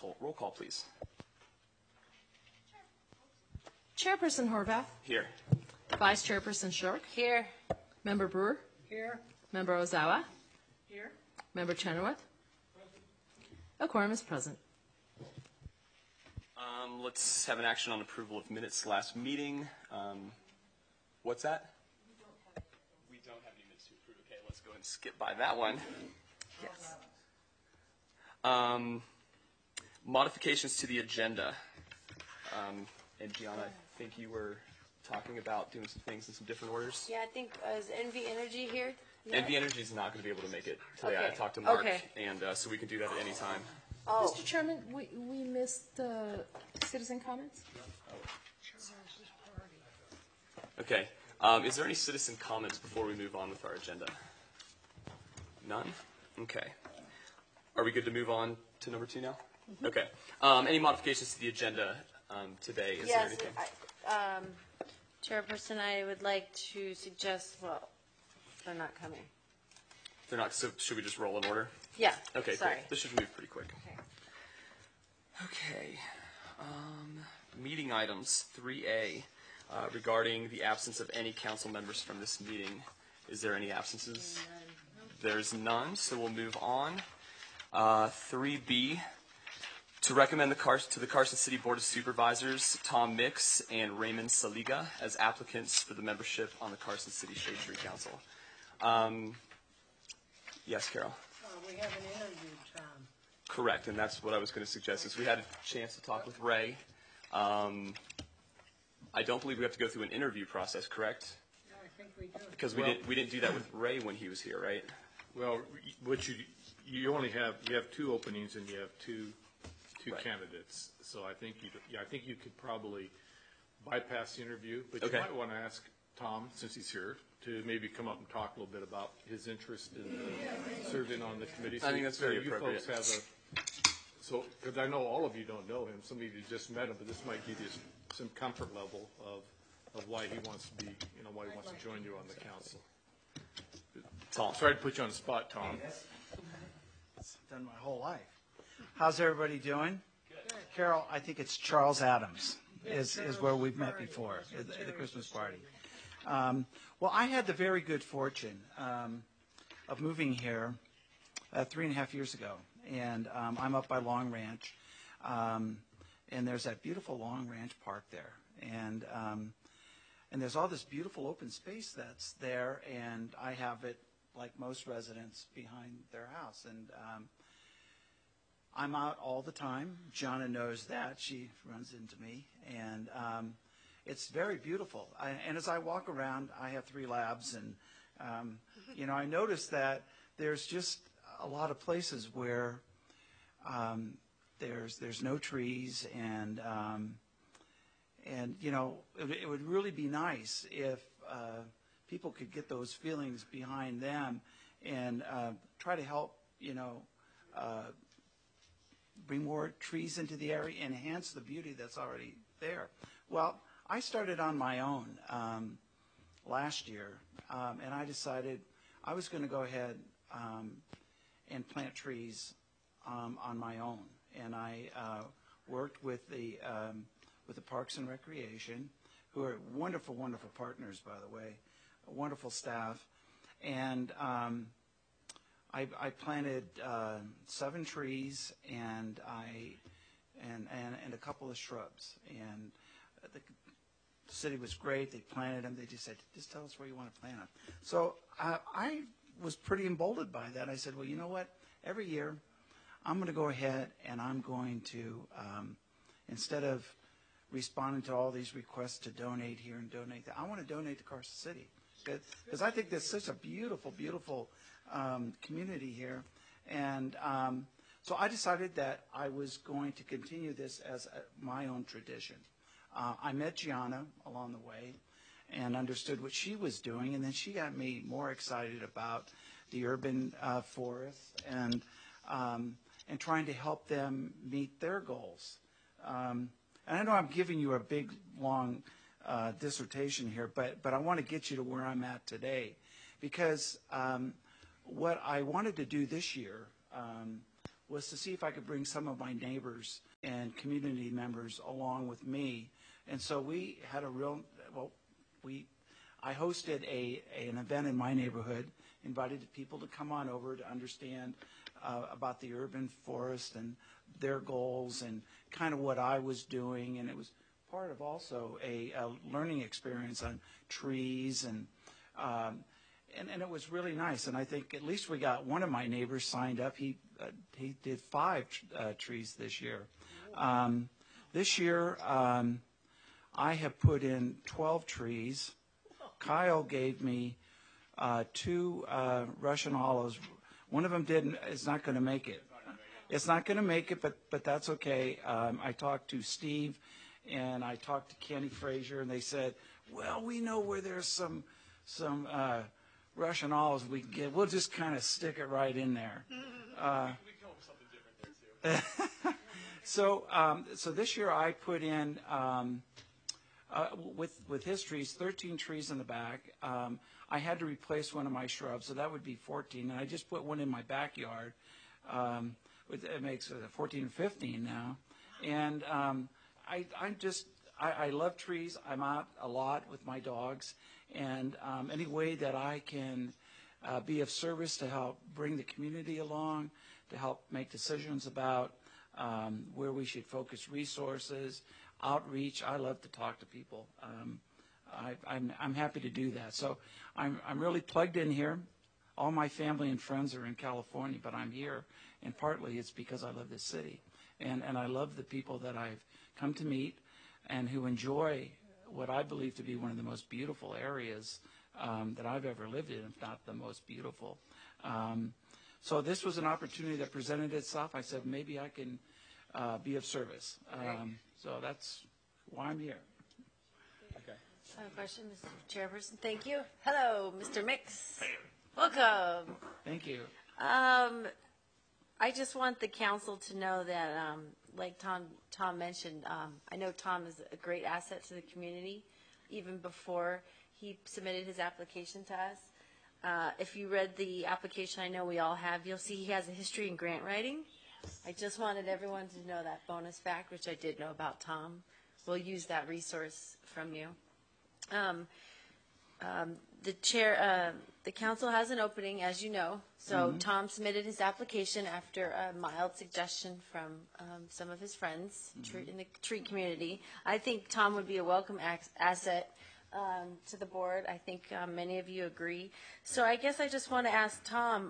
Roll call, please. Chairperson Horvath. Here. Vice Chairperson Shirk. Here. Member Brewer. Here. Member Ozawa. Here. Member Chenoweth. A quorum is present. Let's have an action on approval of minutes last meeting. What's that? We don't have any minutes to approve. Okay, let's go ahead and skip by that one. Yes. Modifications to the agenda. And Gianna, I think you were talking about doing some things in some different orders. Yeah, I think, is NV Energy here? Yeah. NV Energy is not going to be able to make it today. Okay. I talked to Mark, Okay. and so we can do that at any time. Oh. Mr. Chairman, we missed citizen comments. Okay. Is there any citizen comments before we move on with our agenda? None? Okay. Are we good to move on to number 2 now? Mm-hmm. Okay. Any modifications to the agenda today? Is there anything? Chairperson, I would like to suggest, well, they're not coming. They're not, so should we just roll in order? Yeah. Okay, sorry. Cool. This should move pretty quick. Okay. Okay. Meeting items 3A regarding the absence of any council members from this meeting. Is there any absences? There's none, so we'll move on. 3B, to recommend to the Carson City Board of Supervisors, Tom Mix and Raymond Saliga as applicants for the membership on the Carson City Shade Tree Council. Yes, Carol? We have an interview, Tom. Correct, and that's what I was going to suggest, is we had a chance to talk with Ray. I don't believe we have to go through an interview process, correct? No, I think we do. Because we didn't do that with Ray when he was here, right? Well, what you only have 2 openings and you have two Right. candidates. So I think you could probably bypass the interview, but Okay. you might want to ask Tom, since he's here, to maybe come up and talk a little bit about his interest in serving on the committee. I think that's very you appropriate. folks have because I know all of you don't know him. Some of you just met him, but this might give you some comfort level of why he wants to be, why he wants to join you on the council. Tom. Sorry to put you on the spot, Tom. It's done my whole life. How's everybody doing? Good. Carol, I think it's Charles Adams is where we've met before at the Christmas party. Well, I had the very good fortune of moving here 3.5 years ago, and I'm up by Long Ranch, and there's that beautiful Long Ranch Park there, and there's all this beautiful open space that's there, and I have it like most residents behind their house, and I'm out all the time. Jonna knows that. She runs into me, and it's very beautiful. And as I walk around, I have 3 labs, and I notice that there's just a lot of places where there's no trees, and it would really be nice if people could get those feelings behind them and try to help bring more trees into the area, enhance the beauty that's already there. Well, I started on my own last year, and I decided I was going to go ahead and plant trees on my own. And I worked with the Parks and Recreation, who are wonderful, wonderful partners, by the way, a wonderful staff, and I planted 7 trees and a couple of shrubs, and the city was great. They planted them. They just said, just tell us where you want to plant them. So I was pretty emboldened by that. I said, well, you know what? Every year I'm going to go ahead and I'm going to, instead of responding to all these requests to donate here and donate there, I want to donate to Carson City, because I think there's such a beautiful, beautiful community here. And so I decided that I was going to continue this as my own tradition. I met Gianna along the way and understood what she was doing, and then she got me more excited about the urban forest and trying to help them meet their goals. And I know I'm giving you a big, long dissertation here, but I want to get you to where I'm at today, because what I wanted to do this year was to see if I could bring some of my neighbors and community members along with me. And so we had I hosted an event in my neighborhood, invited people to come on over to understand about the urban forest and their goals and kind of what I was doing. And it was part of also a learning experience on trees and it was really nice. And I think at least we got one of my neighbors signed up. He did 5 trees this year. This year, I have put in 12 trees. Kyle gave me 2 Russian olives. One of them didn't. It's not going to make it. It's not going to make it, but that's okay. I talked to Steve and I talked to Kenny Frazier, and they said, well, we know where there's some Russian olives we can get. We'll just kind of stick it right in there. We come up with something different there, too. So this year I put in, with his trees, 13 trees in the back. I had to replace one of my shrubs, so that would be 14. And I just put one in my backyard. It makes 14 or 15 now. And I love trees. I'm out a lot with my dogs. And any way that I can be of service to help bring the community along, to help make decisions about where we should focus resources, outreach. I love to talk to people. I'm happy to do that. So I'm really plugged in here. All my family and friends are in California, but I'm here, and partly it's because I love this city. And I love the people that I've come to meet and who enjoy what I believe to be one of the most beautiful areas that I've ever lived in, if not the most beautiful. So this was an opportunity that presented itself. I said, maybe I can be of service. So that's why I'm here. Okay. I have a question, Mr. Chairperson. Thank you. Hello, Mr. Mix. Welcome. Thank you. I just want the council to know that, like Tom mentioned, I know Tom is a great asset to the community, even before he submitted his application to us. If you read the application, I know we all have, you'll see he has a history in grant writing. I just wanted everyone to know that bonus fact, which I did know about Tom. We'll use that resource from you. The council has an opening, as you know. So Tom submitted his application after a mild suggestion from some of his friends in the tree community. I think Tom would be a welcome asset to the board. I think many of you agree. So I guess I just want to ask Tom,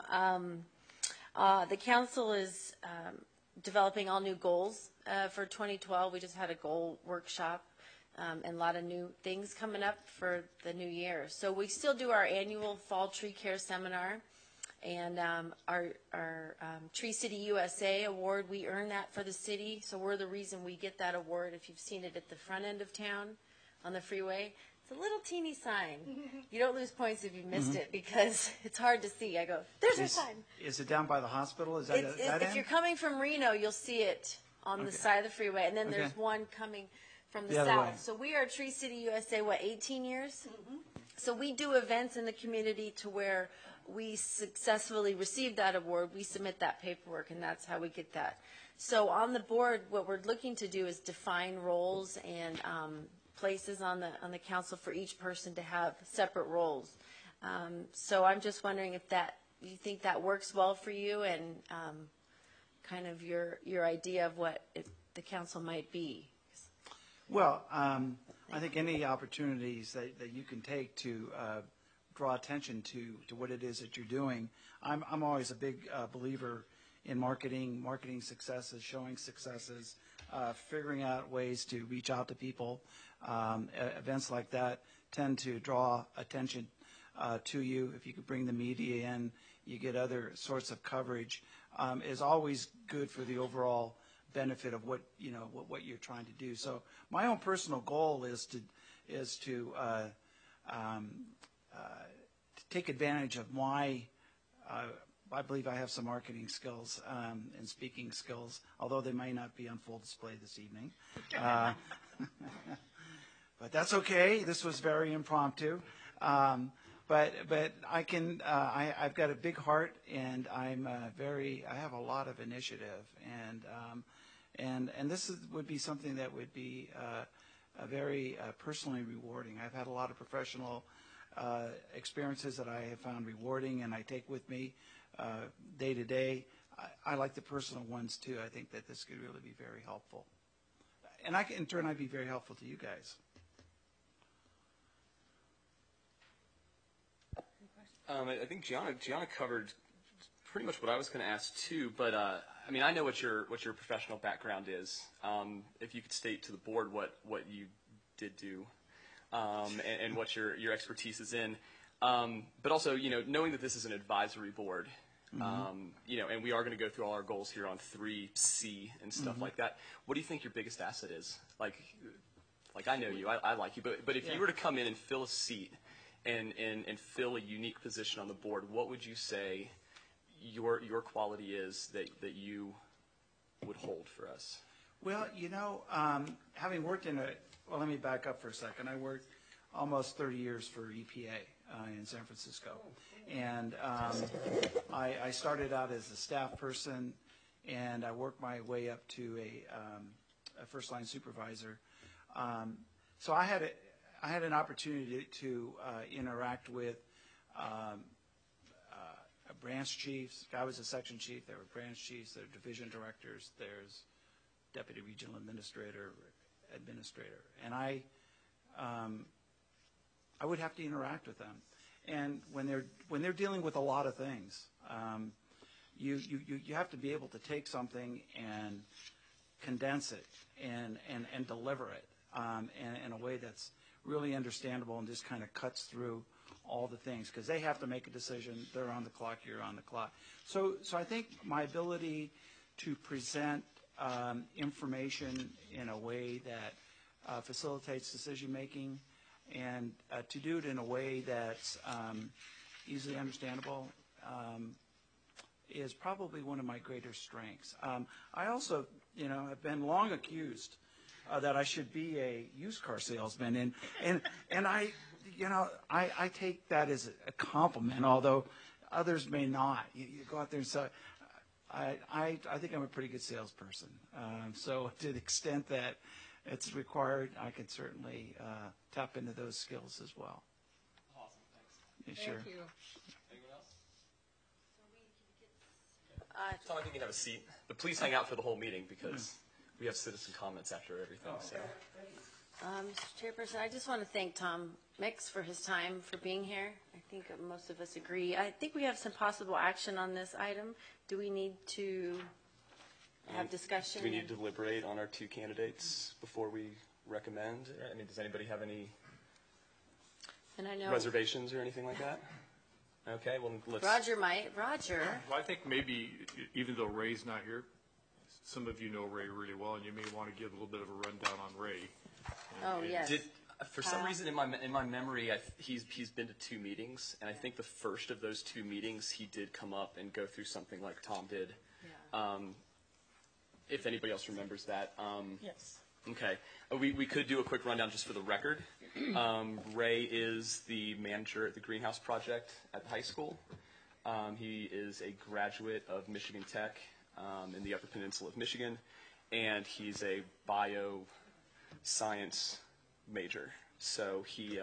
the council is developing all new goals for 2012. We just had a goal workshop. And a lot of new things coming up for the new year. So we still do our annual Fall Tree Care Seminar, and our Tree City USA Award, we earn that for the city, so we're the reason we get that award. If you've seen it at the front end of town on the freeway, it's a little teeny sign. You don't lose points if you missed it because it's hard to see. I go, there's our sign. Is it down by the hospital? Is that If end? you're coming from Reno, you'll see it on the side of the freeway, and then there's one coming from the other south. way. So we are Tree City USA, 18 years? So we do events in the community to where we successfully receive that award. We submit that paperwork, and that's how we get that. So on the board, what we're looking to do is define roles and places on the council for each person to have separate roles. So I'm just wondering if you think that works well for you, and kind of your idea of what the council might be. Well, I think any opportunities that you can take to draw attention to what it is that you're doing. I'm always a big believer in marketing successes, showing successes, figuring out ways to reach out to people. Events like that tend to draw attention to you. If you could bring the media in, you get other sorts of coverage. Is always good for the overall benefit of what you're trying to do. So my own personal goal is to take advantage of my. I believe I have some marketing skills and speaking skills, although they may not be on full display this evening. But that's okay. This was very impromptu. But I can, I've got a big heart, and I have a lot of initiative, and this would be something that would be very personally rewarding. I've had a lot of professional experiences that I have found rewarding, and I take with me day to day. I like the personal ones too. I think that this could really be very helpful, and in turn, I'd be very helpful to you guys. I think Gianna covered pretty much what I was going to ask too, but I mean, I know what your professional background is. If you could state to the board what you did do, and what your expertise is in, but also, knowing that this is an advisory board, and we are going to go through all our goals here on 3C and stuff like that. What do you think your biggest asset is? Like I know you, I like you, but if you were to come in and fill a seat and fill a unique position on the board, what would you say your quality is that you would hold for us? Well, having worked well, let me back up for a second. I worked almost 30 years for EPA in San Francisco. And I started out as a staff person, and I worked my way up to a first-line supervisor. So I had an opportunity to interact with branch chiefs. I was a section chief. There were branch chiefs. There were division directors. There's deputy regional administrator, and I would have to interact with them. And when they're dealing with a lot of things, you have to be able to take something and condense it and deliver it in a way that's really understandable and just kind of cuts through all the things, because they have to make a decision. They're on the clock. You're on the clock. So I think my ability to present information in a way that facilitates decision making, and to do it in a way that's easily understandable is probably one of my greater strengths. I also, have been long accused that I should be a used car salesman, and I take that as a compliment, although others may not. You go out there and say, I think I'm a pretty good salesperson. So to the extent that it's required, I can certainly tap into those skills as well. Awesome, thanks. Yeah, sure. Thank you. Anyone else? Tom, I think you can have a seat, but please hang out for the whole meeting because we have citizen comments after everything. So. Mr. Chairperson, I just want to thank Tom Mix for his time, for being here. I think most of us agree. I think we have some possible action on this item. Do we need to have discussion? Do we need to deliberate on our two candidates before we recommend? I mean, does anybody have any reservations or anything like that? Okay, well, let's... Roger might. Roger. Well, I think maybe, even though Ray's not here, some of you know Ray really well, and you may want to give a little bit of a rundown on Ray. Oh, yes. For some reason, in my memory, he's been to 2 meetings, and I think the first of those 2 meetings, he did come up and go through something like Tom did. Yeah. If anybody else remembers that. Yes. Okay. We could do a quick rundown just for the record. Ray is the manager at the Greenhouse Project at the high school. He is a graduate of Michigan Tech in the Upper Peninsula of Michigan, and he's a bioscience major. So he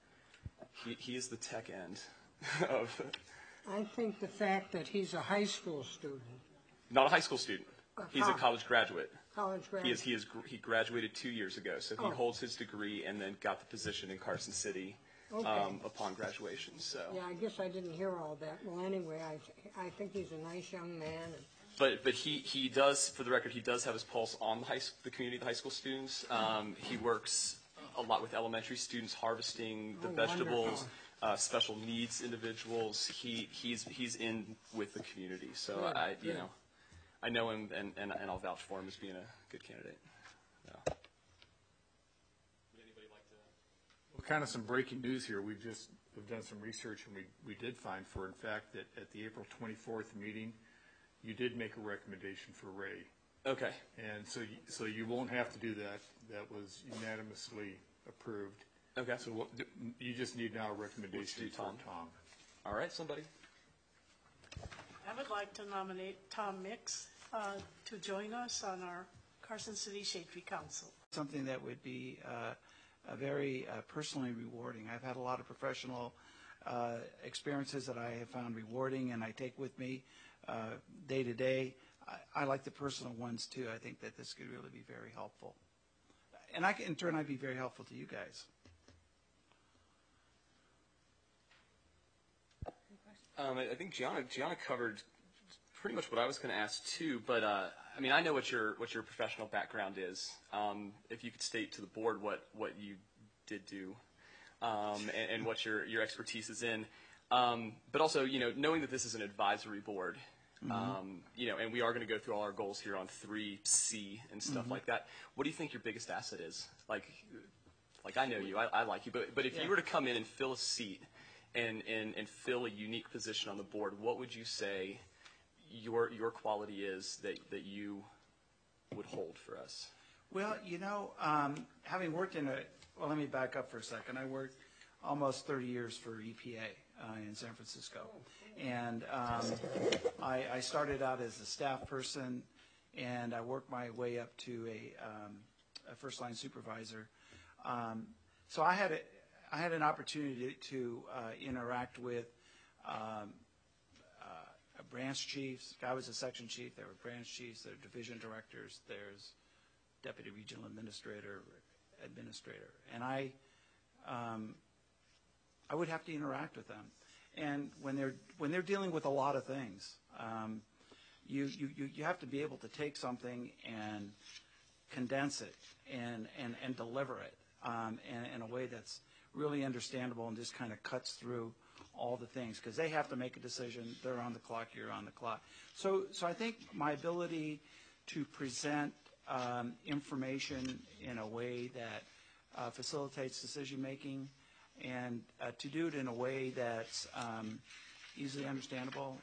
is the tech end of... I think the fact that he's a high school student. Not a high school student. He's a college graduate. College graduate. He graduated 2 years ago, so he holds his degree and then got the position in Carson City upon graduation. So. Yeah, I guess I didn't hear all that. Well, anyway, I think he's a nice young man. But he does, for the record, he does have his pulse on the community, the high school students. He works a lot with elementary students, harvesting the vegetables, special needs individuals. He's in with the community, so Good. I know him, and I'll vouch for him as being a good candidate. Yeah. Would anybody like to? Well, kind of some breaking news here. We've done some research, and we did find, in fact, that at the April 24th meeting, you did make a recommendation for Ray. Okay. And so you won't have to do that. That was unanimously approved. Okay. So you just need now a recommendation Let's do for Tom. Tom. All right, somebody. I would like to nominate Tom Mix to join us on our Carson City Shade Tree Council. Something that would be a very personally rewarding. I've had a lot of professional experiences that I have found rewarding and I take with me day to day. I like the personal ones too. I think that this could really be very helpful. And in turn, I'd be very helpful to you guys. I think Gianna covered pretty much what I was going to ask too, but I mean, I know what your professional background is. If you could state to the board what you did do, and what your expertise is in, but also, knowing that this is an advisory board, and we are going to go through all our goals here on 3C and stuff like that. What do you think your biggest asset is? Like I know you, I like you, but if you were to come in and fill a seat and fill a unique position on the board, what would you say your quality is that you would hold for us? Well, having worked well, let me back up for a second. I worked almost 30 years for EPA in San Francisco. And I started out as a staff person, and I worked my way up to a first-line supervisor. So I had an opportunity to interact with branch chiefs. I was a section chief. There were branch chiefs. There were division directors. There's deputy regional administrator, and I would have to interact with them. And when they're dealing with a lot of things, you have to be able to take something and condense it and deliver it in a way that's really understandable and just kind of cuts through all the things, because they have to make a decision. They're on the clock. You're on the clock. So I think my ability to present information in a way that facilitates decision making, and to do it in a way that's easily understandable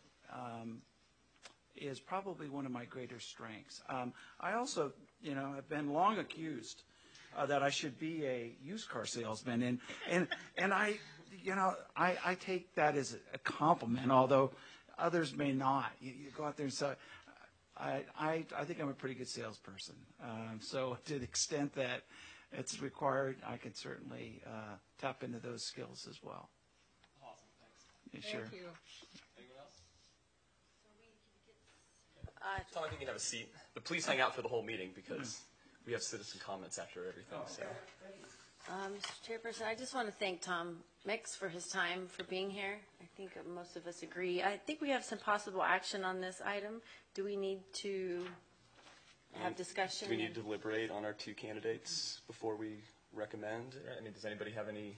is probably one of my greater strengths. I also, have been long accused that I should be a used car salesman, and I take that as a compliment, although others may not. You go out there and say, I think I'm a pretty good salesperson. So to the extent that it's required, I can certainly tap into those skills as well. Awesome, thanks. Yeah, sure. Thank you. Anyone else? Uh, Tom, I think you can have a seat, but please hang out for the whole meeting because we have citizen comments after everything. So. Mr. Chairperson, I just want to thank Tom Mix for his time, for being here. I think most of us agree. I think we have some possible action on this item. Do we need to have discussion? Do we need to deliberate on our two candidates before we recommend? I mean, does anybody have any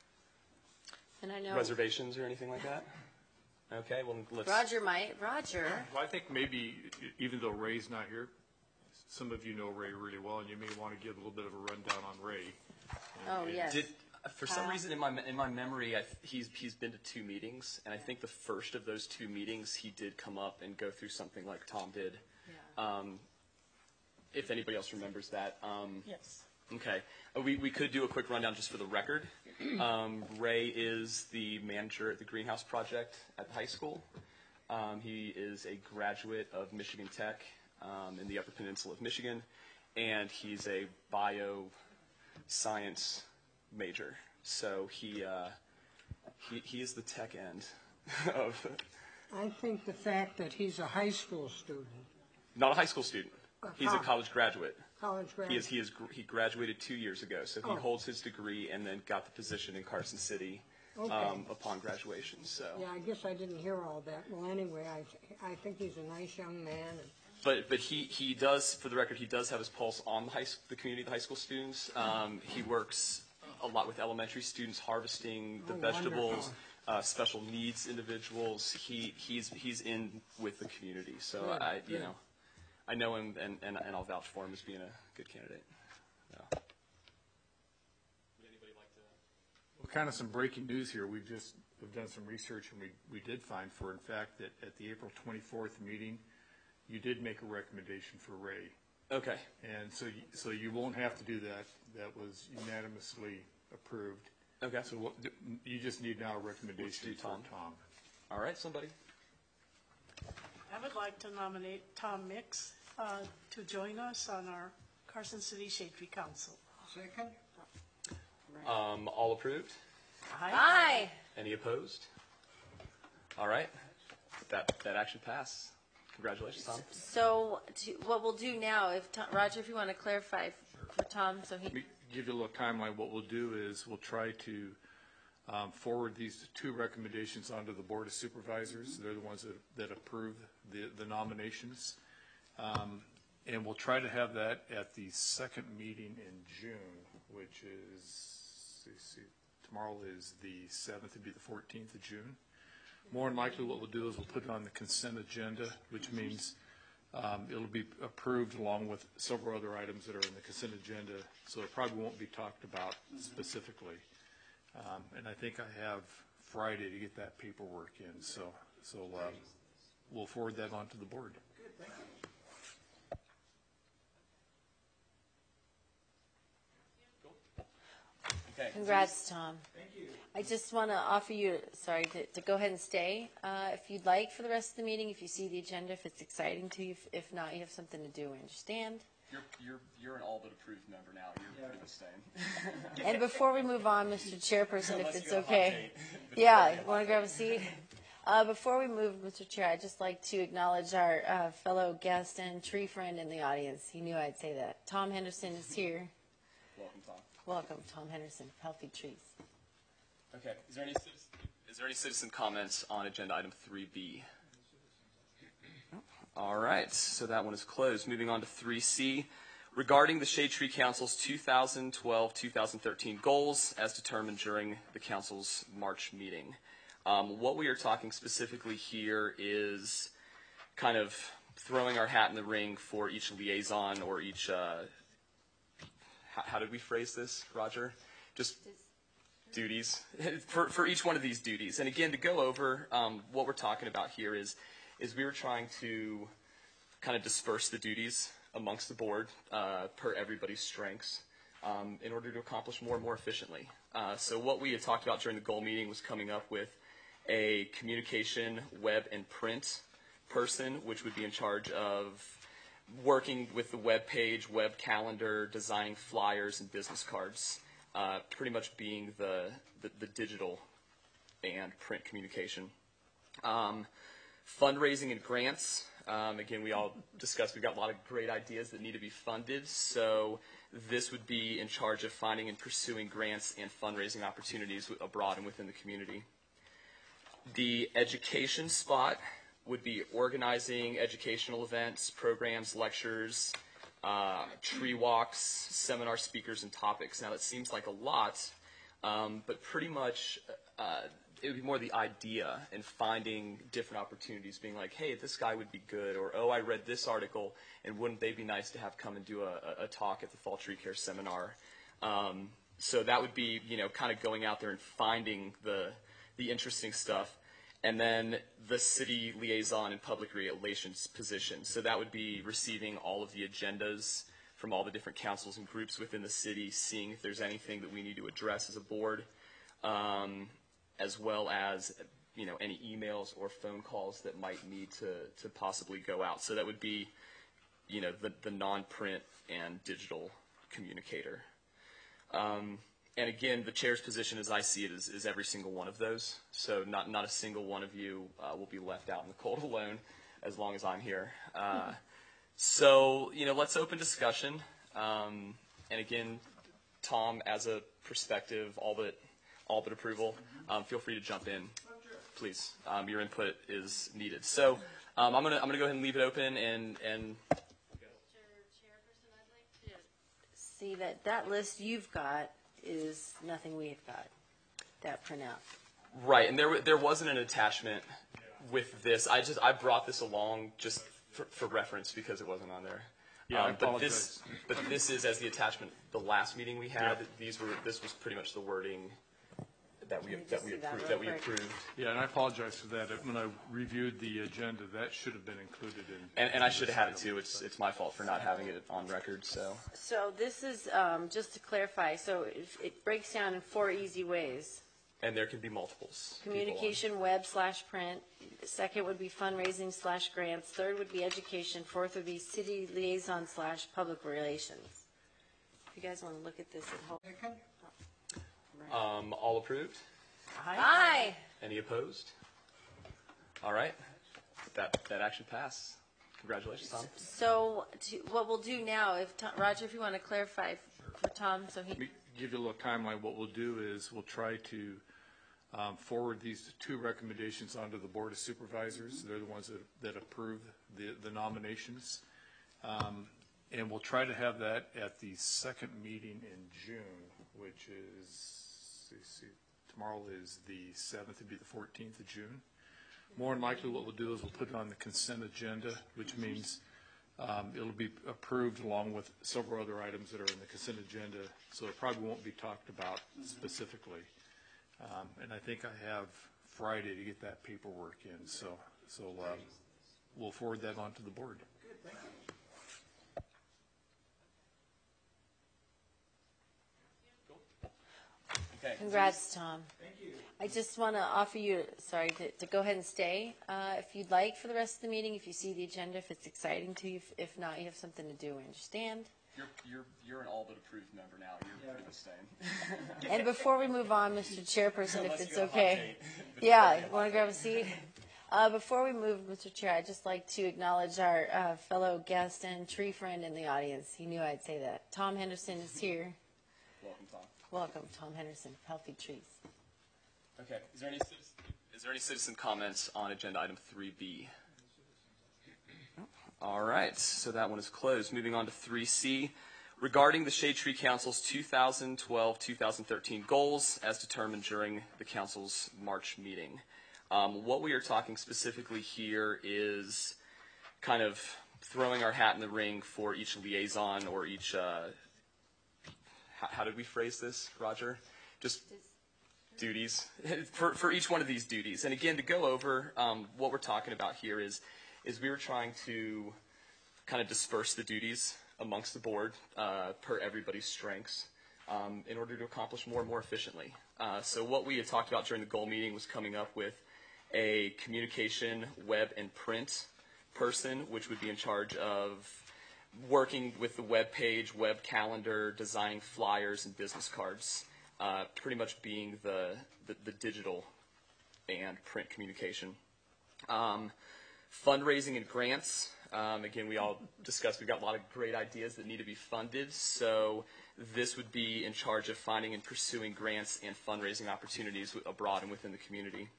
And I know reservations or anything like that? Okay, well, let's. Roger might. Roger. Well, I think maybe, even though Ray's not here, some of you know Ray really well, and you may want to give a little bit of a rundown on Ray. Oh, yes. For some reason in my memory, he's been to 2 meetings, and I think the first of those 2 meetings he did come up and go through something like Tom did. Yeah. If anybody else remembers that. Yes. Okay, we could do a quick rundown just for the record. Ray is the manager at the Greenhouse Project at the high school. He is a graduate of Michigan Tech in the Upper Peninsula of Michigan, and he's a bioscience major. So he is the tech end of. I think the fact that he's a high school student, Not a high school student. He's a college graduate. college graduate. He graduated 2 years ago, so he Oh. holds his degree and then got the position in Carson City Okay. upon graduation. So, Yeah, I guess I didn't hear all that. Well, anyway, I think he's a nice young man. but he does, for the record, he does have his pulse on the community, the high school students. He works a lot with elementary students, harvesting the vegetables, special needs individuals. He's in with the community, so Good, good. I know him, and I'll vouch for him as being a good candidate. Yeah. Would anybody like to? Well, kind of some breaking news here. We've done some research, and we did find, in fact, that at the April 24th meeting, you did make a recommendation for Ray. Okay. And so you won't have to do that. That was unanimously approved. Okay. So you just need now a recommendation Let's do for Tom. Tom. All right, somebody. I would like to nominate Tom Mix to join us on our Carson City Shade Tree Council. Second? All approved? Aye. Any opposed? All right. That action passed. Congratulations, Tom. So what we'll do now, Roger, if you want to clarify for Tom, so Let me give you a little timeline. What we'll do is we'll try to forward these two recommendations onto the Board of Supervisors. They're the ones that approve the nominations. And we'll try to have that at the second meeting in June, which is, let's see, tomorrow is the 7th, it'd be the 14th of June. More than likely what we'll do is we'll put it on the consent agenda, which means it'll be approved along with several other items that are in the consent agenda, so it probably won't be talked about specifically. And I think I have Friday to get that paperwork in, so we'll forward that on to the board. Okay. congrats, Tom. Thank you. I just want to offer you, to go ahead and stay if you'd like for the rest of the meeting, if you see the agenda, if it's exciting to you. If not, you have something to do, I understand. You're an all but approved member now. You're pretty much staying. And before we move on, Mr. Chairperson, if Unless you it's got a hot okay. date. Yeah, want to grab a seat? Before we move, Mr. Chair, I'd just like to acknowledge our fellow guest and tree friend in the audience. He knew I'd say that. Tom Henderson is here. Welcome, Tom. Welcome, Tom Henderson, Healthy Trees. Okay. Is there any citizen comments on agenda item 3B? All right. So that one is closed. Moving on to 3C. Regarding the Shade Tree Council's 2012-2013 goals as determined during the council's March meeting. What we are talking specifically here is kind of throwing our hat in the ring for each liaison or each, how did we phrase this, Roger? Just duties for each one of these duties. And again, to go over what we're talking about here is we were trying to kind of disperse the duties amongst the board per everybody's strengths in order to accomplish more and more efficiently. So what we had talked about during the goal meeting was coming up with a communication, web, and print person, which would be in charge of working with the web page, web calendar, designing flyers and business cards, pretty much being the digital and print communication. Fundraising and grants. Again, we all discussed we've got a lot of great ideas that need to be funded, so this would be in charge of finding and pursuing grants and fundraising opportunities abroad and within the community. The education spot would be organizing educational events, programs, lectures, tree walks, seminar speakers, and topics. Now, that seems like a lot, but pretty much it would be more the idea and finding different opportunities, being like, hey, this guy would be good, or, oh, I read this article, and wouldn't they be nice to have come and do a talk at the Fall Tree Care Seminar? So that would be, kind of going out there and finding the interesting stuff. And then the city liaison and public relations position. So that would be receiving all of the agendas from all the different councils and groups within the city, seeing if there's anything that we need to address as a board, as well as any emails or phone calls that might need to possibly go out. So that would be the non-print and digital communicator. And again, the chair's position, as I see it, is every single one of those. So not a single one of you will be left out in the cold alone as long as I'm here. So let's open discussion. And again, Tom, as a perspective, all but approval, feel free to jump in, please. Your input is needed. So I'm gonna go ahead and leave it open and. Mr. Chairperson, I'd like to see that list you've got is nothing we've got, that printout. Right, and there wasn't an attachment with this. I brought this along just for reference because it wasn't on there. Yeah, I apologize. But this is as the attachment. The last meeting we had, this was pretty much the wording that we just see that approved. real quick. Yeah, and I apologize for that. When I reviewed the agenda, that should have been included in. And I should have had it too. It's my fault for not having it on record. So So this is, just to clarify, so it breaks down in 4 easy ways. and there can be multiples. people on. Communication, web/print. Second would be fundraising/grants. Third would be education. Fourth would be city liaison/public relations. If you guys want to look at this at home. All approved? Aye. Any opposed? All right. That action passed. Congratulations, Tom. So what we'll do now, Roger, if you want to clarify for Tom, so he. Let me give you a little timeline. What we'll do is we'll try to forward these 2 recommendations onto the Board of Supervisors. They're the ones that approve the nominations. And we'll try to have that at the second meeting in June, which is, let's see, tomorrow is the 7th, it'd be the 14th of June. More than likely, what we'll do is we'll put it on the consent agenda, which means it'll be approved along with several other items that are in the consent agenda, so it probably won't be talked about specifically. And I think I have Friday to get that paperwork in, so we'll forward that on to the board. Okay. Congrats, Tom. Thank you. I just want to offer you, to go ahead and stay if you'd like for the rest of the meeting, if you see the agenda, if it's exciting to you. If not, you have something to do, I understand. You're an all but approved member now. You're pretty much staying. And before we move on, Mr. Chairperson, if Unless it's you got a hot okay. date. Yeah, you want to grab a seat? Before we move, Mr. Chair, I'd just like to acknowledge our fellow guest and tree friend in the audience. He knew I'd say that. Tom Henderson is here. Welcome, Tom. Welcome, Tom Henderson, Healthy Trees. Okay. Is there any citizen comments on agenda item 3B? All right. So that one is closed. Moving on to 3C. Regarding the Shade Tree Council's 2012-2013 goals as determined during the council's March meeting. What we are talking specifically here is kind of throwing our hat in the ring for each liaison or each, how did we phrase this, Roger? Just duties for each one of these duties. And again, to go over what we're talking about here is we were trying to kind of disperse the duties amongst the board per everybody's strengths in order to accomplish more and more efficiently. So what we had talked about during the goal meeting was coming up with a communication, web, and print person, which would be in charge of working with the web page, web calendar, designing flyers and business cards, pretty much being the digital and print communication. Fundraising and grants. Again, we all discussed we've got a lot of great ideas that need to be funded, so this would be in charge of finding and pursuing grants and fundraising opportunities abroad and within the community.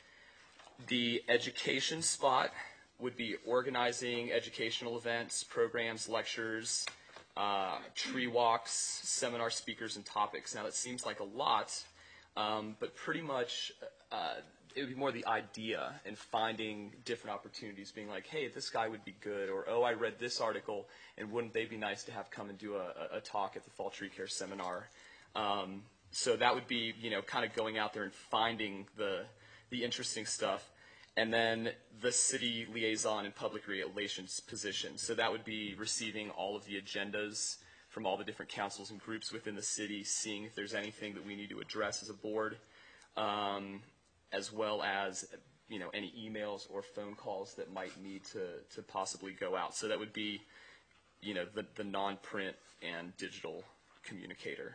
The education spot would be organizing educational events, programs, lectures, tree walks, seminar speakers, and topics. Now, that seems like a lot, but pretty much it would be more the idea and finding different opportunities, being like, hey, this guy would be good, or, oh, I read this article, and wouldn't they be nice to have come and do a talk at the Fall Tree Care Seminar? So that would be, kind of going out there and finding the interesting stuff. And then the city liaison and public relations position. So that would be receiving all of the agendas from all the different councils and groups within the city, seeing if there's anything that we need to address as a board, as well as any emails or phone calls that might need to possibly go out. So that would be the non-print and digital communicator.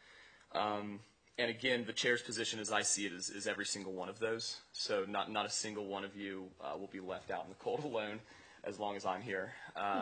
And again, the chair's position, as I see it, is every single one of those. So not a single one of you will be left out in the cold alone as long as I'm here.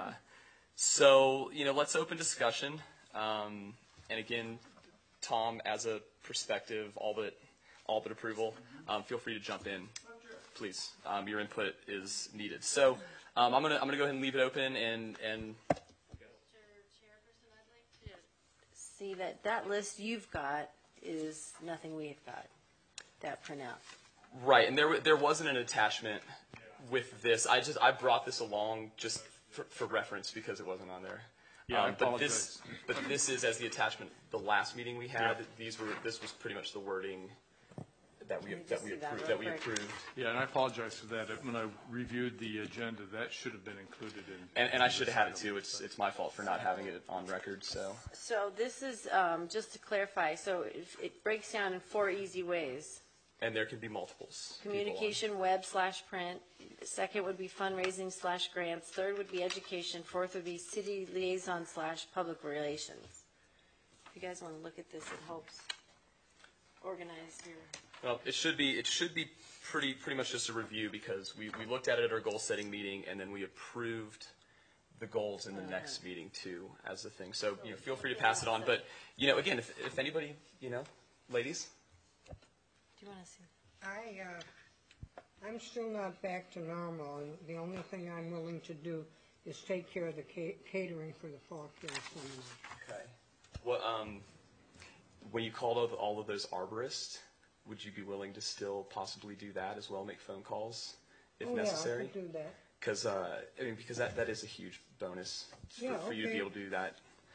So let's open discussion. And again, Tom, as a perspective, all but approval, feel free to jump in, please. Your input is needed. So I'm gonna go ahead and leave it open and. Mr. Chairperson, I'd like to see that list you've got is nothing we've got, that printout. Right, and there wasn't an attachment with this. I brought this along just for reference because it wasn't on there. Yeah, I apologize. But this is as the attachment. The last meeting we had, this was pretty much the wording that we Let me just see that real quick. approved. Yeah, and I apologize for that. When I reviewed the agenda, that should have been included in. And I should have had it too. It's my fault for not having it on record, so. So this is, just to clarify, so it breaks down in 4 easy ways. And there can be multiples. people on. Communication, web/print. Second would be fundraising/grants. Third would be education. Fourth would be city liaison/public relations. If you guys want to look at this, it helps organize your. Well, it should be pretty much just a review because we looked at it at our goal setting meeting and then we approved the goals in the next meeting too as the thing. So, feel free to pass it on. But, again, if anybody, ladies. Do you want to see? I'm still not back to normal, and the only thing I'm willing to do is take care of the catering for the fall care seminar. Okay. Well, when you called all of those arborists, would you be willing to still possibly do that as well, make phone calls if necessary? Yeah, I could do that. Because that is a huge bonus for you to be okay. able to do that.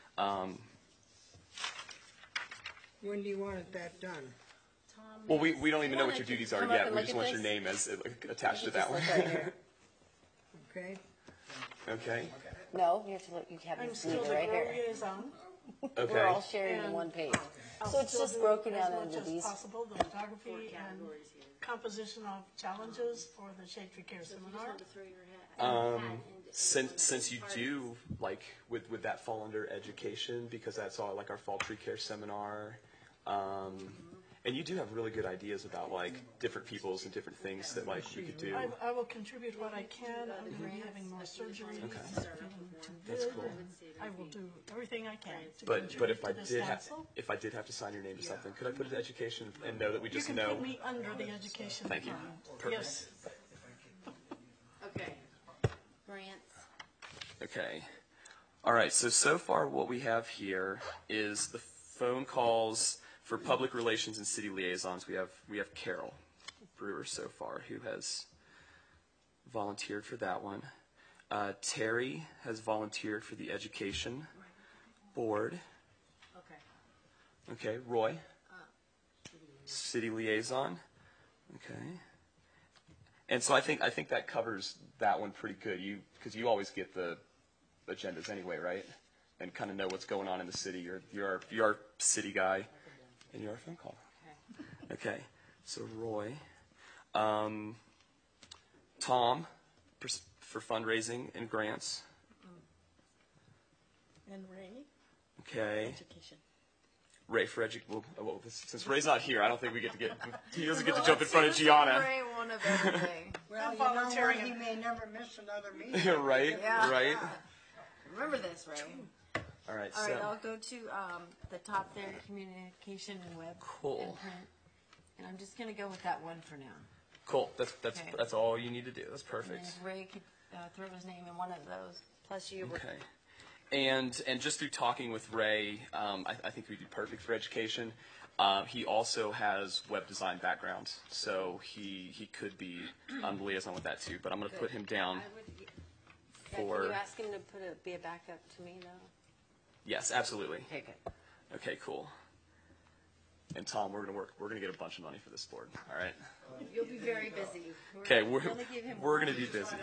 When do you want that done? Well, we don't even know what your duties are Come up yet. and We look just at want your this. name as attached to that one. Just look right here. Okay? Okay. No, you have to look. You have I'm this still the right here. liaison. Okay. We're all sharing And one page. I'll So it's still just do broken as down much into as these. possible, the photography and composition of challenges for the Shade Tree Care Seminar. Since you do would that fall under education because that's all our fall tree care seminar, and you do have really good ideas about different peoples and different things that we could do. I will contribute what I can. I'm going to be having more surgery. Okay. Feeling too That's good, cool. and I will do everything I can to But contribute if I to this did council. if I did have to sign your name to something, could I put it to education and know that we You just can know? put me under the education. Thank you. fund. Perfect. Yes. Okay. Grants. Okay. All right. So far, what we have here is the phone calls for public relations and city liaisons. We have Carol Brewer so far, who has volunteered for that one. Terry has volunteered for the education board. Okay. Okay. Roy, city liaison. Okay. And so I think that covers that one pretty good. Because you always get the agendas anyway, right? And kind of know what's going on in the city. You're our city guy, and you're our phone call. Okay. So Roy, Tom, for fundraising and grants. And Ray, Okay. education. Ray for since Ray's not here, I don't think he doesn't get to jump in front of Gianna. Ray, one of everything. Well, I'm volunteering. He may never miss another meeting. Right. Yeah. Right. Remember this, Ray. All right. All right, So I'll go to the top there, communication and web Cool. and print. And I'm just going to go with that one for now. cool. Okay. That's all you need to do. That's And perfect. if Ray could throw his name in one of those, plus you were. Okay. And just through talking with Ray, I think we'd be perfect for education. He also has web design background, so he could be liaison with that too. But I'm going to put him down. Can For- you ask him to be a backup to me, though? Yes, absolutely. Okay, good. Okay, cool. And Tom, we're gonna get a bunch of money for this board. All right. You'll be very busy. Okay, we're gonna be busy.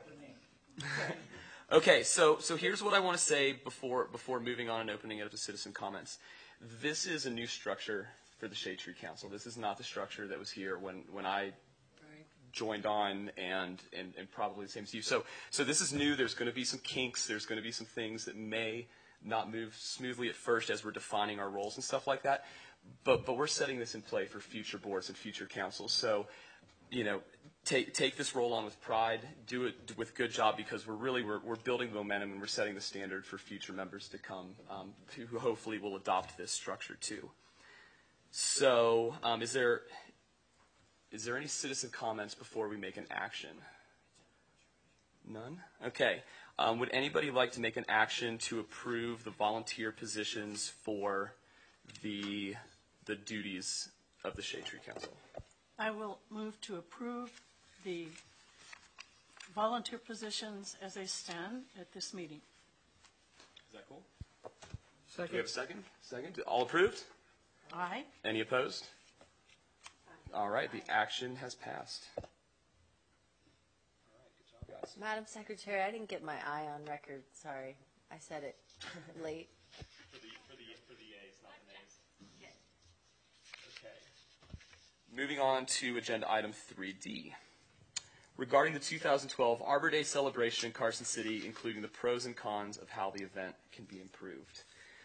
Okay, so here's what I want to say before moving on and opening it up to citizen comments. This is a new structure for the Shade Tree Council. This is not the structure that was here when I joined on and probably the same as you. So this is new. There's going to be some kinks. There's going to be some things that may not move smoothly at first as we're defining our roles and stuff like that. But we're setting this in play for future boards and future councils. So, take this role on with pride. Do it with good job because we're building momentum and we're setting the standard for future members to come who hopefully will adopt this structure too. So, is there any citizen comments before we make an action? None? Okay. Would anybody like to make an action to approve the volunteer positions for the duties of the Shade Tree Council? I will move to approve the volunteer positions as they stand at this meeting. Is that cool? Do we have Second. a second? Second? All approved? Aye. Any opposed? All right, the action has passed. All right, good job, guys. Madam Secretary, I didn't get my eye on record. Sorry, I said it late. For the yeas, not the nays. Okay. Moving on to agenda item 3D. Regarding the 2012 Arbor Day celebration in Carson City, including the pros and cons of how the event can be improved.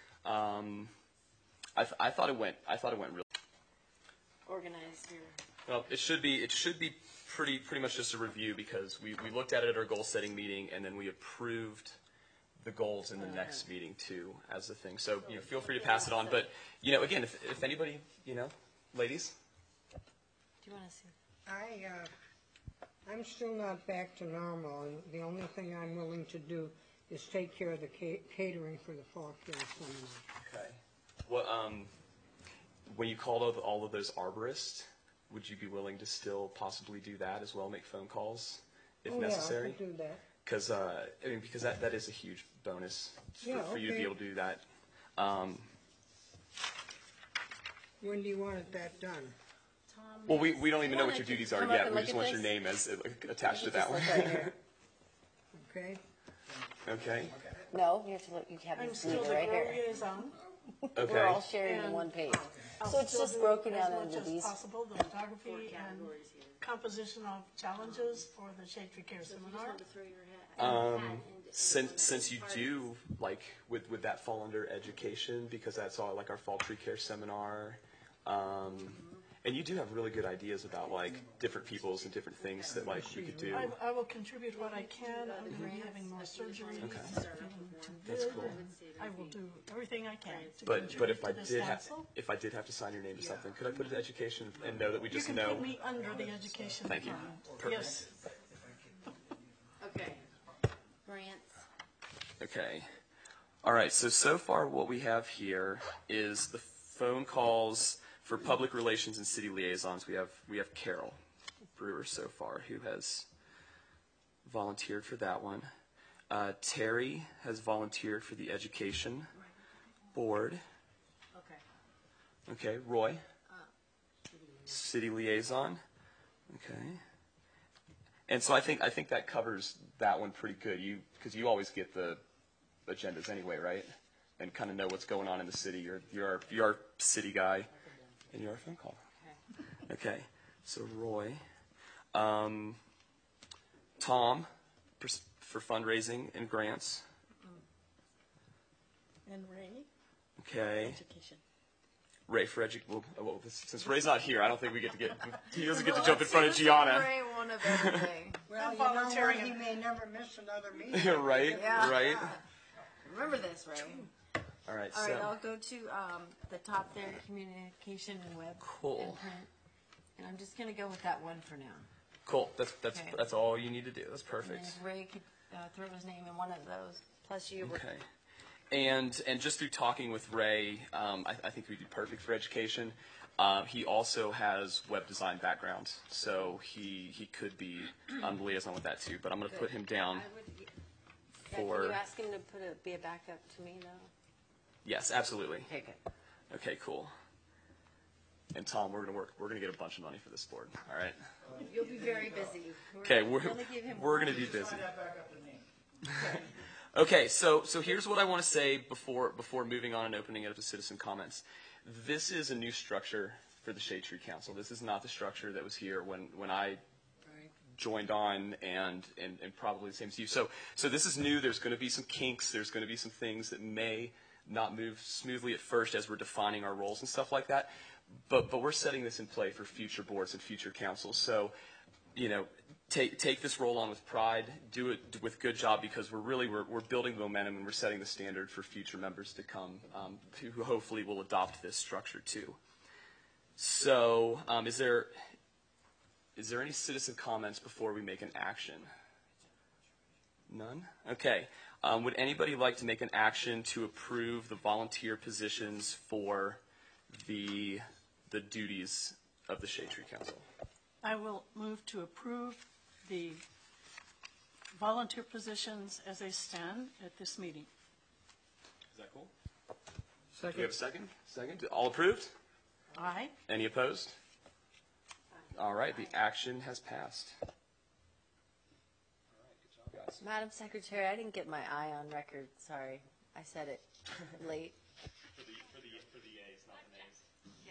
I thought it went really Organized here. well. It should be pretty much just a review because we looked at it at our goal setting meeting and then we approved the goals in the next meeting too as the thing. So feel free to pass it on. But again, if anybody ladies. Do you want to see? I'm still not back to normal, and the only thing I'm willing to do is take care of the catering for the Fall Kill Seminar. Okay. Well, when you called all of those arborists, would you be willing to still possibly do that as well, make phone calls if necessary? Yeah, I could do that. Because that is a huge bonus for you to be able to do that. When do you want that done? Well, we don't even know what your duties are come up yet. and We look just at want your this? name as attached to that one. Just look right here. Okay? Okay. No, you have to look. You have I'm this still the right girl here. liaison. Okay. We're all sharing And one page. I'll So it's still just do broken as down much into as these. possible, the photography and composition of challenges for the Shade Tree Care Seminar. Since you do would that fall under education because that's all like our fall tree care seminar, and you do have really good ideas about different peoples and different things that we could do. I will contribute what I can. I'm going to be having more surgery. Okay. Feeling too That's good, cool. and I will do everything I can to But contribute if I to this did council. if I did have to sign your name to something, could I put it to education and know that we You just can know? put me under the education Thank you. department. Perfect. Yes. Okay. Grants. Okay. All right. So far, what we have here is the phone calls for public relations and city liaisons. We have Carol Brewer so far, who has volunteered for that one. Terry has volunteered for the education board. Okay. Roy, city liaison. Okay. And so I think that covers that one pretty good. Because you always get the agendas anyway, right? And kind of know what's going on in the city. You're our city guy, and you're our phone call. Okay. So Roy, Tom, for fundraising and grants. And Ray, Okay. education. Ray for since Ray's not here, I don't think he doesn't get to jump in front of Gianna. Ray one of everything. Well, I'm volunteering. he may never miss another meeting. Right. Yeah. Right. Remember this, Ray. All right. All right, So I'll go to the top there, communication and web Cool. and print. And I'm just going to go with that one for now. cool. That's Okay. that's all you need to do. That's And perfect. if Ray could throw his name in one of those, plus you. Okay. And just through talking with Ray, I think we'd be perfect for education. He also has web design background, so he could be the liaison with that too. But I'm going to put him down Can for you ask him to be a backup to me, though? yes, absolutely. Okay, good. Okay, cool. And Tom, we're gonna get a bunch of money for this board. All right. You'll be very busy. Okay, we're gonna be busy. Okay, so here's what I want to say before moving on and opening it up to citizen comments. This is a new structure for the Shade Tree Council. This is not the structure that was here when I joined on and probably the same as you. So this is new. There's going to be some kinks. There's going to be some things that may not move smoothly at first as we're defining our roles and stuff like that. But we're setting this in play for future boards and future councils. So, take this role on with pride, do it with good job because we're building momentum and we're setting the standard for future members to come who hopefully will adopt this structure too. So, is there any citizen comments before we make an action? None? Okay. Would anybody like to make an action to approve the volunteer positions for the duties of the Shade Tree Council? I will move to approve the volunteer positions as they stand at this meeting. Is that cool? Do we have Second. a second? Second? All approved? Aye. Any opposed? All right, the action has passed. All right, good job, guys. Madam Secretary, I didn't get my eye on record. Sorry, I said it late. For the A's, not the nays.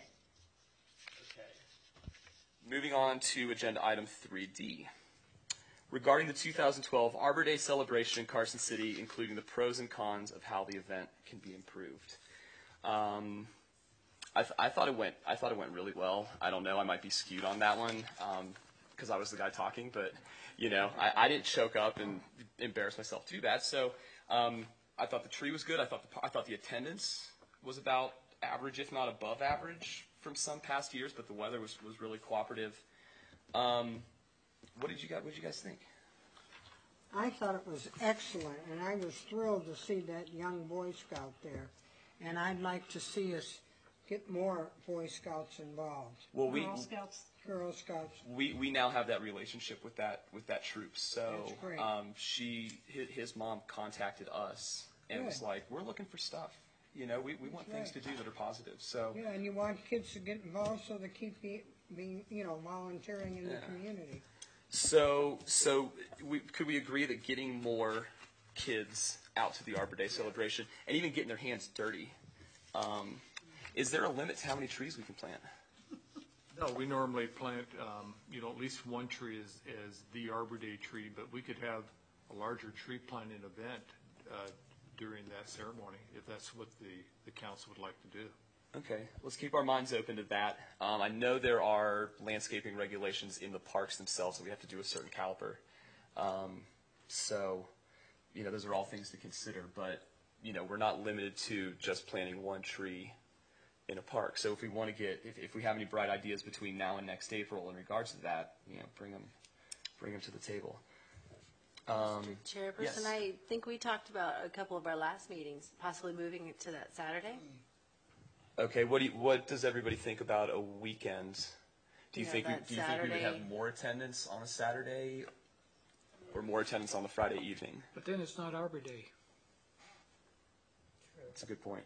Okay. Moving on to agenda item 3D. Regarding the 2012 Arbor Day celebration in Carson City, including the pros and cons of how the event can be improved. I thought it went really well. I don't know, I might be skewed on that one because I was the guy talking, but you know, I didn't choke up and embarrass myself too bad. So I thought the tree was good. I thought the attendance was about average, if not above average, from some past years. But the weather was really cooperative. What did you guys think? I thought it was excellent, and I was thrilled to see that young Boy Scout there. And I'd like to see us get more Boy Scouts involved. Well, Girl Scouts. Girl Scouts. we now have that relationship with that troop. So That's great. his mom contacted us and was Good. like, we're looking for stuff. You know, we want things to do that are positive. So Yeah, and you want kids to get involved so they keep being, volunteering in the community. So could we agree that getting more kids out to the Arbor Day celebration and even getting their hands dirty, is there a limit to how many trees we can plant? No, we normally plant, at least one tree as the Arbor Day tree, but we could have a larger tree planting event during that ceremony, if that's what the council would like to do. Okay, let's keep our minds open to that. I know there are landscaping regulations in the parks themselves, and we have to do a certain caliber. So, those are all things to consider, but, we're not limited to just planting one tree in a park. So if we want to if we have any bright ideas between now and next April in regards to that, bring them to the table. Mr. Chairperson, yes. I think we talked about a couple of our last meetings, possibly moving it to that Saturday. Okay, what does everybody think about a weekend? Do you think we would have more attendance on a Saturday or more attendance on the Friday evening? But then it's not Arbor Day. That's a good point.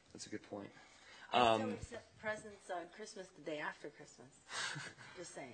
I still accept presents on Christmas the day after Christmas. Just saying.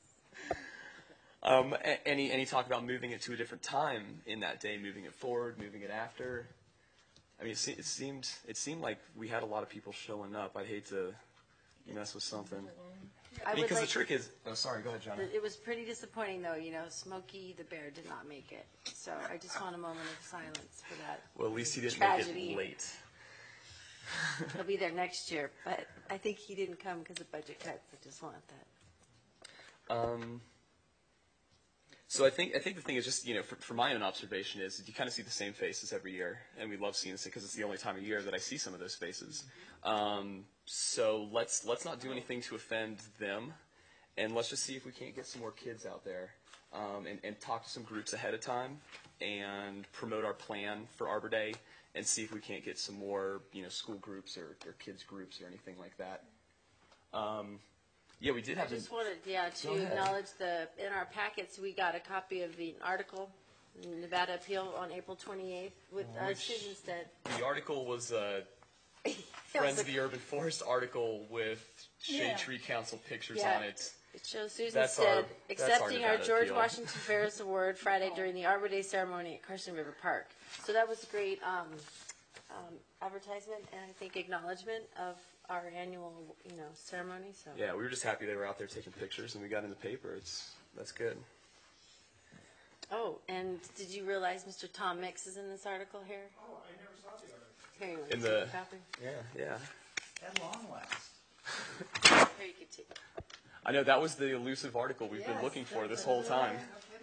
Any talk about moving it to a different time in that day, moving it forward, moving it after? I mean, it seemed like we had a lot of people showing up. I'd hate to mess with something. Because the trick is, sorry, go ahead, John. It was pretty disappointing, though. Smokey the Bear did not make it. So I just want a moment of silence for that. Well, at least he didn't tragedy. make it late. He'll be there next year, but I think he didn't come because of budget cuts. I just want that. So I think the thing is just, for my own observation is you kind of see the same faces every year, and we love seeing this because it's the only time of year that I see some of those faces. So let's not do anything to offend them, and let's just see if we can't get some more kids out there, and talk to some groups ahead of time, and promote our plan for Arbor Day, and see if we can't get some more, school groups or kids groups or anything like that. Yeah, we did have I just wanted, to acknowledge in our packets, we got a copy of the article, Nevada Appeal on April 28th with Susan Stead. The article was Friends of the Urban Forest article with Shade Tree Council pictures on it. It shows Susan That's Stead our accepting our Nevada George Appeal. Washington Ferris Award Friday during the Arbor Day ceremony at Carson River Park. So that was a great advertisement and I think acknowledgement of our annual, ceremony. So Yeah, we were just happy they were out there taking pictures, and we got in the paper. That's good. Oh, and did you realize Mr. Tom Mix is in this article here? Oh, I never saw the article. Here, you want to In see the- a copy? Yeah. At long last. Here, you can take it. I know that was the elusive article we've been looking for this whole time.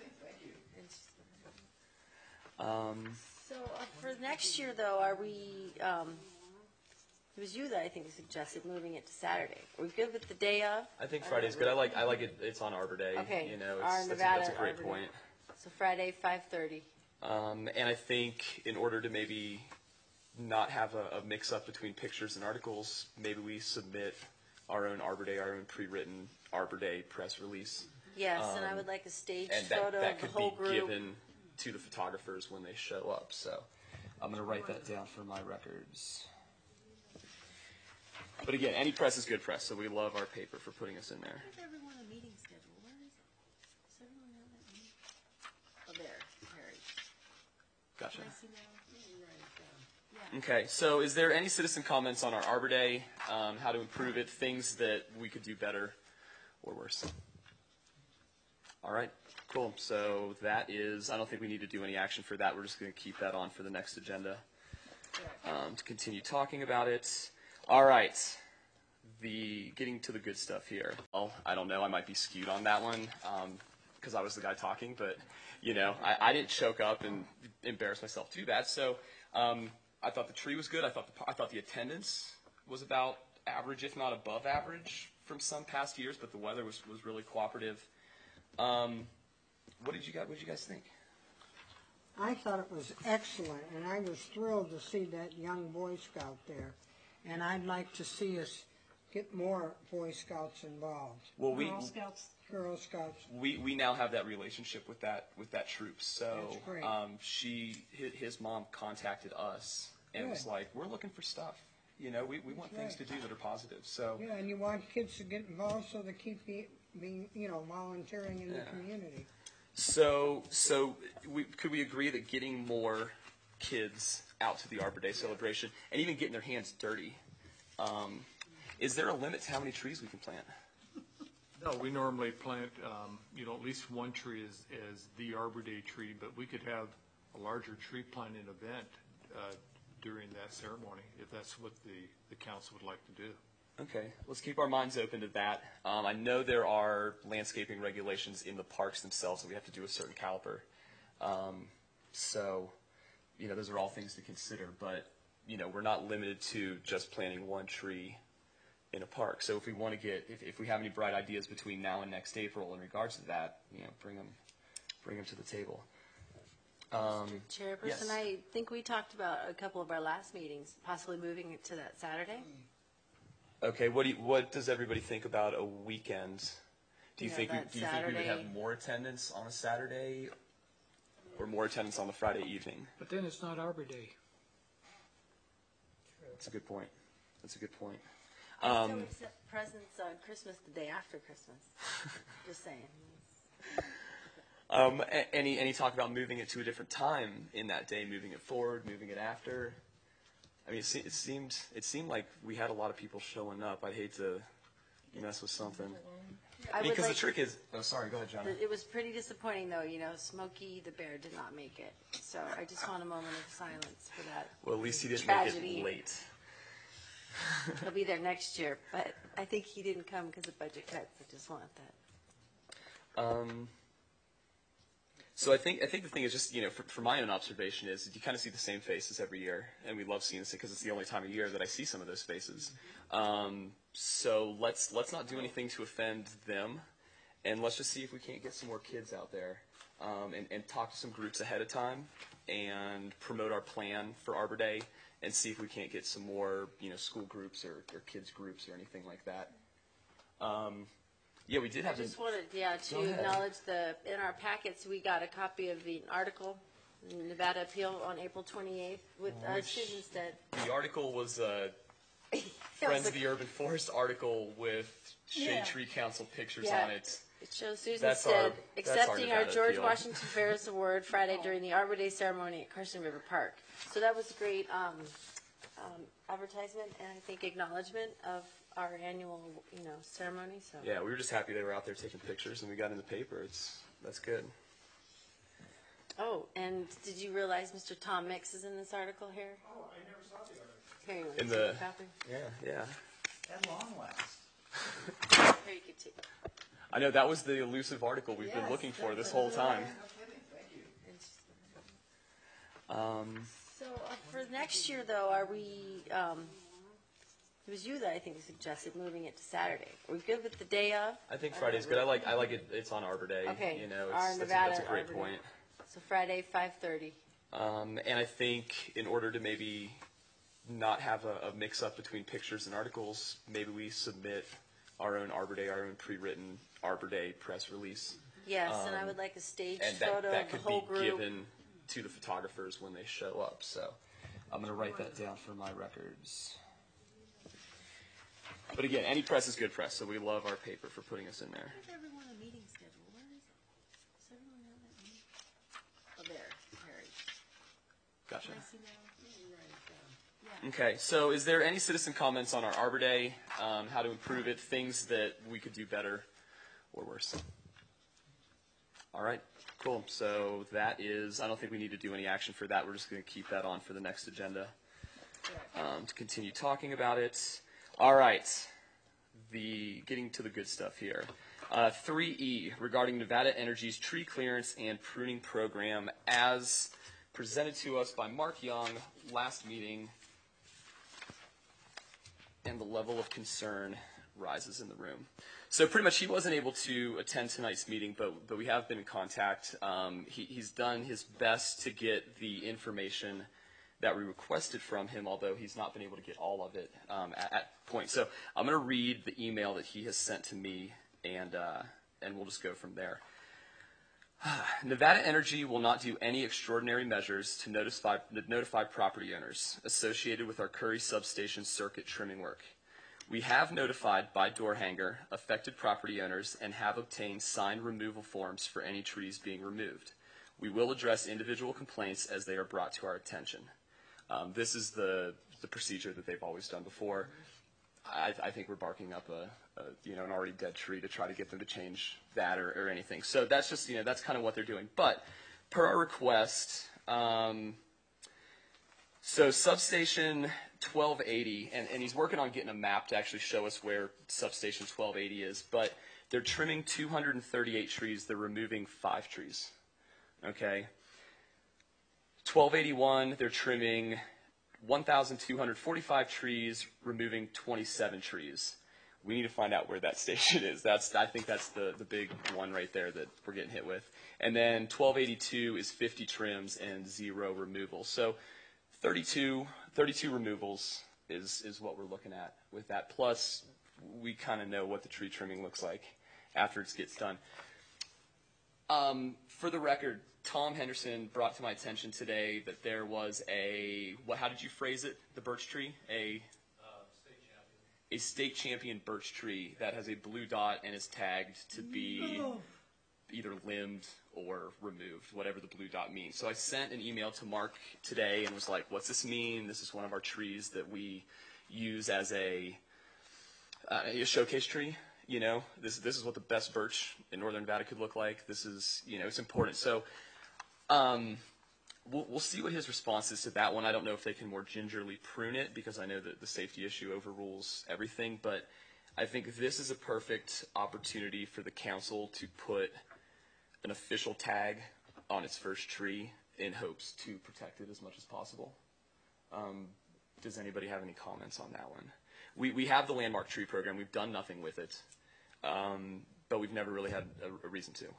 So for next year, though, are we? It was you that I think suggested moving it to Saturday. Are we good with the day of? I think Friday's good. I like it. It's on Arbor Day. Okay, That's a great Arbor Day. point. So Friday, 5:30. And I think in order to maybe not have a mix-up between pictures and articles, maybe we submit our own Arbor Day, our own pre-written Arbor Day press release. Yes, and I would like a staged And photo that of the could whole be group. given to the photographers when they show up. So I'm going to write that down for my records. But again, any press is good press, so we love our paper for putting us in there. Give everyone a meeting schedule. Gotcha. Okay, so is there any citizen comments on our Arbor Day, how to improve it, things that we could do better or worse? All right, cool. So that is, I don't think we need to do any action for that. We're just going to keep that on for the next agenda to continue talking about it. All right, getting to the good stuff here. Well, I don't know, I might be skewed on that one because I was the guy talking, but, you know, I didn't choke up and embarrass myself too bad. So I thought the tree was good. I thought the attendance was about average, if not above average, from some past years. But the weather was really cooperative. What did you guys think? I thought it was excellent, and I was thrilled to see that young Boy Scout there. And I'd like to see us get more Boy Scouts involved. Well, Girl Scouts. we now have that relationship with that troop. So That's great. His mom contacted us and was Good. like, "We're looking for stuff. You know, we want things to do that are positive." So Yeah, and you want kids to get involved so they keep being, volunteering in the community. So could we agree that getting more kids out to the Arbor Day celebration and even getting their hands dirty, is there a limit to how many trees we can plant? No, we normally plant, at least one tree as the Arbor Day tree, but we could have a larger tree planting event during that ceremony, if that's what the council would like to do. Okay, let's keep our minds open to that. I know there are landscaping regulations in the parks themselves, and we have to do a certain caliber. So, those are all things to consider, but, we're not limited to just planting one tree in a park. So if we want to if we have any bright ideas between now and next April in regards to that, bring them to the table. Mr. Chairperson, yes. I think we talked about a couple of our last meetings, possibly moving it to that Saturday. Okay, what does everybody think about a weekend? Do you think we would have more attendance on a Saturday or more attendance on the Friday evening? But then it's not Arbor Day. That's a good point. So accept presents on Christmas the day after Christmas. Just saying. Any talk about moving it to a different time in that day, moving it forward, moving it after? I mean, it seemed like we had a lot of people showing up. I'd hate to mess with something. Because the trick is, oh, sorry, go ahead, John. It was pretty disappointing, though. Smokey the Bear did not make it. So I just want a moment of silence for that. Well, at least he didn't tragedy. make it late. He'll be there next year, but I think he didn't come because of budget cuts. I just want that. So I think the thing is just, for my own observation is you kind of see the same faces every year, and we love seeing this because it's the only time of year that I see some of those faces. So let's not do anything to offend them, and let's just see if we can't get some more kids out there, and talk to some groups ahead of time, and promote our plan for Arbor Day, and see if we can't get some more, school groups or kids groups or anything like that. Yeah, we did have I just wanted, to acknowledge in our packets, we got a copy of the article, Nevada Appeal on April 28th with Susan Stead. The article was Friends of the Urban Forest article with Shade Tree Council pictures on it. It shows Susan That's Stead our accepting our Nevada George Appeal. Washington Ferris Award Friday during the Arbor Day ceremony at Carson River Park. So that was a great advertisement and I think acknowledgement of our annual, ceremony. So Yeah, we were just happy they were out there taking pictures, and we got in the paper. That's good. Oh, and did you realize Mr. Tom Mix is in this article here? Oh, I never saw the article. Here, you want In to the- take a copy? Yeah. At long last. Here, you can take it. I know that was the elusive article we've been looking for this whole time. So for next year, though, are we? It was you that I think suggested moving it to Saturday. Are we good with the day of? I think Friday's good. I like it. It's on Arbor Day. Okay. That's a great Arbor Day. point. So Friday, 5:30. And I think in order to maybe not have a mix-up between pictures and articles, maybe we submit our own Arbor Day, our own pre-written Arbor Day press release. Yes, and I would like a staged And photo that of the could whole be group. given to the photographers when they show up. So I'm going to write that down for my records. But again, any press is good press, so we love our paper for putting us in there. Give everyone a meeting schedule. Where is it? Does everyone have that meeting? Oh, there, Harry. Gotcha. Okay, so is there any citizen comments on our Arbor Day, how to improve it, things that we could do better or worse? All right, cool. So that is, I don't think we need to do any action for that. We're just going to keep that on for the next agenda to continue talking about it. All right, getting to the good stuff here. 3E, regarding Nevada Energy's tree clearance and pruning program as presented to us by Mark Young last meeting, and the level of concern rises in the room. So pretty much he wasn't able to attend tonight's meeting, but we have been in contact. He's done his best to get the information that we requested from him, although he's not been able to get all of it at point. So I'm going to read the email that he has sent to me, and we'll just go from there. Nevada Energy will not do any extraordinary measures to notify property owners associated with our Curry substation circuit trimming work. We have notified by door hanger affected property owners and have obtained signed removal forms for any trees being removed. We will address individual complaints as they are brought to our attention. This is the procedure that they've always done before. I think we're barking up an already dead tree to try to get them to change that or anything. So that's just, that's kind of what they're doing. But per our request, so substation 1280, and he's working on getting a map to actually show us where substation 1280 is, but they're trimming 238 trees. They're removing 5 trees. Okay. 1281, they're trimming 1,245 trees, removing 27 trees. We need to find out where that station is. I think that's the big one right there that we're getting hit with. And then 1282 is 50 trims and 0 removals. So 32 removals is what we're looking at with that. Plus, we kind of know what the tree trimming looks like after it gets done. For the record, Tom Henderson brought to my attention today that there was how did you phrase it? The birch tree? A state champion birch tree that has a blue dot and is tagged to be either limbed or removed, whatever the blue dot means. So I sent an email to Mark today and was like, what's this mean? This is one of our trees that we use as a showcase tree. This is what the best birch in northern Nevada could look like. This is, it's important. So we'll see what his response is to that one. I don't know if they can more gingerly prune it because I know that the safety issue overrules everything. But I think this is a perfect opportunity for the council to put an official tag on its first tree in hopes to protect it as much as possible. Does anybody have any comments on that one? We have the landmark tree program. We've done nothing with it. But we've never really had a reason to.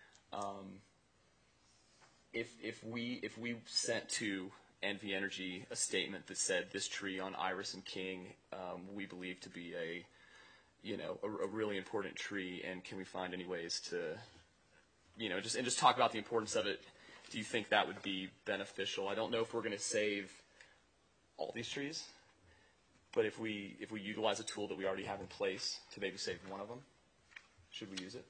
If we sent to NV Energy a statement that said this tree on Iris and King we believe to be a really important tree, and can we find any ways to just talk about the importance of it? Do you think that would be beneficial? I don't know if we're going to save all these trees, but if we utilize a tool that we already have in place to maybe save one of them, should we use it?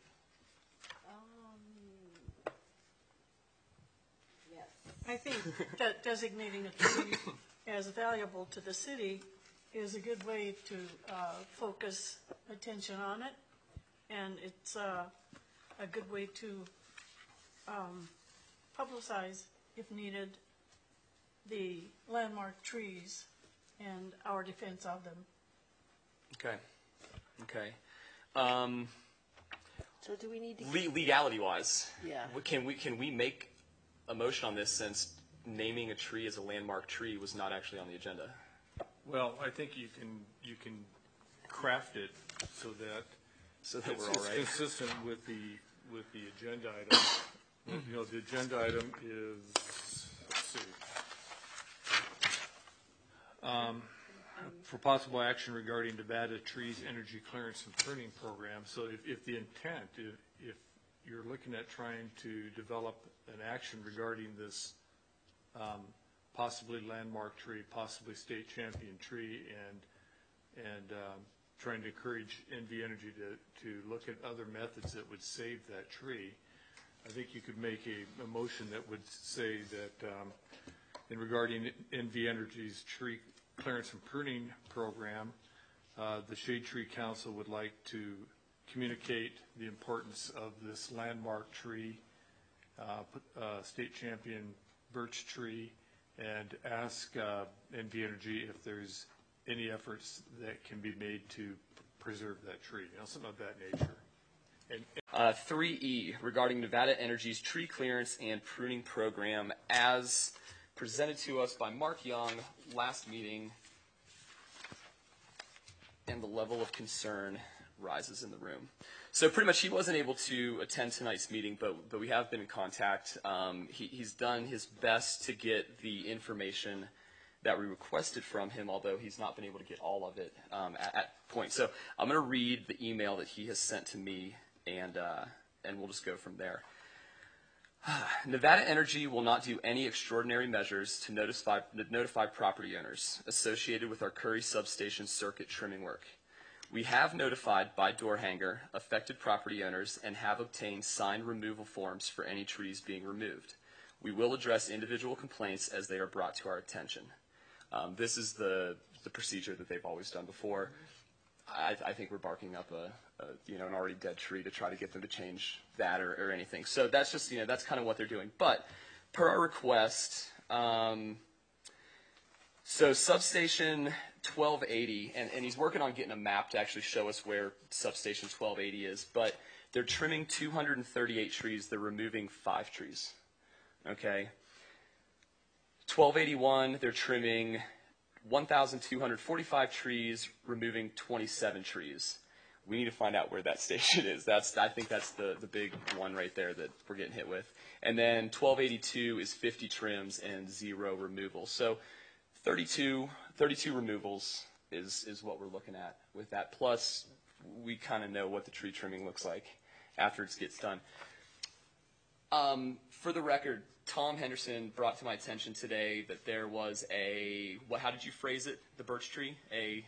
Yes. I think that designating a tree as valuable to the city is a good way to focus attention on it, and it's a good way to publicize, if needed, the landmark trees and our defense of them. Okay. So do we need to? Legality-wise, Yeah. Can we make a motion on this since naming a tree as a landmark tree was not actually on the agenda? Well, I think you can craft it so that we're all right. It's consistent with the agenda item. The agenda item is, let's see, for possible action regarding Nevada Trees Energy Clearance and Pruning Program. So if the intent, if you're looking at trying to develop an action regarding this possibly landmark tree, possibly state champion tree, and trying to encourage NV Energy to look at other methods that would save that tree, I think you could make a motion that would say that And regarding NV Energy's tree clearance and pruning program, the Shade Tree Council would like to communicate the importance of this landmark tree, state champion birch tree, and ask NV Energy if there's any efforts that can be made to preserve that tree, something of that nature. 3E, regarding Nevada Energy's tree clearance and pruning program as presented to us by Mark Young last meeting, and the level of concern rises in the room. So pretty much he wasn't able to attend tonight's meeting, but we have been in contact. He's done his best to get the information that we requested from him, although he's not been able to get all of it at point. So I'm going to read the email that he has sent to me, and we'll just go from there. Nevada Energy will not do any extraordinary measures to notify property owners associated with our Curry substation circuit trimming work. We have notified by door hanger affected property owners and have obtained signed removal forms for any trees being removed. We will address individual complaints as they are brought to our attention. This is the procedure that they've always done before. I think we're barking up an already dead tree to try to get them to change that or anything. So that's just, that's kind of what they're doing. But per our request, so substation 1280, and he's working on getting a map to actually show us where substation 1280 is, but they're trimming 238 trees. They're removing 5 trees. Okay. 1281, they're trimming 1,245 trees, removing 27 trees. We need to find out where that station is. I think that's the big one right there that we're getting hit with. And then 1282 is 50 trims and 0 removals. So 32 removals is what we're looking at with that. Plus, we kind of know what the tree trimming looks like after it gets done. For the record, Tom Henderson brought to my attention today that there was how did you phrase it? The birch tree? A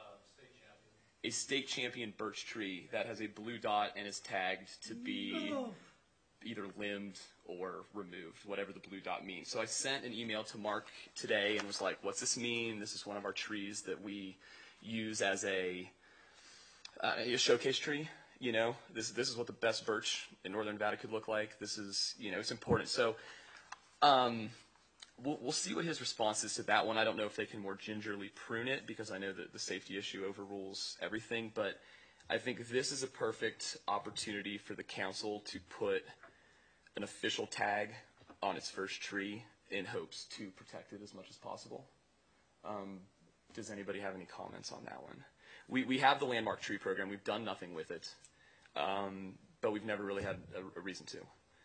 state champion birch tree that has a blue dot and is tagged to be either limbed or removed, whatever the blue dot means. So I sent an email to Mark today and was like, what's this mean? This is one of our trees that we use as a showcase tree. This is what the best birch in northern Nevada could look like. This is, it's important. So we'll see what his response is to that one. I don't know if they can more gingerly prune it because I know that the safety issue overrules everything. But I think this is a perfect opportunity for the council to put an official tag on its first tree in hopes to protect it as much as possible. Does anybody have any comments on that one? We have the landmark tree program. We've done nothing with it. But we've never really had a reason to.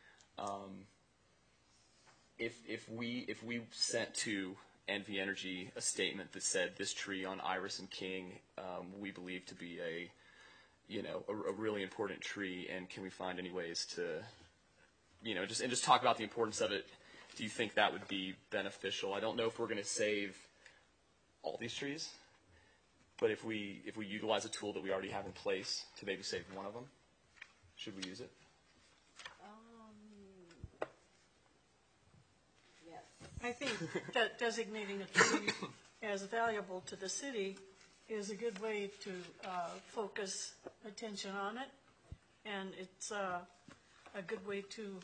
If we sent to NV Energy a statement that said this tree on Iris and King we believe to be a really important tree, and can we find any ways to just talk about the importance of it? Do you think that would be beneficial? I don't know if we're going to save all these trees, but if we utilize a tool that we already have in place to maybe save one of them, should we use it? Yes. I think that designating a tree as valuable to the city is a good way to focus attention on it, and it's a good way to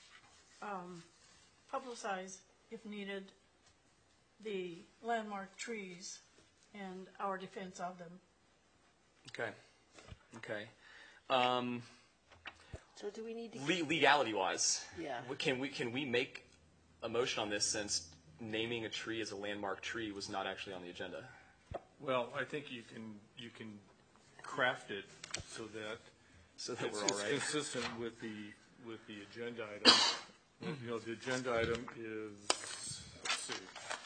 publicize, if needed, the landmark trees and our defense of them. Okay. So do we need to? Legality-wise, Yeah. Can we make a motion on this since naming a tree as a landmark tree was not actually on the agenda? Well, I think you can craft it so that we're all right. It's consistent with the agenda item. The agenda item is, let's see,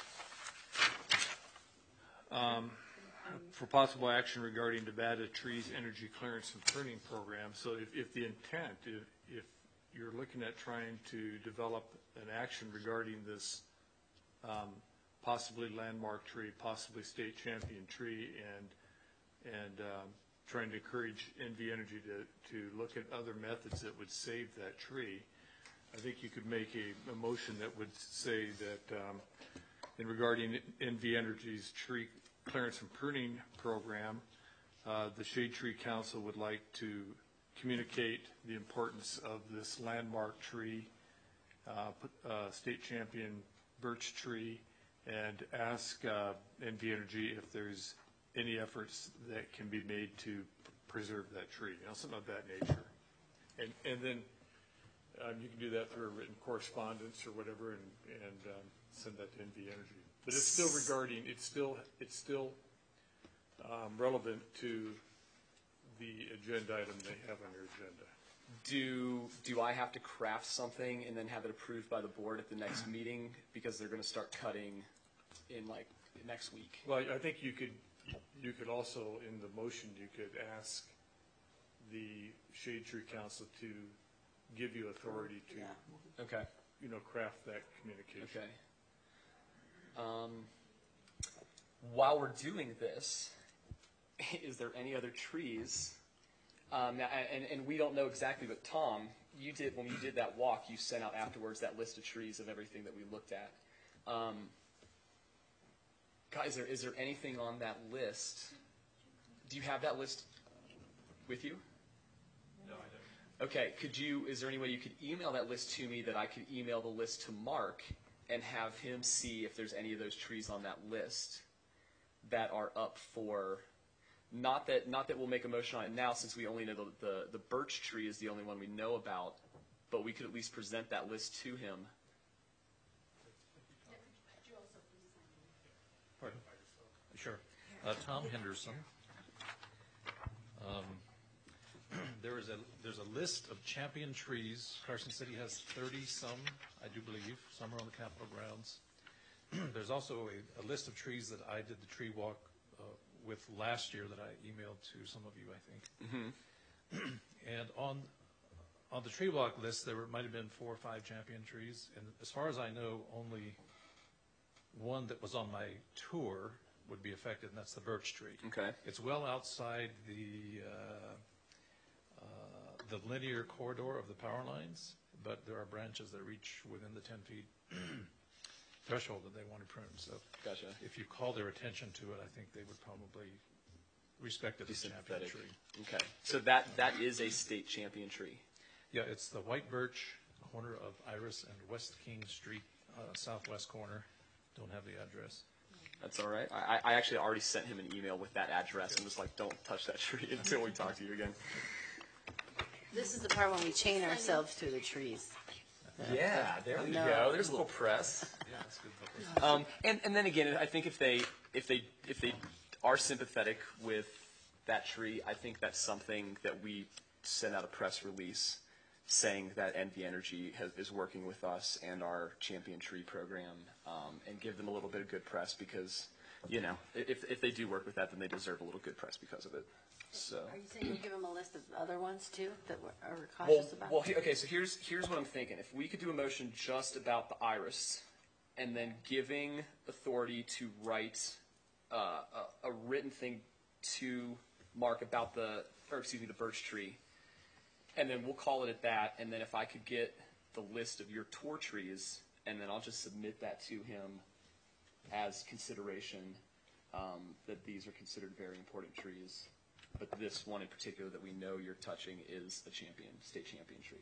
for possible action regarding Nevada Trees Energy Clearance and Pruning Program. So if the intent, if you're looking at trying to develop an action regarding this possibly landmark tree, possibly state champion tree, and trying to encourage NV Energy to look at other methods that would save that tree, I think you could make a motion that would say that in regarding NV Energy's tree clearance and pruning program, the Shade Tree Council would like to communicate the importance of this landmark tree, state champion birch tree, and ask NV Energy if there's any efforts that can be made to preserve that tree, something of that nature. And then you can do that through a written correspondence or whatever, and send that to NV Energy. But it's still regarding, it's still relevant to the agenda item they have on your agenda. Do I have to craft something and then have it approved by the board at the next meeting because they're going to start cutting in like next week? Well, I think you could also, in the motion, you could ask the Shade Tree Council to give you authority to, Okay. craft that communication. Okay. While we're doing this, is there any other trees? Now, and we don't know exactly, but Tom, you did when you did that walk. You sent out afterwards that list of trees of everything that we looked at. Guys, is there anything on that list? Do you have that list with you? No, I don't. Okay, is there any way you could email that list to me that I could email the list to Mark and have him see if there's any of those trees on that list that are up for, not that we'll make a motion on it now since we only know the birch tree is the only one we know about, but we could at least present that list to him. Pardon? Sure. Tom Henderson. There's a list of champion trees. Carson City has 30 some, I do believe. Some are on the Capitol grounds. There's also a list of trees that I did the tree walk with last year that I emailed to some of you, I think. Mm-hmm. And on the tree walk list, there might have been 4 or 5 champion trees. And as far as I know, only one that was on my tour would be affected, and that's the birch tree. Okay. It's well outside the linear corridor of the power lines, but there are branches that reach within the 10 feet threshold that they want to prune. So Gotcha. If you call their attention to it, I think they would probably respect it as a champion tree. Okay. So that is a state champion tree. Yeah, it's the white birch, corner of Iris and West King Street, southwest corner. Don't have the address. That's all right. I actually already sent him an email with that address and was like, don't touch that tree until we talk to you again. This is the part when we chain ourselves to the trees. Yeah, there we go. There's a little press. Yeah, that's good. And then again, I think if they are sympathetic with that tree, I think that's something that we send out a press release saying that NV Energy is working with us and our Champion Tree program, and give them a little bit of good press because, if they do work with that, then they deserve a little good press because of it. So. Are you saying you give them a list of other ones too that we're cautious about? Well, okay. So here's what I'm thinking. If we could do a motion just about the iris, and then giving authority to write a written thing to Mark about the birch tree, and then we'll call it at that. And then if I could get the list of your tour trees, and then I'll just submit that to him as consideration that these are considered very important trees. But this one in particular that we know you're touching is a state champion tree.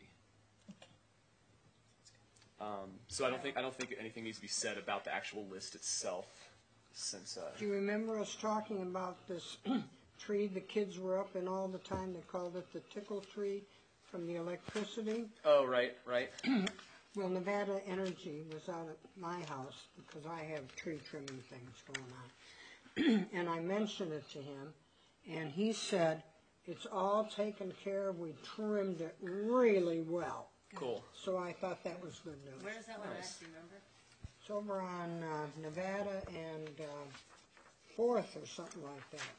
So I don't think anything needs to be said about the actual list itself. Since do you remember us talking about this tree the kids were up in all the time? They called it the tickle tree from the electricity. Oh, right. Well, Nevada Energy was out at my house because I have tree trimming things going on, and I mentioned it to him. And he said, it's all taken care of. We trimmed it really well. Cool. So I thought that was good news. Where is that one Nice. at? Do you remember? It's over on Nevada and 4th or something like that.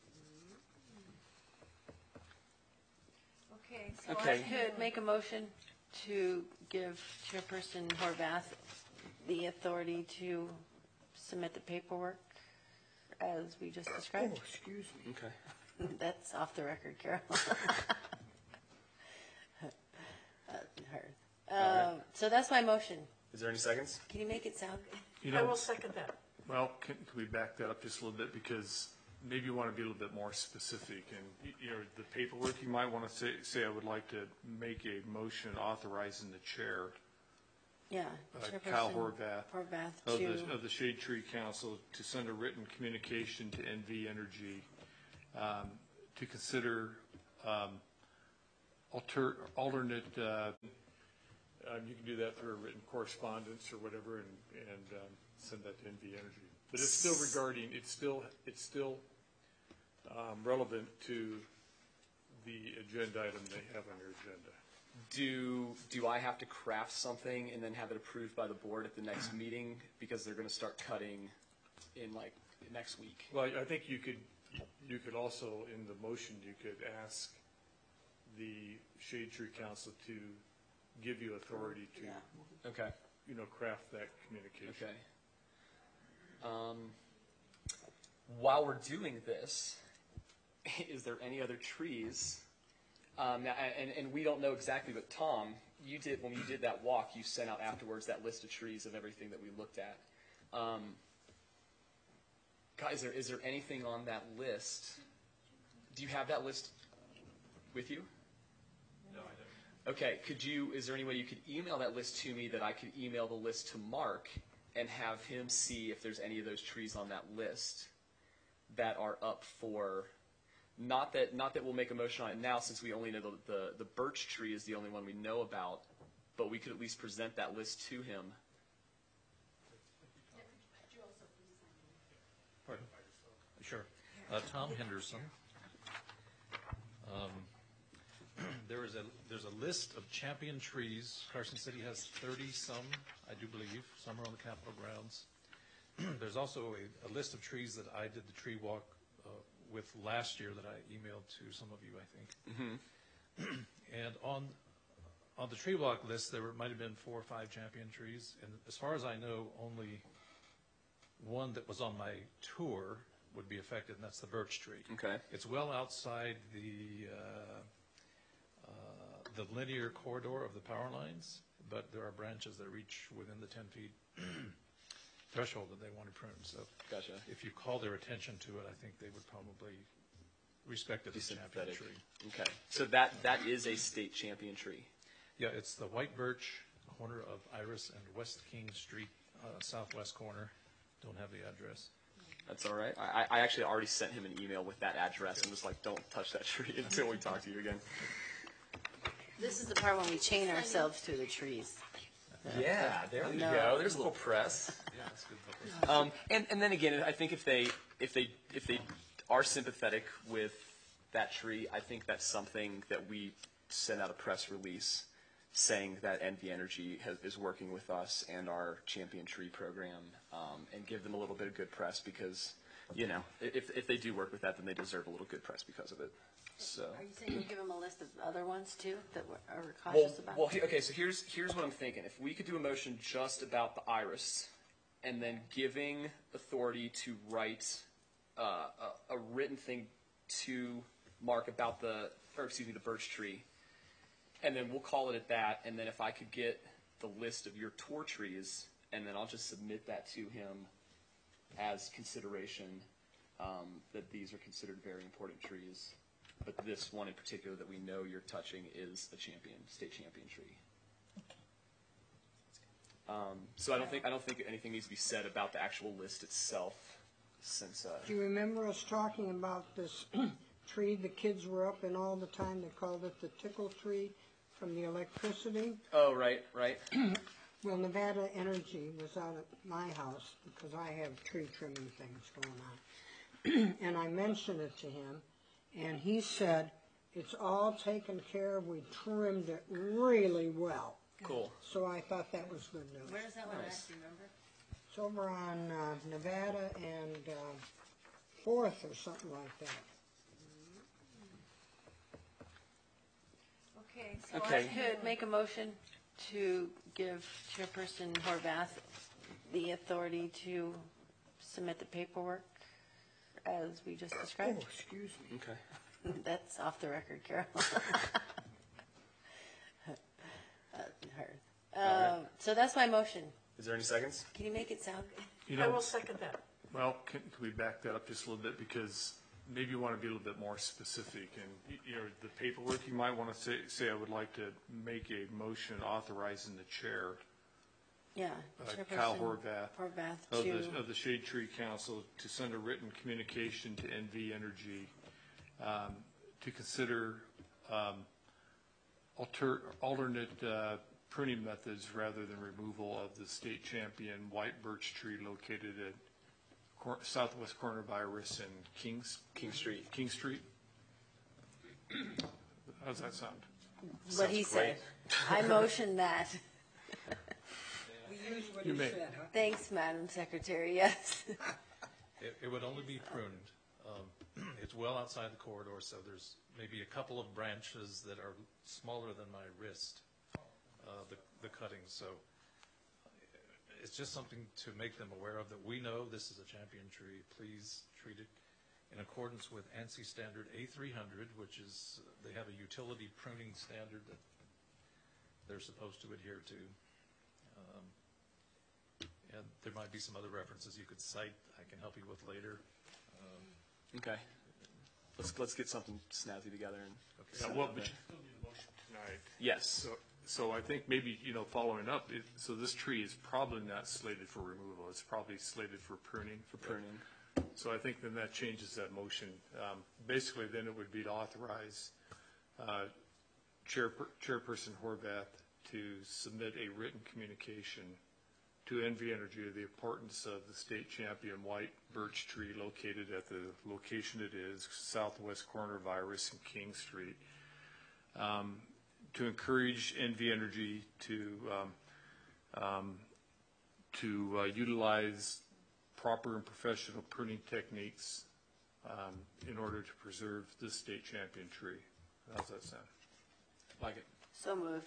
Okay, so Okay. I could make a motion to give Chairperson Horvath the authority to submit the paperwork as we just described. Oh, excuse me. Okay. That's off the record, Carol. So that's my motion. Is there any seconds? Can you make it sound good? You I know, will second that. well, can we back that up just a little bit, because maybe you want to be a little bit more specific, and, you know, the paperwork, you might want to say, I would like to make a motion authorizing the chair, Yeah. Kyle Chairperson Horvath, to, of the Shade Tree Council, to send a written communication to NV Energy, to consider, alternate, you can do that through a written correspondence or whatever, and send that to NV Energy. But it's still it's still relevant to the agenda item they have on their agenda. Do I have to craft something and then have it approved by the board at the next meeting, because they're going to start cutting in like next week? Well, I think you could also, in the motion, you could ask the Shade Tree Council to give you authority to, Okay. you know, craft that communication. Okay. While we're doing this, is there any other trees? Now, and we don't know exactly, but Tom, you did, when you did that walk, you sent out afterwards that list of trees of everything that we looked at. Guys, is there anything on that list? Do you have that list with you? No, I don't. Okay, is there any way you could email that list to me, that I could email the list to Mark and have him see if there's any of those trees on that list that are up for, not that we'll make a motion on it now, since we only know the birch tree is the only one we know about, but we could at least present that list to him. Pardon? Sure. Tom Henderson. There's a list of champion trees. Carson City has 30 some, I do believe. Some are on the Capitol grounds. There's also a list of trees that I did the tree walk with last year that I emailed to some of you, I think. Mm-hmm. And on the tree walk list, there might have been 4 or 5 champion trees. And as far as I know, only one that was on my tour would be affected, and that's the birch tree. Okay. It's well outside the linear corridor of the power lines, but there are branches that reach within the 10 feet threshold that they want to prune. So Gotcha. if you call their attention to it, I think they would probably respect it as a champion Sympathetic. tree. Okay. So that is a state champion tree. Yeah, it's the white birch, corner of Iris and West King Street, southwest corner. Don't have the address. That's all right. I actually already sent him an email with that address and was like, don't touch that tree until we talk to you again. this is the part when we chain ourselves to the trees. Yeah, there we No. go. There's a little press. Yeah, that's good. And then again, I think if they are sympathetic with that tree, I think that's something that we send out a press release saying that NV Energy is working with us and our Champion Tree program, and give them a little bit of good press, because, you know, if they do work with that, then they deserve a little good press because of it. So. Are you saying you give them a list of other ones too that we're cautious about? Okay. So here's what I'm thinking. If we could do a motion just about the iris, and then giving authority to write a written thing to Mark about the birch tree, and then we'll call it at that. And then if I could get the list of your tour trees, and then I'll just submit that to him as consideration, that these are considered very important trees. But this one in particular that we know you're touching is a state champion tree. So I don't think anything needs to be said about the actual list itself, since. Do you remember us talking about this tree the kids were up in all the time? They called it the tickle tree from the electricity. Oh, right. Well, Nevada Energy was out at my house because I have tree trimming things going on. And I mentioned it to him, and he said, it's all taken care of. We trimmed it really well. Cool. So I thought that was good news. Where is that one at, Nice. do you remember? It's over on Nevada and 4th or something like that. Okay, so Okay. I could make a motion to give Chairperson Horvath the authority to submit the paperwork as we just described. Oh, excuse me. Okay. That's off the record, Carol. Her. So that's my motion. Is there any seconds? Can you make it sound good? You I know, will second that. well, can we back that up just a little bit, because maybe you want to be a little bit more specific, and, you know, the paperwork, you might want to say, I would like to make a motion authorizing the chair, Yeah. Kyle Chairperson Horvath, to, of the Shade Tree Council, to send a written communication to NV Energy, to consider, alternate, pruning methods rather than removal of the state champion white birch tree located at southwest corner by Iris and King Street. King Street. How's that sound? what he said. I motion that. We use what You he may. said, huh? Thanks, Madam Secretary, yes. It would only be pruned. It's well outside the corridor, so there's maybe a couple of branches that are smaller than my wrist, the cuttings. So it's just something to make them aware of, that we know this is a champion tree. Please treat it in accordance with ANSI standard A300, which is, they have a utility pruning standard that they're supposed to adhere to. And there might be some other references you could cite I can help you with later. Okay. Let's get something snazzy together and. Yeah, well, but you still need a motion tonight. Yes. So I think maybe, you know, following up, so this tree is probably not slated for removal. It's probably slated for pruning. For pruning. So I think then that changes that motion. Basically, then it would be to authorize Chairperson Horvath to submit a written communication to NV Energy of the importance of the state champion white birch tree located at the location it is, southwest corner of Iris and King Street, to encourage NV Energy to utilize proper and professional pruning techniques in order to preserve this state champion tree. How's that sound? Like it. So moved.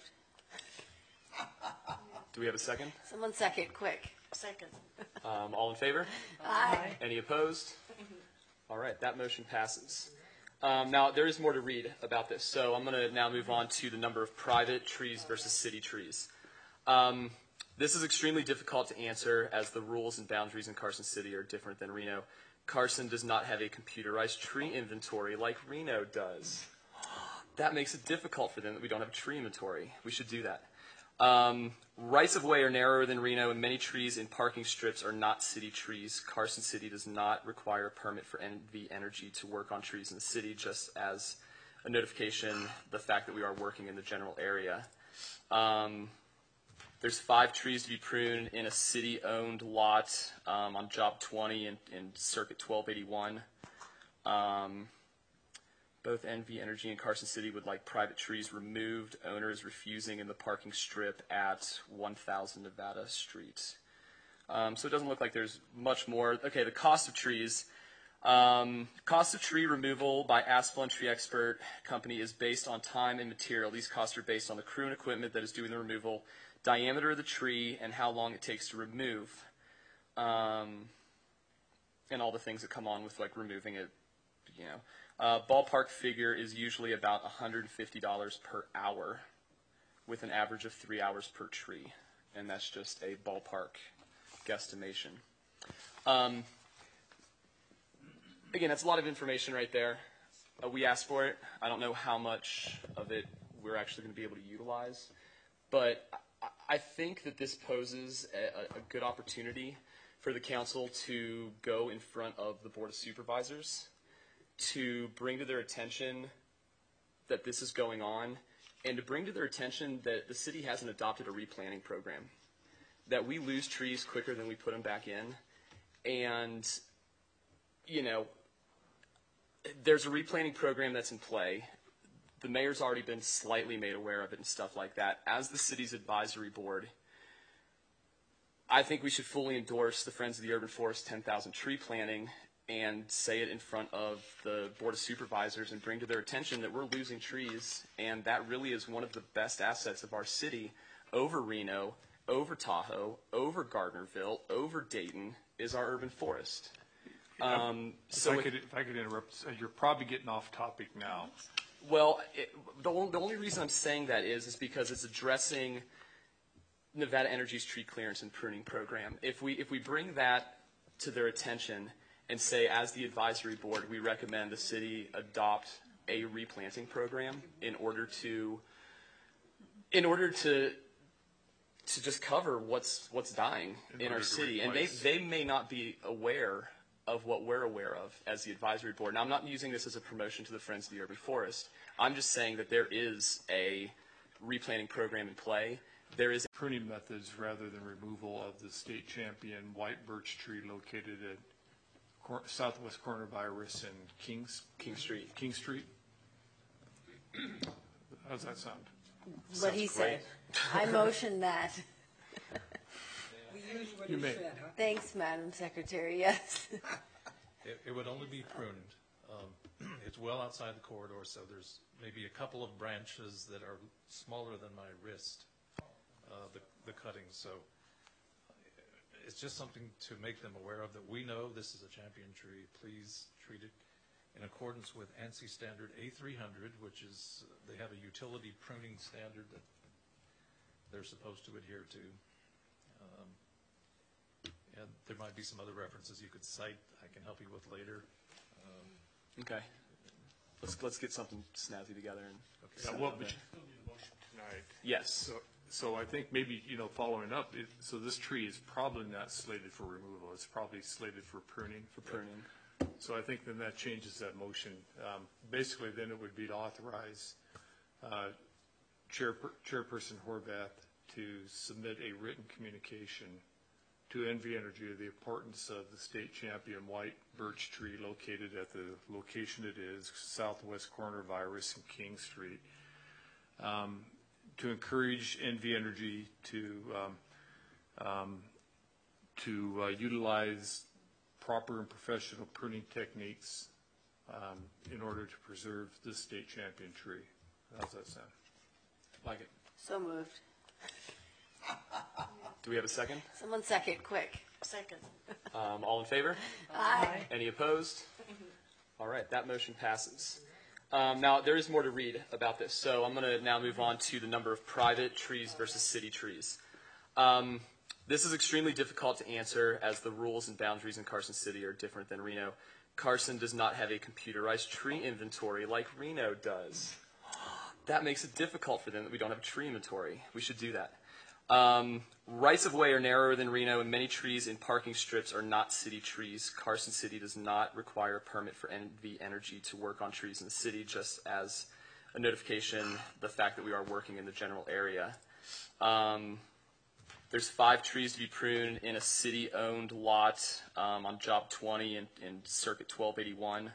Do we have a second? Someone second, quick. Second. All in favor? Aye. Any opposed? All right, that motion passes. Now, there is more to read about this, so I'm going to now move on to the number of private trees versus city trees. This is extremely difficult to answer, as the rules and boundaries in Carson City are different than Reno. Carson does not have a computerized tree inventory like Reno does. That makes it difficult for them that we don't have a tree inventory. We should do that. Rights of way are narrower than Reno, and many trees in parking strips are not city trees. Carson City does not require a permit for NV Energy to work on trees in the city, just as a notification, the fact that we are working in the general area. There's 5 trees to be pruned in a city-owned lot on Job 20 in Circuit 1281. Both NV Energy and Carson City would like private trees removed. Owner is refusing in the parking strip at 1000 Nevada Street. So it doesn't look like there's much more. Okay, the cost of trees. Cost of tree removal by Asplund Tree Expert Company is based on time and material. These costs are based on the crew and equipment that is doing the removal, diameter of the tree, and how long it takes to remove, and all the things that come on with like removing it, you know. Ballpark figure is usually about $150 per hour, with an average of 3 hours per tree, and that's just a ballpark guesstimation. Again, that's a lot of information right there. We asked for it. I don't know how much of it we're actually going to be able to utilize, but I think that this poses a good opportunity for the council to go in front of the Board of Supervisors to bring to their attention that this is going on, and to bring to their attention that the city hasn't adopted a replanting program, that we lose trees quicker than we put them back in. And, you know, there's a replanting program that's in play. The mayor's already been slightly made aware of it and stuff like that. As the city's advisory board, I think we should fully endorse the Friends of the Urban Forest 10,000 tree planting and say it in front of the Board of Supervisors and bring to their attention that we're losing trees, and that really is one of the best assets of our city over Reno, over Tahoe, over Gardnerville, over Dayton, is our urban forest. If I could interrupt, you're probably getting off topic now. Well, the only reason I'm saying that is because it's addressing Nevada Energy's tree clearance and pruning program. If we bring that to their attention and say, as the advisory board, we recommend the city adopt a replanting program in order to just cover what's dying in our city. And they may not be aware of what we're aware of as the advisory board. Now, I'm not using this as a promotion to the Friends of the Urban Forest. I'm just saying that there is a replanting program in play. There is Pruning methods rather than removal of the state champion white birch tree located at southwest corner of Iris and King Street. King Street. How's that sound? What he said. I motion that. We use what You he may. said, huh? Thanks, Madam Secretary, yes. It would only be pruned. It's well outside the corridor, so there's maybe a couple of branches that are smaller than my wrist, the cuttings. So it's just something to make them aware of, that we know this is a champion tree. Please treat it in accordance with ANSI standard A300, which is, they have a utility pruning standard that they're supposed to adhere to. And there might be some other references you could cite I can help you with later. okay. Let's get something snazzy together and. Yeah, well, but you still need a motion tonight. Yes. So I think maybe, following up, so this tree is probably not slated for removal. It's probably slated for pruning. For pruning. So I think then that changes that motion. Basically, then it would be to authorize Chairperson Horvath to submit a written communication to NV Energy of the importance of the state champion white birch tree located at the location it is, southwest corner of Iris and King Street, to encourage NV Energy to utilize proper and professional pruning techniques in order to preserve this state champion tree. How's that sound? Like it. So moved. Do we have a second? Someone second, quick. Second. All in favor? Aye. Any opposed? All right, that motion passes. Now, there is more to read about this, so I'm going to now move on to the number of private trees versus city trees. This is extremely difficult to answer, as the rules and boundaries in Carson City are different than Reno. Carson does not have a computerized tree inventory like Reno does. That makes it difficult for them that we don't have a tree inventory. We should do that. Rights of way are narrower than Reno, and many trees in parking strips are not city trees. Carson City does not require a permit for NV Energy to work on trees in the city, just as a notification, the fact that we are working in the general area. There's 5 trees to be pruned in a city-owned lot on Job 20 in Circuit 1281.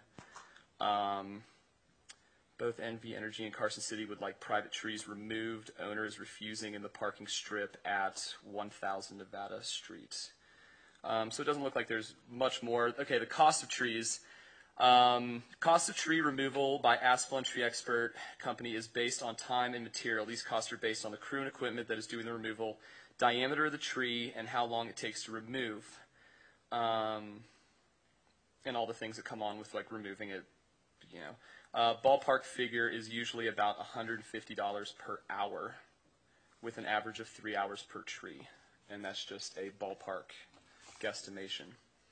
Both NV Energy and Carson City would like private trees removed. Owner is refusing in the parking strip at 1000 Nevada Street. So it doesn't look like there's much more. Okay, the cost of trees. Cost of tree removal by Asplund Tree Expert Company is based on time and material. These costs are based on the crew and equipment that is doing the removal, diameter of the tree, and how long it takes to remove, and all the things that come on with like removing it, ballpark figure is usually about $150 per hour, with an average of 3 hours per tree, and that's just a ballpark guesstimation.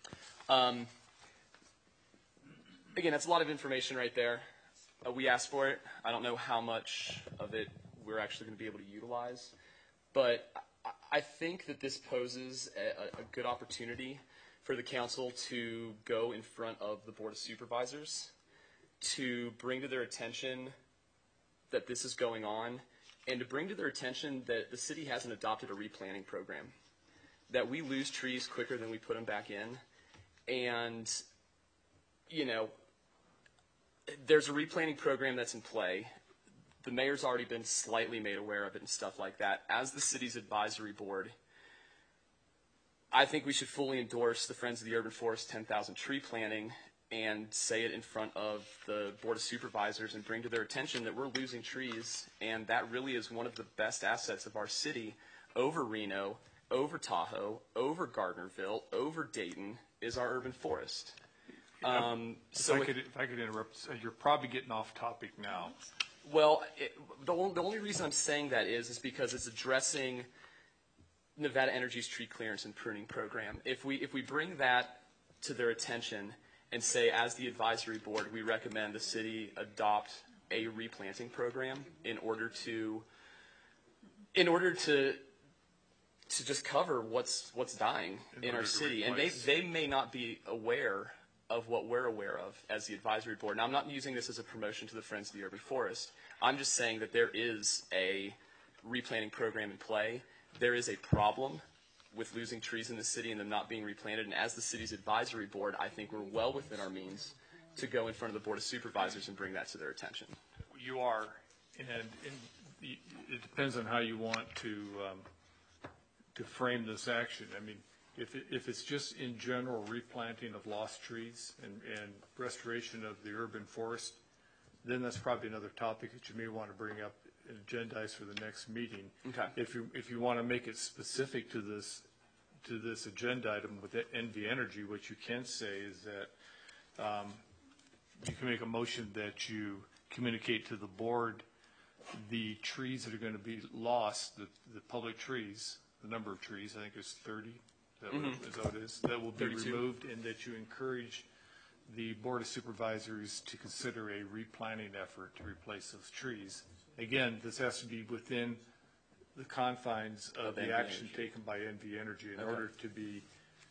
Again, that's a lot of information right there. We asked for it. I don't know how much of it we're actually going to be able to utilize, but I think that this poses a good opportunity for the council to go in front of the Board of Supervisors to bring to their attention that this is going on, and to bring to their attention that the city hasn't adopted a replanting program, that we lose trees quicker than we put them back in, and, there's a replanting program that's in play. The mayor's already been slightly made aware of it and stuff like that. As the city's advisory board, I think we should fully endorse the Friends of the Urban Forest 10,000 tree planting and say it in front of the Board of Supervisors and bring to their attention that we're losing trees, and that really is one of the best assets of our city over Reno, over Tahoe, over Gardnerville, over Dayton, is our urban forest. If I could interrupt, you're probably getting off topic now. Well, the only reason I'm saying that is because it's addressing Nevada Energy's tree clearance and pruning program. If we bring that to their attention and say, as the advisory board, we recommend the city adopt a replanting program in order to just cover what's dying in our city. And they may not be aware of what we're aware of as the advisory board. Now, I'm not using this as a promotion to the Friends of the Urban Forest. I'm just saying that there is a replanting program in play. There is a problem with losing trees in the city and them not being replanted. And as the city's advisory board, I think we're well within our means to go in front of the Board of Supervisors and bring that to their attention. You are, and it depends on how you want to frame this action. I mean, if it's just in general replanting of lost trees and restoration of the urban forest, then that's probably another topic that you may want to bring up and agendize for the next meeting. Okay. If you want to make it specific to this agenda item with NV Energy, what you can say is that you can make a motion that you communicate to the board the trees that are going to be lost, the public trees, the number of trees, I think there's 30, is that what it is, that will be 32. removed, and that you encourage the Board of Supervisors to consider a replanting effort to replace those trees. Again, this has to be within the confines of the action taken by NV Energy in order to be,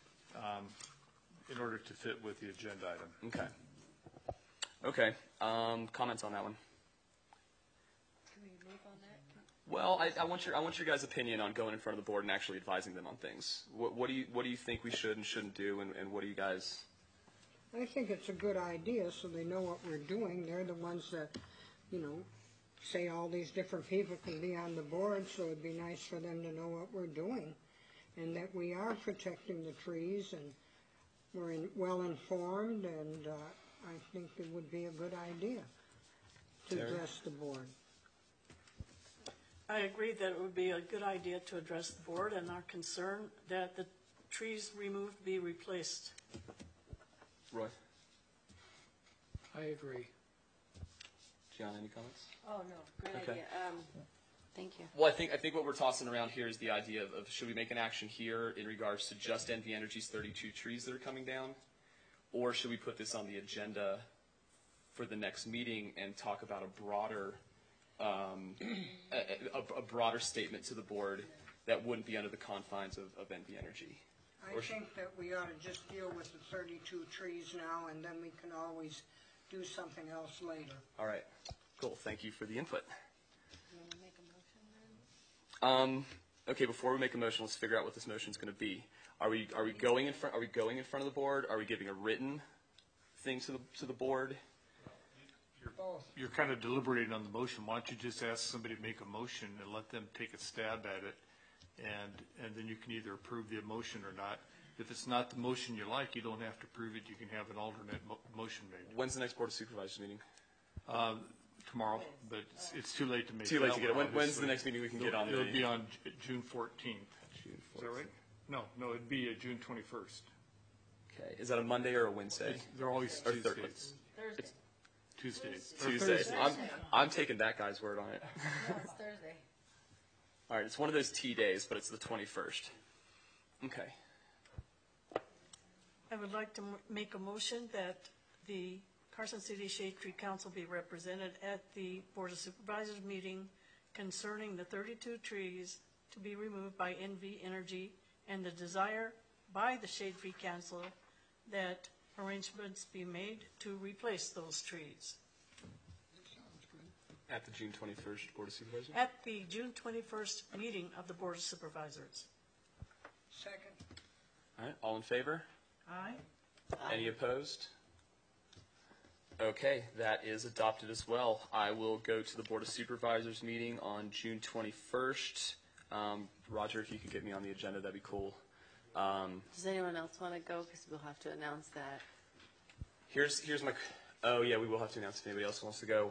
in order to fit with the agenda item. Okay. Comments on that one? Can we move on that? Well, I want your guys' opinion on going in front of the board and actually advising them on things. What do you think we should and shouldn't do, and what do you guys? I think it's a good idea, so they know what we're doing. They're the ones that, say all these different people can be on the board, so it'd be nice for them to know what we're doing, and that we are protecting the trees, and we're well informed, and I think it would be a good idea to address the board. I agree that it would be a good idea to address the board and our concern that the trees removed be replaced. Roy? I agree. John, any comments? Oh, no, great Okay. idea. Thank you. Well, I think what we're tossing around here is the idea of should we make an action here in regards to just NV Energy's 32 trees that are coming down, or should we put this on the agenda for the next meeting and talk about a broader a broader statement to the board that wouldn't be under the confines of NV Energy? I think that we ought to just deal with the 32 trees now, and then we can always do something else later. All right, cool. Thank you for the input. You want to make a motion then? Okay, before we make a motion, let's figure out what this motion is going to be. Are we going in front? Are we going in front of the board? Are we giving a written thing to the board? You're kind of deliberating on the motion. Why don't you just ask somebody to make a motion and let them take a stab at it, and then you can either approve the motion or not. If it's not the motion you like, you don't have to approve it. You can have an alternate motion made. When's the next Board of Supervisors meeting? Tomorrow, but it's too late to make. Too late to get it. When's obviously. the next meeting we can get on? It'll be on June 14th. June 14th. Is that right? No, it'd be June 21st. Okay. Is that a Monday or a Wednesday? They're always Or Tuesdays. Thursday. Tuesdays. Tuesday. I'm taking that guy's word on it. No, it's Thursday. All right. It's one of those T days, but it's the 21st. Okay. I would like to make a motion that the Carson City Shade Tree Council be represented at the Board of Supervisors meeting concerning the 32 trees to be removed by NV Energy and the desire by the Shade Tree Council that arrangements be made to replace those trees. At the June 21st Board of Supervisors? At the June 21st meeting of the Board of Supervisors. Second. All right. All in favor? Aye. Any opposed? Okay, that is adopted as well. I will go to the Board of Supervisors meeting on June 21st. Roger, if you could get me on the agenda, that'd be cool. Does anyone else want to go? Because we'll have to announce that. Here's my. Oh yeah, we will have to announce if anybody else wants to go.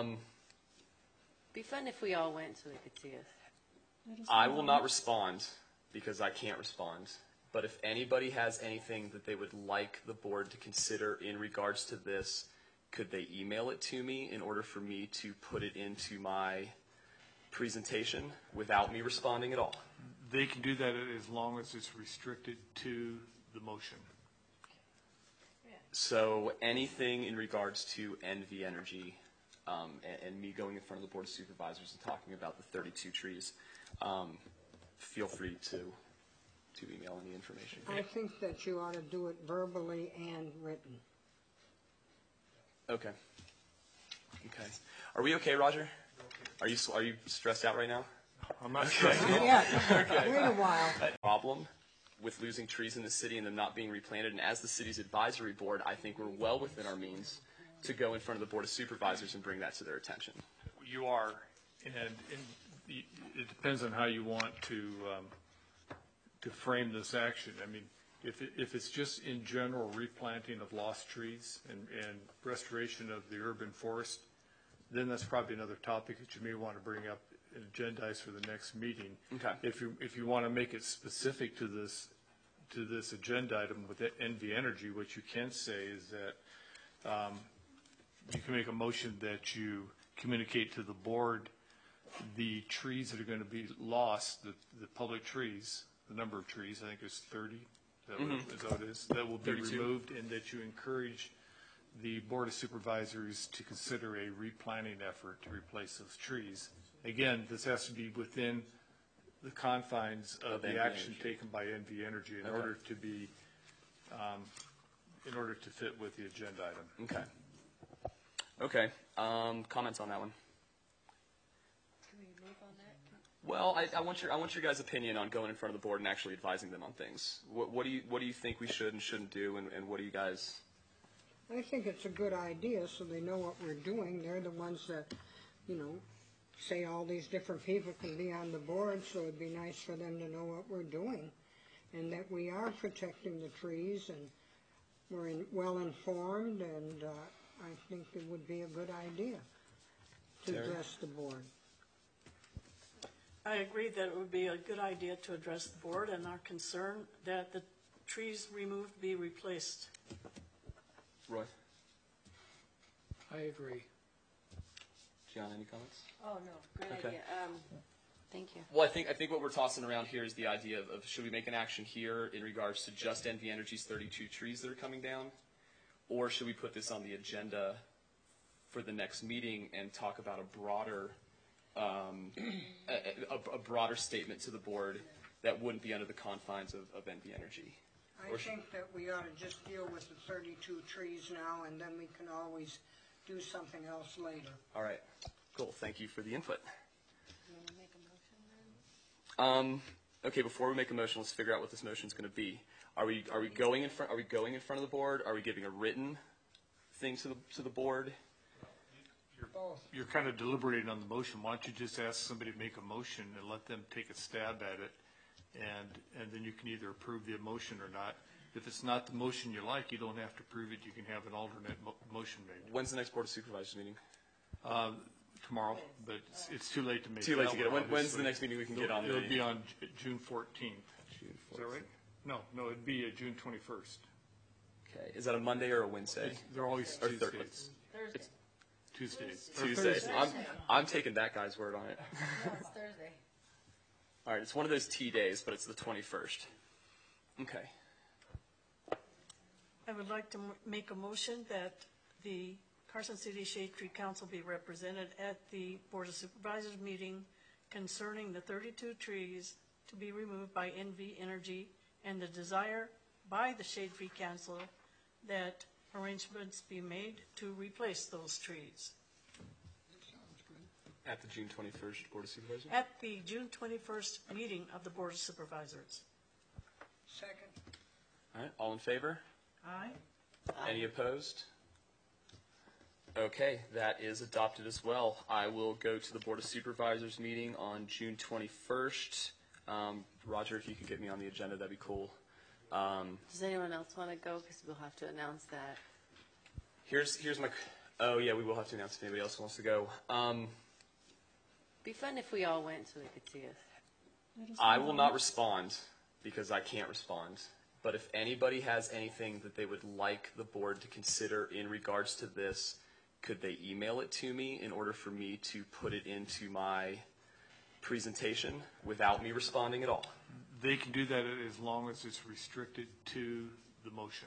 Be fun if we all went so they could see us. I will not respond because I can't respond. But if anybody has anything that they would like the board to consider in regards to this, could they email it to me in order for me to put it into my presentation without me responding at all? They can do that as long as it's restricted to the motion. So anything in regards to NV Energy, and me going in front of the Board of Supervisors and talking about the 32 trees, feel free to email any information. I think that you ought to do it verbally and written. Okay. Okay. Are we okay, Roger? Are you stressed out right now? I'm not sure. Yeah, wait a while. Problem with losing trees in the city and them not being replanted, and as the city's advisory board, I think we're well within our means to go in front of the Board of Supervisors and bring that to their attention. You are, and it depends on how you want to frame this action. I mean, if it's just in general replanting of lost trees and restoration of the urban forest, then that's probably another topic that you may want to bring up and agendize for the next meeting. Okay. If you want to make it specific to this agenda item with NV Energy, what you can say is that you can make a motion that you communicate to the board the trees that are going to be lost, the public trees, the number of trees, I think there's 30, is that what it is, that will be 32. removed, and that you encourage the Board of Supervisors to consider a replanting effort to replace those trees. Again, this has to be within the confines of the action taken by NV Energy in order to be, in order to fit with the agenda item. Okay. Okay. Comments on that one? Can we move on that? Well, I want your guys' opinion on going in front of the board and actually advising them on things. What do you think we should and shouldn't do, and what do you guys? I think it's a good idea, so they know what we're doing. They're the ones that, say all these different people can be on the board, so it'd be nice for them to know what we're doing, and that we are protecting the trees, and we're well informed, and I think it would be a good idea to Terry? address the board. I agree that it would be a good idea to address the board and our concern that the trees removed be replaced. Roy? I agree. Gian, any comments? Oh, no, great Okay. idea. Thank you. Well, I think what we're tossing around here is the idea of should we make an action here in regards to just NV Energy's 32 trees that are coming down, or should we put this on the agenda for the next meeting and talk about a broader a broader statement to the board that wouldn't be under the confines of NV Energy? I think that we ought to just deal with the 32 trees now, and then we can always do something else later. All right. Cool. Thank you for the input. You want to make a motion then? Okay. Before we make a motion, let's figure out what this motion is going to be. Are we going in front? Are we going in front of the board? Are we giving a written thing to the board? You're kind of deliberating on the motion. Why don't you just ask somebody to make a motion and let them take a stab at it, and then you can either approve the motion or not. If it's not the motion you like, you don't have to approve it. You can have an alternate motion made. When's the next Board of Supervisors meeting? Tomorrow, but it's too late to make. Too late that to get it. one, When's the obviously. next meeting we can get on? It'll be on June 14th. June Is that right? No, it'd be June 21st. Okay. Is that a Monday or a Wednesday? They're always Or Tuesdays. Thursday. Tuesdays. Or Tuesday. Thursdays. I'm taking that guy's word on it. No, it's Thursday. All right. It's one of those T days, but it's the 21st. Okay. I would like to make a motion that the Carson City Shade Tree Council be represented at the Board of Supervisors meeting concerning the 32 trees to be removed by NV Energy and the desire by the Shade Tree Council that arrangements be made to replace those trees. At the June 21st Board of Supervisors? At the June 21st meeting of the Board of Supervisors. Second. All right. All in favor? Aye. Any opposed? Okay, that is adopted as well. I will go to the Board of Supervisors meeting on June 21st. Roger, if you could get me on the agenda, that'd be cool. Does anyone else want to go? Because we'll have to announce that. Here's my. Oh yeah, we will have to announce if anybody else wants to go. Be fun if we all went so they could see us. I will not respond because I can't respond. But if anybody has anything that they would like the board to consider in regards to this, could they email it to me in order for me to put it into my presentation without me responding at all. They can do that as long as it's restricted to the motion.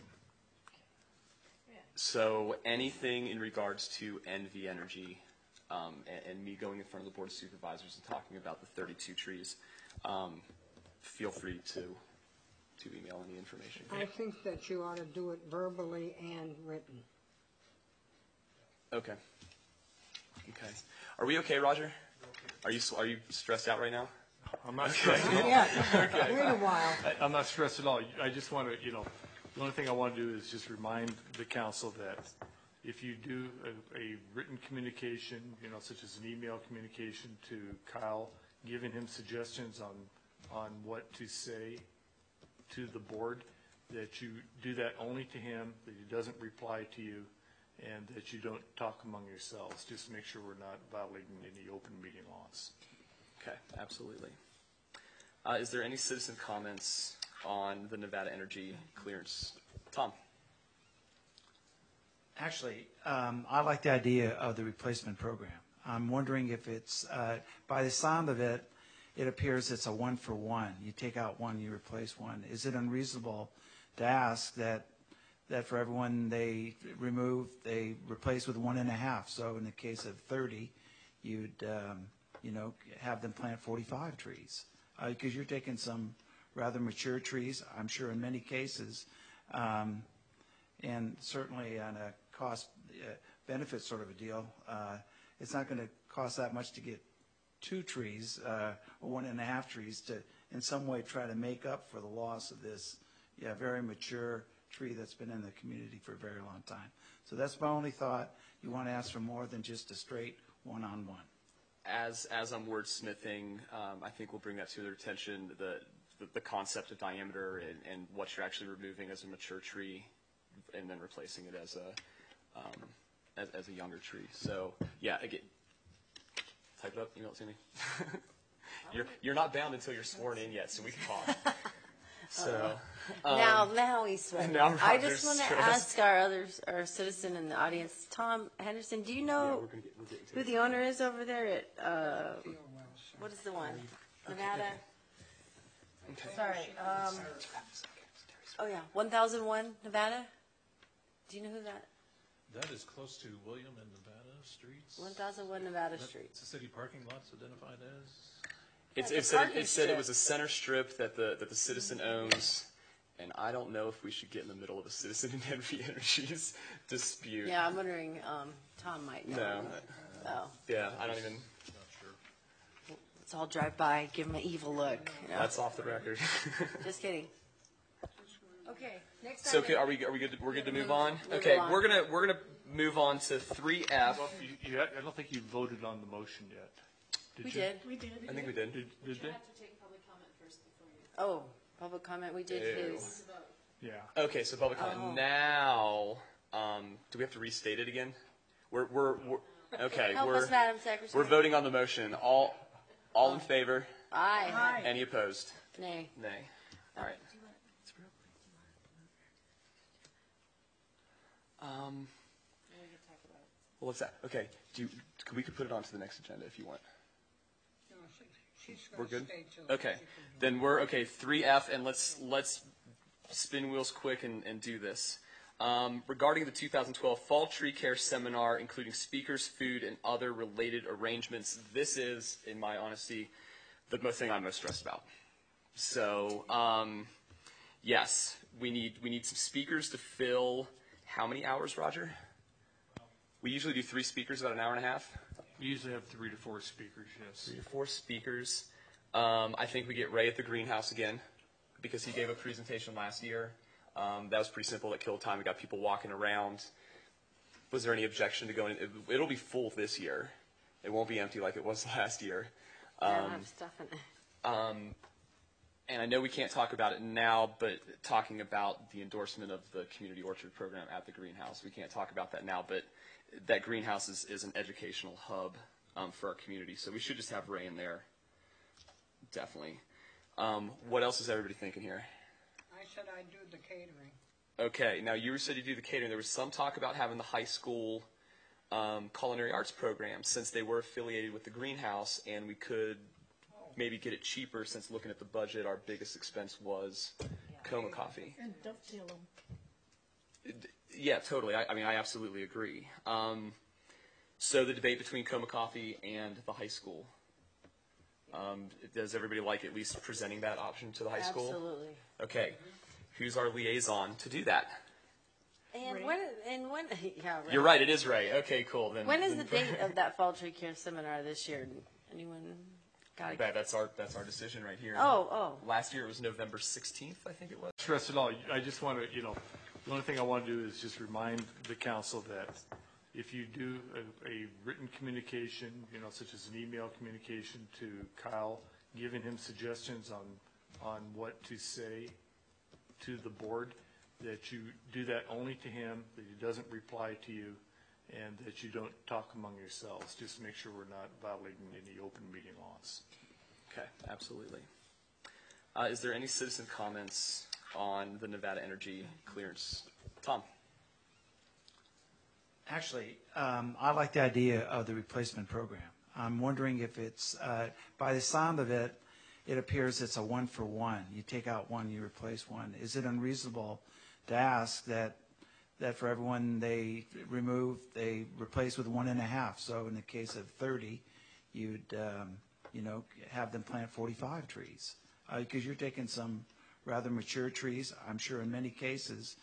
So anything in regards to NV Energy and me going in front of the Board of Supervisors and talking about the 32 trees, feel free to email any information. I think that you ought to do it verbally and written. Okay. Okay. Are we okay, Roger? Are you stressed out right now? I'm not stressed at all. Yeah, wait a while. I'm not stressed at all. I just want to, the only thing I want to do is just remind the council that if you do a written communication, such as an email communication to Kyle, giving him suggestions on what to say to the board, that you do that only to him, that he doesn't reply to you, and that you don't talk among yourselves. Just make sure we're not violating any open meeting laws. Okay, absolutely. Is there any citizen comments on the Nevada Energy clearance? Tom? Actually, I like the idea of the replacement program. I'm wondering if it's, by the sound of it, it appears it's a 1-for-1. You take out one, you replace one. Is it unreasonable to ask that for everyone they remove, they replace with 1.5? So in the case of 30, you'd, have them plant 45 trees. Because you're taking some rather mature trees, I'm sure in many cases, and certainly on a cost benefit sort of a deal, it's not going to cost that much to get 2 trees or 1.5 trees to in some way try to make up for the loss of this very mature tree that's been in the community for a very long time. So that's my only thought. You want to ask for more than just a straight one-on-one. As I'm wordsmithing, I think we'll bring that to their attention, the concept of diameter and what you're actually removing as a mature tree and then replacing it as a younger tree. So yeah, again, type it up, email it to me. You're not bound until you're sworn in yet, so we can talk. So Now he's sweating. Now I Roger's just want to stressed. ask our citizen in the audience, Tom Henderson, do you know we're getting to who it. the owner is over there at, what is the one? Nevada? Sorry, oh yeah, 1001 Nevada? Do you know who that, That is close to William and Nevada Streets. 1001 Nevada Street? It's the city parking lots identified as. It said it was a center strip that the citizen owns, and I don't know if we should get in the middle of a citizen and NV Energy's dispute. Yeah, I'm wondering, Tom might know. No. Oh, Yeah, I don't even. Not sure. let's all drive by, give him an evil look, That's off the record. Just kidding. Okay, next So item. okay, are we good? We're good to move on. Move Okay, along. we're gonna move on to 3F. Well, I don't think you voted on the motion yet. We you? did. We did. I think we did. Did they? Oh, public comment, we did Ew. his. Yeah. Okay, so public comment. Oh. Now, do we have to restate it again? We're okay. Help us, Madam Secretary. We're voting on the motion. All in favor? Aye. Any opposed? Nay. Nay. All right. Well, what's that? Okay. We could put it onto the next agenda if you want. No, she's We're going to good? stay till. Okay. Then we're okay. 3F, and let's spin wheels quick and do this. Regarding the 2012 Fall Tree Care Seminar, including speakers, food, and other related arrangements, this is, in my honesty, the thing I'm most stressed about. So, yes, we need some speakers to fill how many hours, Roger? We usually do 3 speakers, about an hour and a half. We usually have 3 to 4 speakers, yes. 3 to 4 speakers. I think we get Ray at the greenhouse again because he gave a presentation last year. That was pretty simple. That killed time. We got people walking around. Was there any objection to going? It'll be full this year. It won't be empty like it was last year. I don't have stuff in it. And I know we can't talk about it now, but talking about the endorsement of the community orchard program at the greenhouse, we can't talk about that now, but that greenhouse is an educational hub for our community, so we should just have Ray in there, definitely. What else is everybody thinking here? I said I'd do the catering. Okay, now you said you do the catering. There was some talk about having the high school culinary arts program since they were affiliated with the greenhouse, and we could maybe get it cheaper, since looking at the budget, our biggest expense was Coma Coffee. And dovetail them. Yeah, totally. I mean, I absolutely agree. So the debate between Coma Coffee and the high school. Does everybody like at least presenting that option to the high school? Absolutely. Okay. Who's our liaison to do that? And Ray? when, yeah, right. You're right, it is Ray. Okay, cool. Then When is the date of that fall tree care seminar this year? Anyone got it? That's our decision right here. Oh. Last year it was November 16th, I think it was. Stress it all. I just want to, the only thing I want to do is just remind the council that if you do a written communication, such as an email communication to Kyle, giving him suggestions on what to say to the board, that you do that only to him, that he doesn't reply to you, and that you don't talk among yourselves. Just make sure we're not violating any open meeting laws. Okay, absolutely. Is there any citizen comments on the Nevada Energy clearance? Tom? Actually, I like the idea of the replacement program. I'm wondering if it's, by the sound of it, it appears it's a 1-for-1. You take out one, you replace one. Is it unreasonable to ask that for everyone they remove, they replace with 1.5? So in the case of 30, you'd, have them plant 45 trees. Because you're taking some rather mature trees, I'm sure in many cases,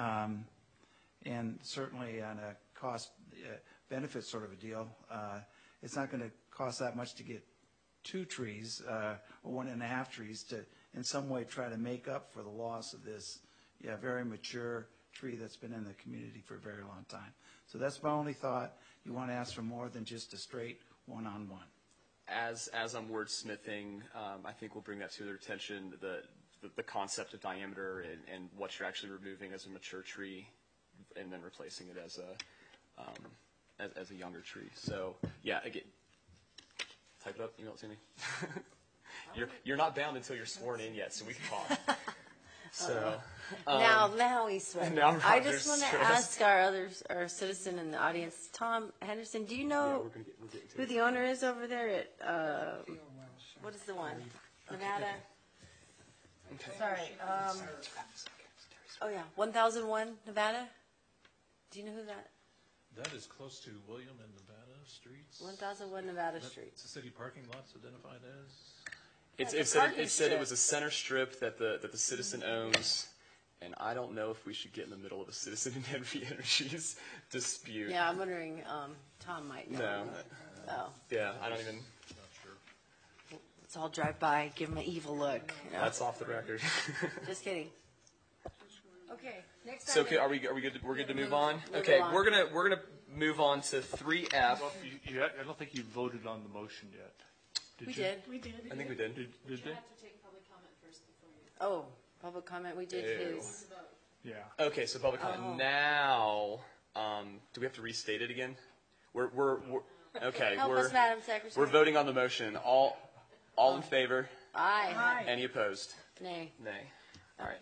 and certainly on a cost benefit sort of a deal, it's not going to cost that much to get 2 trees or 1.5 trees to in some way try to make up for the loss of this very mature tree that's been in the community for a very long time. So that's my only thought. You want to ask for more than just a straight one-on-one. As I'm wordsmithing, I think we'll bring that to their attention, the concept of diameter and what you're actually removing as a mature tree and then replacing it as a younger tree. So yeah, again, type it up, email it to me. You're not bound until you're sworn in yet, so we can talk. So Now he's sweating. Now I Roger's just want to stressed. ask our citizen in the audience, Tom Henderson, do you know we're getting to who it. the owner is over there at, what is the one? Nevada? Sorry, oh yeah, 1001 Nevada? Do you know who that, That is close to William and Nevada Streets. 1001 Nevada Street? It's the city parking lots identified as. It said it was a center strip that the citizen owns, and I don't know if we should get in the middle of a citizen and Envy Energy's dispute. Yeah, I'm wondering, Tom might know. No. Oh, Yeah, I don't even. Not sure. let's all drive by, give him an evil look, That's off the record. Just kidding. Okay, next So item. okay, are we good? We're good to move on. Move Okay, along. we're gonna move on to 3F. Well, I don't think you voted on the motion yet. We you? did. We did. I think we did. Did they? Oh, public comment, we did Ew. his. Yeah. Okay, so public comment Oh. now. Do we have to restate it again? We're okay. Help we're us, Madam Secretary. we're voting on the motion. All in favor? Aye. Any opposed? Nay. Nay. All right.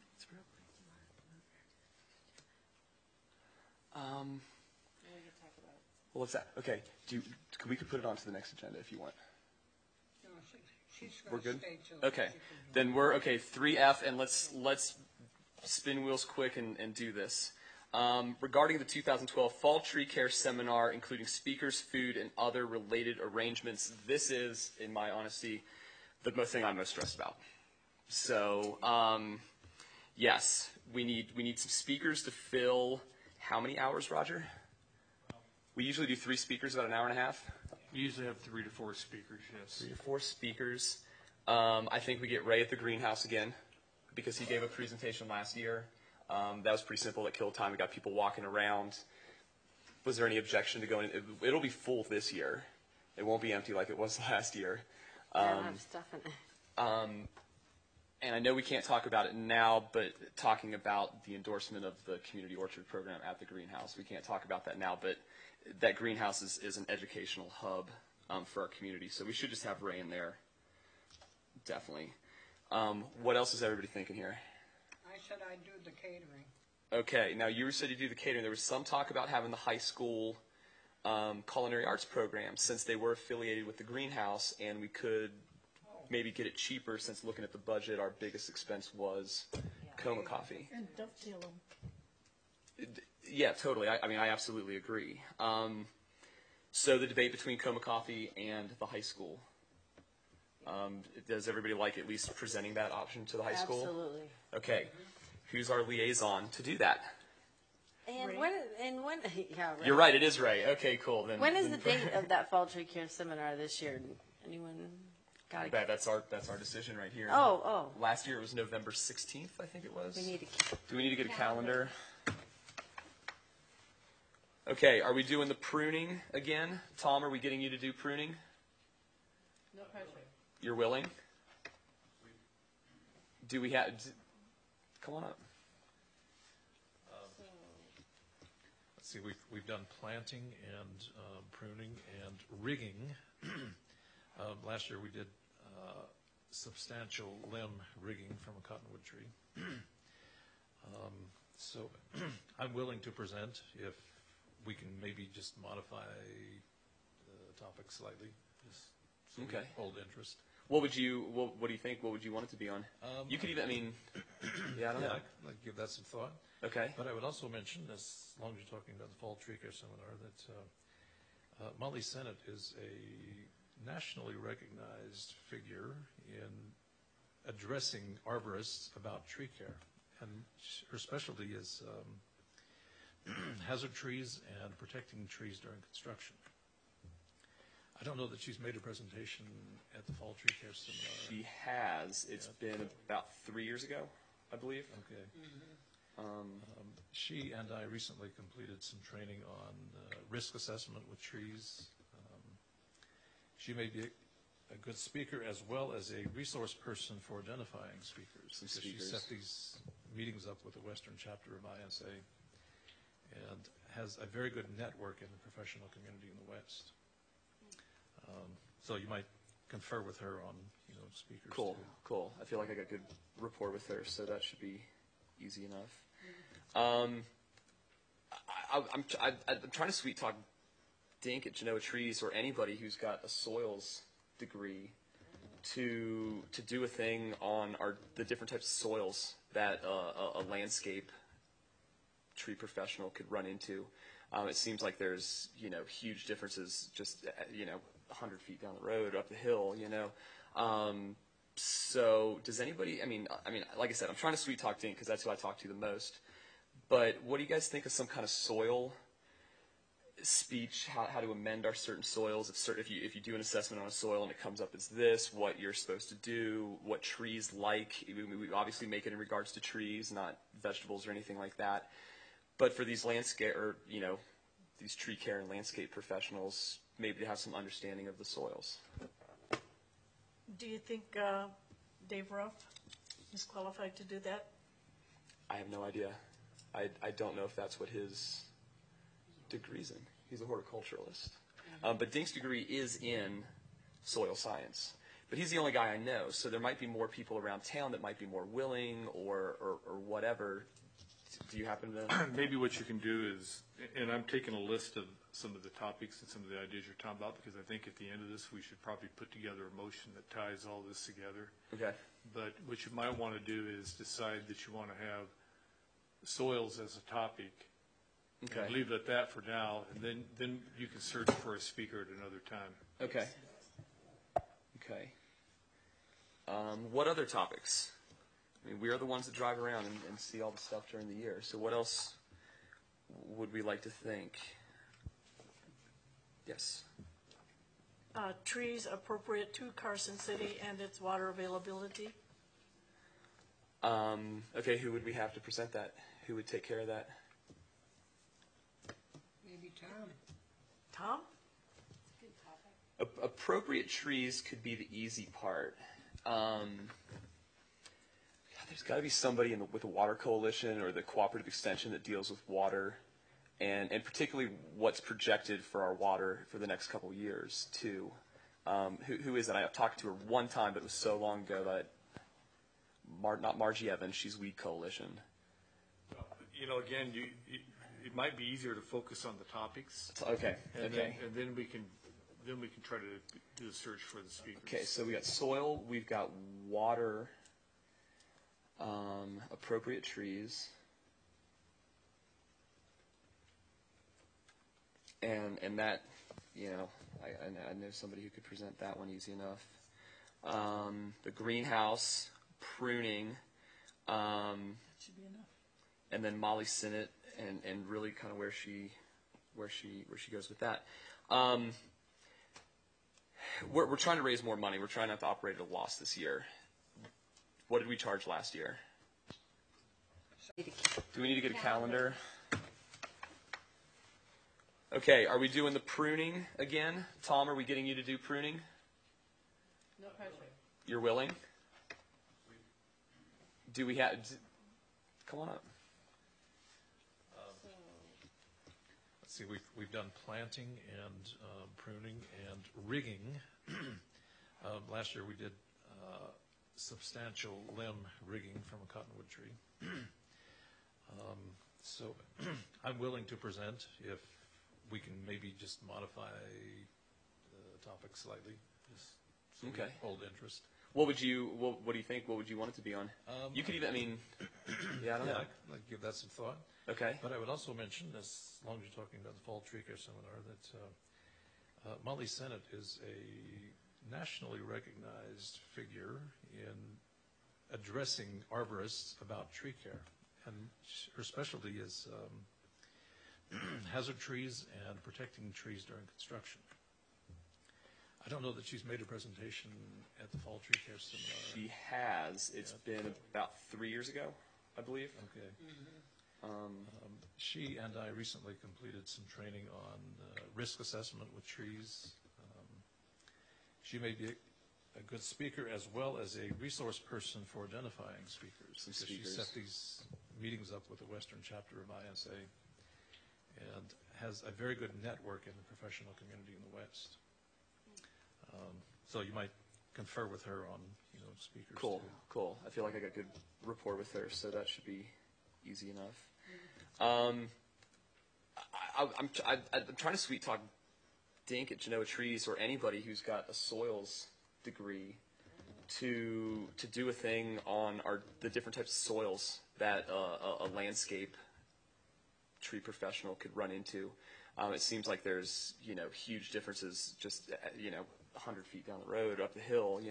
Well, what's that? Okay. We could put it onto the next agenda if you want. No, she's We're going to good? stay till. Okay. Then we're okay. 3F, and let's spin wheels quick and do this. Regarding the 2012 Fall Tree Care Seminar, including speakers, food, and other related arrangements, this is, in my honesty, the thing I'm most stressed about. So, yes, we need some speakers to fill how many hours, Roger? We usually do 3 speakers, about an hour and a half. We usually have 3 to 4 speakers, yes. 3 to 4 speakers. I think we get Ray at the greenhouse again because he gave a presentation last year. That was pretty simple. It killed time. We got people walking around. Was there any objection to going? It'll be full this year. It won't be empty like it was last year. I don't have stuff in it. And I know we can't talk about it now, but talking about the endorsement of the community orchard program at the greenhouse, we can't talk about that now, but that greenhouse is an educational hub for our community, so we should just have Ray in there, definitely. What else is everybody thinking here? I said I'd do the catering. Okay, now you said you do the catering. There was some talk about having the high school culinary arts program since they were affiliated with the greenhouse, and we could maybe get it cheaper, since looking at the budget, our biggest expense was Coma Coffee. And dovetail them. Yeah, totally. I mean, I absolutely agree. So the debate between Coma Coffee and the high school. Does everybody like at least presenting that option to the high school? Absolutely. Okay. Who's our liaison to do that? And Ray? when, yeah, right. You're right, it is Ray. Okay, cool. Then When is the date of that fall tree care seminar this year? Anyone got it? That's our decision right here. Oh, Last year it was November 16th, I think it was. we need to. Do we need to get a calendar? Okay, are we doing the pruning again? Tom, are we getting you to do pruning? No pressure. You're willing? Do we have... Come on up. Let's see, we've done planting and pruning and rigging. Last year we did substantial limb rigging from a cottonwood tree. So I'm willing to present if we can maybe just modify the topic slightly, just so Okay. we hold interest. What do you think? What would you want it to be on? You could even, I mean, yeah, I don't Yeah, know. I'd like to give that some thought. Okay. But I would also mention, as long as you're talking about the Fall Tree Care Seminar, that Molly Sennett is a nationally recognized figure in addressing arborists about tree care. And her specialty is hazard trees and protecting trees during construction. I don't know that she's made a presentation at the Fall Tree Care Seminar. She has. It's been about 3 years ago, I believe. Okay. She and I recently completed some training on risk assessment with trees. She may be a good speaker as well as a resource person for identifying speakers. Because she set these meetings up with the Western chapter of ISA and has a very good network in the professional community in the West. So you might confer with her on, speakers. Cool, too. cool. I feel like I got good rapport with her, so that should be easy enough. I'm trying to sweet talk Dink at Genoa Trees or anybody who's got a soils degree to do a thing on the different types of soils that a landscape tree professional could run into. It seems like there's huge differences just 100 feet down the road, up the hill. So does anybody? I mean, like I said, I'm trying to sweet talk Dink because that's who I talk to the most. But what do you guys think of some kind of soil speech? How to amend our certain soils? If you do an assessment on a soil and it comes up as this, what you're supposed to do, what trees like. We obviously make it in regards to trees, not vegetables or anything like that. But for these landscape or these tree care and landscape professionals, maybe to have some understanding of the soils. Do you think Dave Ruff is qualified to do that? I have no idea. I don't know if that's what his degree's in. He's a horticulturalist. But Dink's degree is in soil science. But he's the only guy I know, so there might be more people around town that might be more willing or whatever. Do you happen to... Maybe what you can do is, and I'm taking a list of some of the topics and some of the ideas you're talking about, because I think at the end of this we should probably put together a motion that ties all this together. Okay. But what you might want to do is decide that you want to have soils as a topic. Okay. And leave it at that for now, and then you can search for a speaker at another time. Okay. Okay. What other topics? I mean, we are the ones that drive around and see all the stuff during the year. So what else would we like to think? Yes. Trees appropriate to Carson City and its water availability. Okay, who would we have to present that? Who would take care of that? Maybe Tom. Tom? Appropriate trees could be the easy part. There's got to be somebody with the Water Coalition or the Cooperative Extension that deals with water, and particularly what's projected for our water for the next couple of years, too. Who is that? I've talked to her one time, but it was so long ago that not Margie Evans, she's Weed Coalition. Again, it might be easier to focus on the topics. Okay. And okay. then we can then we can try to do the search for the speakers. Okay, so we got soil, we've got water, appropriate trees, and that, you know, I know somebody who could present that one easy enough. The greenhouse, pruning, Should be enough. and then Molly Sinnott, and really kind of where she goes with that. We're trying to raise more money. We're trying not to operate at a loss this year. What did we charge last year? Do we need to get a calendar? Okay, are we doing the pruning again? Tom, are we getting you to do pruning? No pressure. You're willing? Do we have... Come on up. Let's see, we've done planting and pruning and rigging. Last year we did substantial limb rigging from a cottonwood tree. So I'm willing to present if we can maybe just modify the topic slightly, just so we Okay. hold interest. What do you think? What would you want it to be on? You could even, I mean, yeah, I don't know. I'd give that some thought. Okay. But I would also mention, as long as you're talking about the Fall Tree Care Seminar, that Molly Sinnott is a nationally recognized figure in addressing arborists about tree care. And her specialty is hazard trees and protecting trees during construction. I don't know that she's made a presentation at the Fall Tree Care Seminar. She has. It's been about 3 years ago, I believe. Okay. She and I recently completed some training on risk assessment with trees. She may be a good speaker as well as a resource person for identifying speakers. Because she set these meetings up with the Western chapter of ISA and has a very good network in the professional community in the West. So you might confer with her on, speakers. Cool, too. cool. I feel like I got good rapport with her, so that should be easy enough. I'm trying to sweet talk Dink at Genoa Trees or anybody who's got a soils degree to do a thing on the different types of soils that a landscape tree professional could run into. It seems like there's huge differences just 100 feet down the road, up the hill.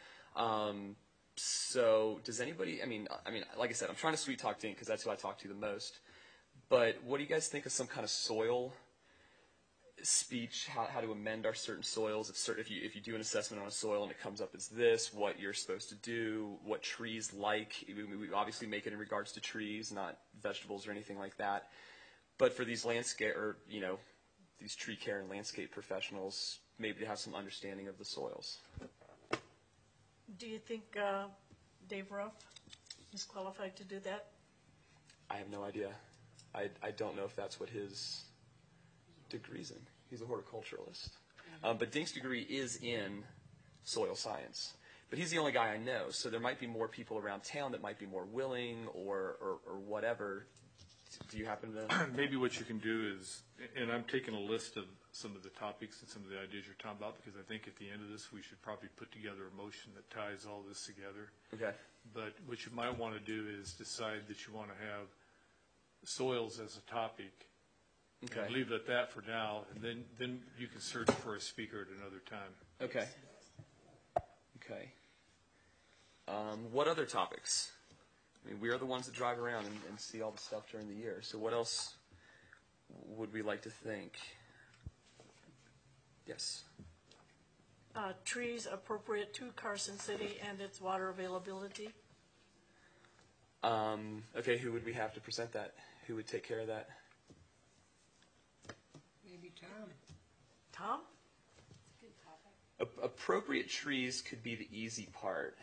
So does anybody? I mean, like I said, I'm trying to sweet talk Dink because that's who I talk to the most. But what do you guys think of some kind of soil speech? How to amend our certain soils? If you do an assessment on a soil and it comes up as this, what you're supposed to do, what trees like. We obviously make it in regards to trees, not vegetables or anything like that. But for these landscape or these tree care and landscape professionals, maybe to have some understanding of the soils. Do you think Dave Ruff is qualified to do that? I have no idea. I don't know if that's what his degree's in. He's a horticulturalist. But Dink's degree is in soil science. But he's the only guy I know, so there might be more people around town that might be more willing or whatever. Do you happen to... Maybe what you can do is, and I'm taking a list of some of the topics and some of the ideas you're talking about, because I think at the end of this we should probably put together a motion that ties all this together. Okay. But what you might want to do is decide that you want to have soils as a topic. Okay. And leave it at that for now, and then you can search for a speaker at another time. Okay. Okay. What other topics? I mean, we are the ones that drive around and see all the stuff during the year. So what else would we like to think? Yes. Trees appropriate to Carson City and its water availability. Okay, who would we have to present that? Who would take care of that? Maybe Tom. Tom? Appropriate trees could be the easy part.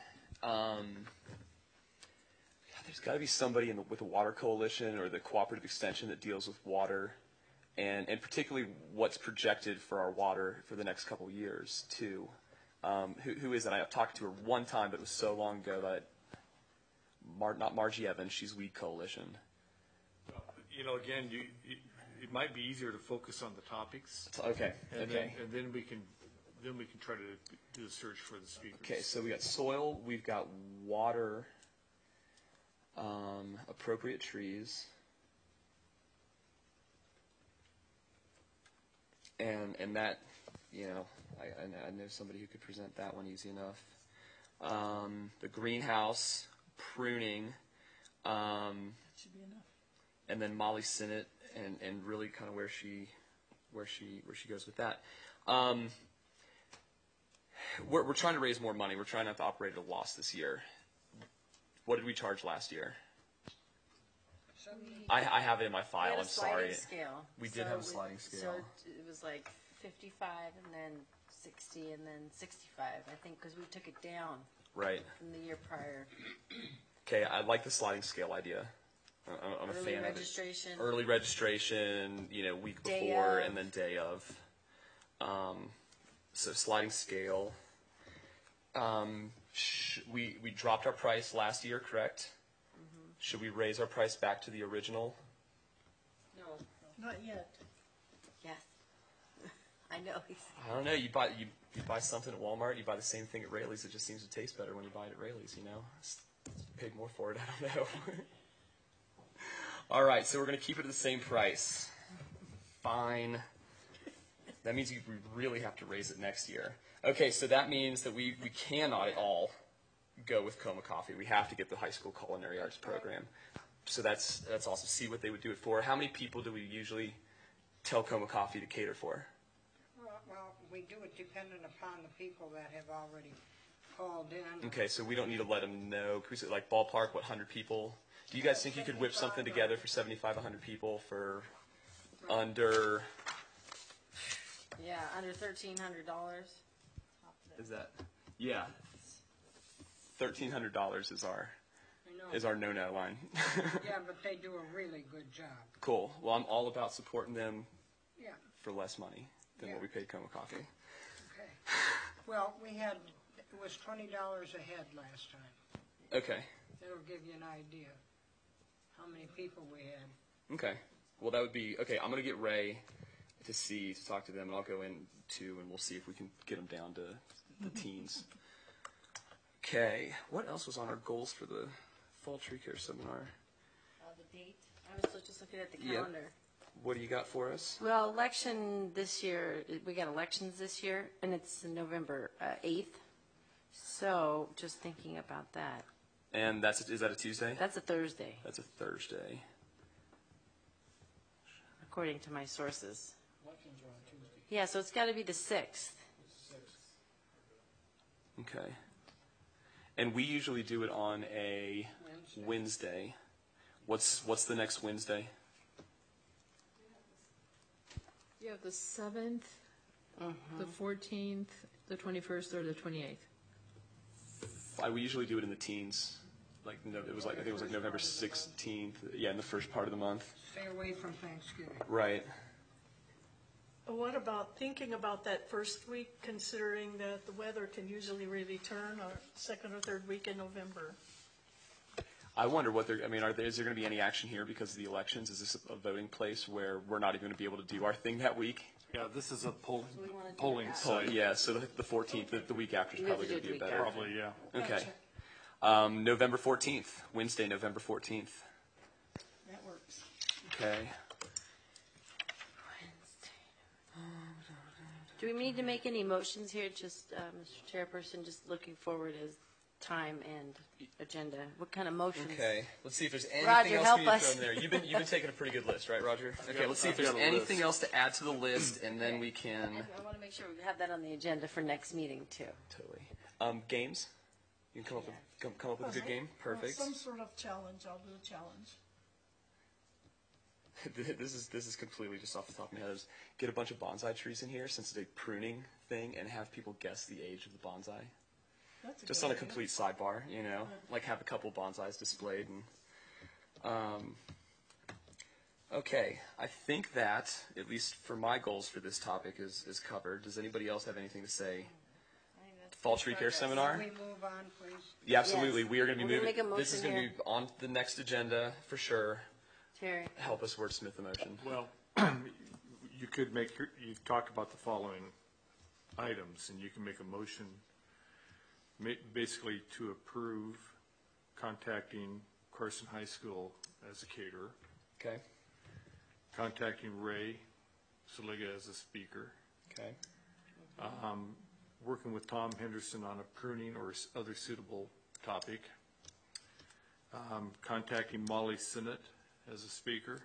There's got to be somebody with the Water Coalition or the Cooperative Extension that deals with water, and particularly what's projected for our water for the next couple of years, too. Who is it? I've talked to her one time, but it was so long ago that not Margie Evans. She's Weed Coalition. Again, it might be easier to focus on the topics. Okay, And okay. then we can try to do the search for the speakers. Okay, so we got soil, we've got water, appropriate trees, and that, you know, I know somebody who could present that one easy enough. The greenhouse, pruning, Should be enough. and then Molly Sinnott, and really kind of where she goes with that. We're trying to raise more money. We're trying not to operate at a loss this year. What did we charge last year? I have it in my We file. had a I'm sorry. sliding scale. We did have a sliding So scale. it was like 55 and then 60 and then 65, I think, because we took it down Right. from the year prior. Okay, I like the sliding scale idea. I'm a Early fan registration. of it. Early registration, you know, week Day before of. and then day of. So sliding scale. We dropped our price last year, correct? Mm-hmm. Should we raise our price back to the original? No. Not yet. Yes. I know. I don't know. You buy something at Walmart, you buy the same thing at Rayleigh's. It just seems to taste better when you buy it at Rayleigh's. You know, paid more for it. I don't know. All right, so we're going to keep it at the same price. Fine. That means we really have to raise it next year. Okay, so that means that we cannot at all go with Coma Coffee. We have to get the high school culinary arts program. So that's awesome. See what they would do it for. How many people do we usually tell Coma Coffee to cater for? Well, we do it dependent upon the people that have already called in. Okay, so we don't need to let them know. Could we say, like, ballpark, what, 100 people? Do you guys think you could whip something together for 75, 100 people for under... Yeah, under $1,300. Is that... Yeah. $1,300 is our no-no line. Yeah, but they do a really good job. Cool. Well, I'm all about supporting them Yeah, for less money than what we paid Coma Coffee. okay. Well, it was $20 a head last time. Okay. That'll give you an idea how many people we had. Okay. Well, that would be... Okay, I'm going to get Ray to talk to them, and I'll go in too, and we'll see if we can get them down to the teens. Okay. What else was on our goals for the Fall Tree Care Seminar? The date. I was just looking at the calendar. What do you got for us? Well, election this year, we got elections this year, and it's November 8th. So just thinking about that. And is that a Tuesday? That's a Thursday, That's a Thursday. according to my sources. Yeah, so it's got to be the 6th. Okay. And we usually do it on a Wednesday. What's the next Wednesday? You have the 7th, the 14th, the 21st, or the 28th. We usually do it in the teens. I think it was like November 16th. Yeah, in the first part of the month. Stay away from Thanksgiving. Right. What about thinking about that first week, considering that the weather can usually really turn, or second or third week in November? I wonder what is there going to be any action here because of the elections? Is this a voting place where we're not even going to be able to do our thing that week? Yeah, this is a polling Oh, site. yeah, so the 14th, the week after is We have probably to going do to it be the better. week Probably, yeah. Okay. November 14th, Wednesday, November 14th. That works. Okay. Do we need to make any motions here? Just, Mr. Chairperson, just looking forward as time and agenda. What kind of motions? Okay. Let's see if there's anything Roger, else help we need to us. throw in there. You've been taking a pretty good list, right, Roger? Okay. Let's see if I've there's got a anything list. else to add to the list, and then we can I want to make sure we have that on the agenda for next meeting, too. totally. Games. You can come up with a good game. Perfect. Some sort of challenge, I'll do a challenge. This is completely just off the top of my head. Is get a bunch of bonsai trees in here since it's a pruning thing, and have people guess the age of the bonsai. That's Just good on a idea. complete sidebar, you know, like have a couple bonsais displayed. And okay, I think that at least for my goals for this topic is covered. Does anybody else have anything to say? Fall Tree Care Seminar. Can we move on, please? Yeah, absolutely. Yes. We are going to be We're gonna moving. make a This is motion going to be on the next agenda for sure. Terry? Help us wordsmith the motion. Well, you could make, you talked about the following items, and you can make a motion basically to approve contacting Carson High School as a caterer, Okay. contacting Ray Saliga as a speaker, Okay. working with Tom Henderson on a pruning or other suitable topic, contacting Molly Sinnott as a speaker,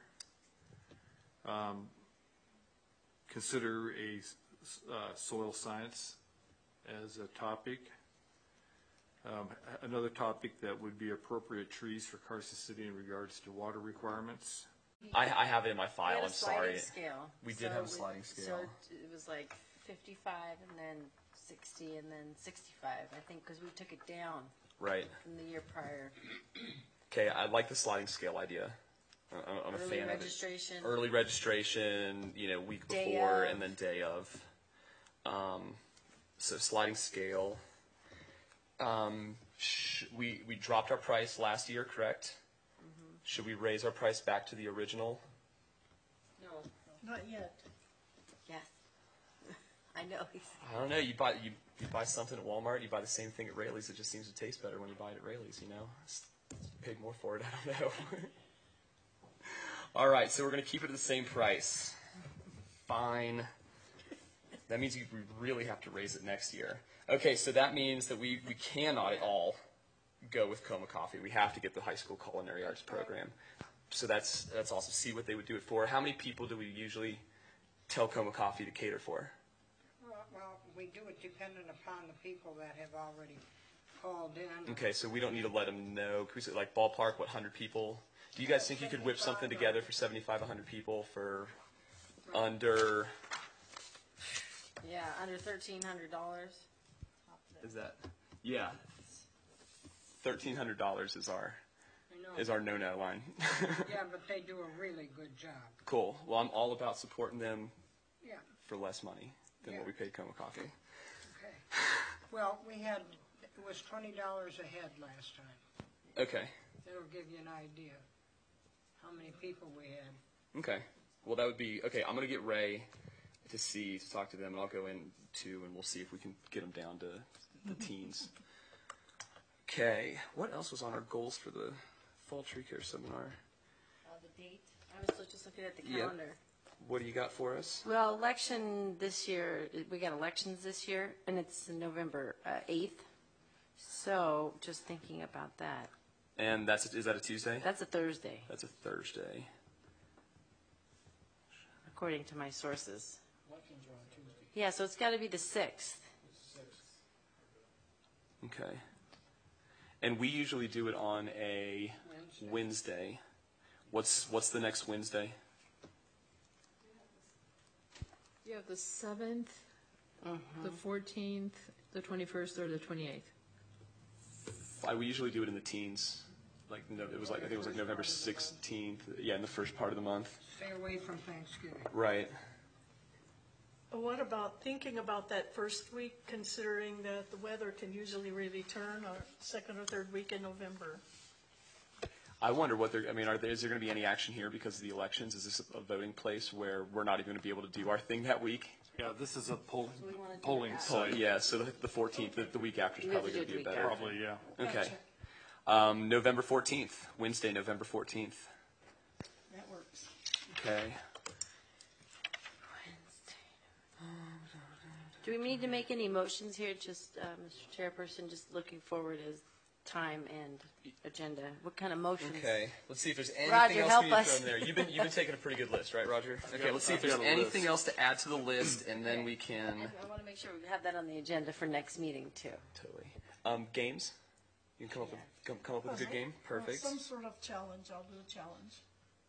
consider a soil science as a topic, another topic that would be appropriate trees for Carson City in regards to water requirements. I have it in my We file. had a I'm sorry. sliding scale. We did have a sliding So scale. it was like 55 and then 60 and then 65, I think, because we took it down Right. from the year prior. Okay. I like the sliding scale idea. I'm a Early fan registration. of it. Early registration, week Day before of. and then day of. So sliding scale. We dropped our price last year, correct? Mm-hmm. Should we raise our price back to the original? No. Not yet. Yes. I know. I don't know. You buy something at Walmart, you buy the same thing at Rayleigh's. It just seems to taste better when you buy it at Rayleigh's. You paid more for it. I don't know. All right, so we're going to keep it at the same price. Fine. That means we really have to raise it next year. Okay, so that means that we cannot at all go with Coma Coffee. We have to get the high school culinary arts program. So that's awesome. See what they would do it for. How many people do we usually tell Coma Coffee to cater for? Well, we do it dependent upon the people that have already called in. Okay, so we don't need to let them know. Can we say, like, ballpark, 100 people? Do you guys think you could whip something together for 75, 100 people for under... Yeah, under $1,300. Is that? Yeah. $1,300 is our no-no line. Yeah, but they do a really good job. Cool. Well, I'm all about supporting them Yeah, for less money than what we paid Coma Coffee. okay. Well, it was $20 a head last time. Okay. That'll give you an idea how many people we had. Okay. Well, that would be okay. I'm gonna get Ray to talk to them, and I'll go in too, and we'll see if we can get them down to the teens. Okay. What else was on our goals for the fall tree care seminar? The date. I was just looking at the calendar. What do you got for us? Well, election this year, we got elections this year, and it's November 8th. So just thinking about that. And is that a Tuesday? That's a Thursday, That's a Thursday. according to my sources. Yeah, so it's got to be the 6th. Okay. And we usually do it on a Wednesday. What's the next Wednesday? You have the 7th, the 14th, the 21st, or the 28th. We usually do it in the teens. I think it was like November 16th. Yeah, in the first part of the month. Stay away from Thanksgiving. Right. What about thinking about that first week, considering that the weather can usually really turn, or second or third week in November? I wonder is there going to be any action here because of the elections? Is this a voting place where we're not even going to be able to do our thing that week? Yeah, this is a do polling that. site. Yeah, so the 14th, the week after is We have probably to going do to it be the better. week Probably, yeah. Okay. November 14th, Wednesday, November 14th. That works. Okay. Do we need to make any motions here? Just, Mr. Chairperson, just looking forward as time and agenda. What kind of motions? Okay. Let's see if there's anything Roger, else help we need to us. throw in there. You've been taking a pretty good list, right, Roger? Okay. Let's see if I've there's got a anything list. else to add to the list, and then we can I want to make sure we have that on the agenda for next meeting, too. totally. Games. You can come up with a good game. Perfect. Some sort of challenge, I'll do a challenge.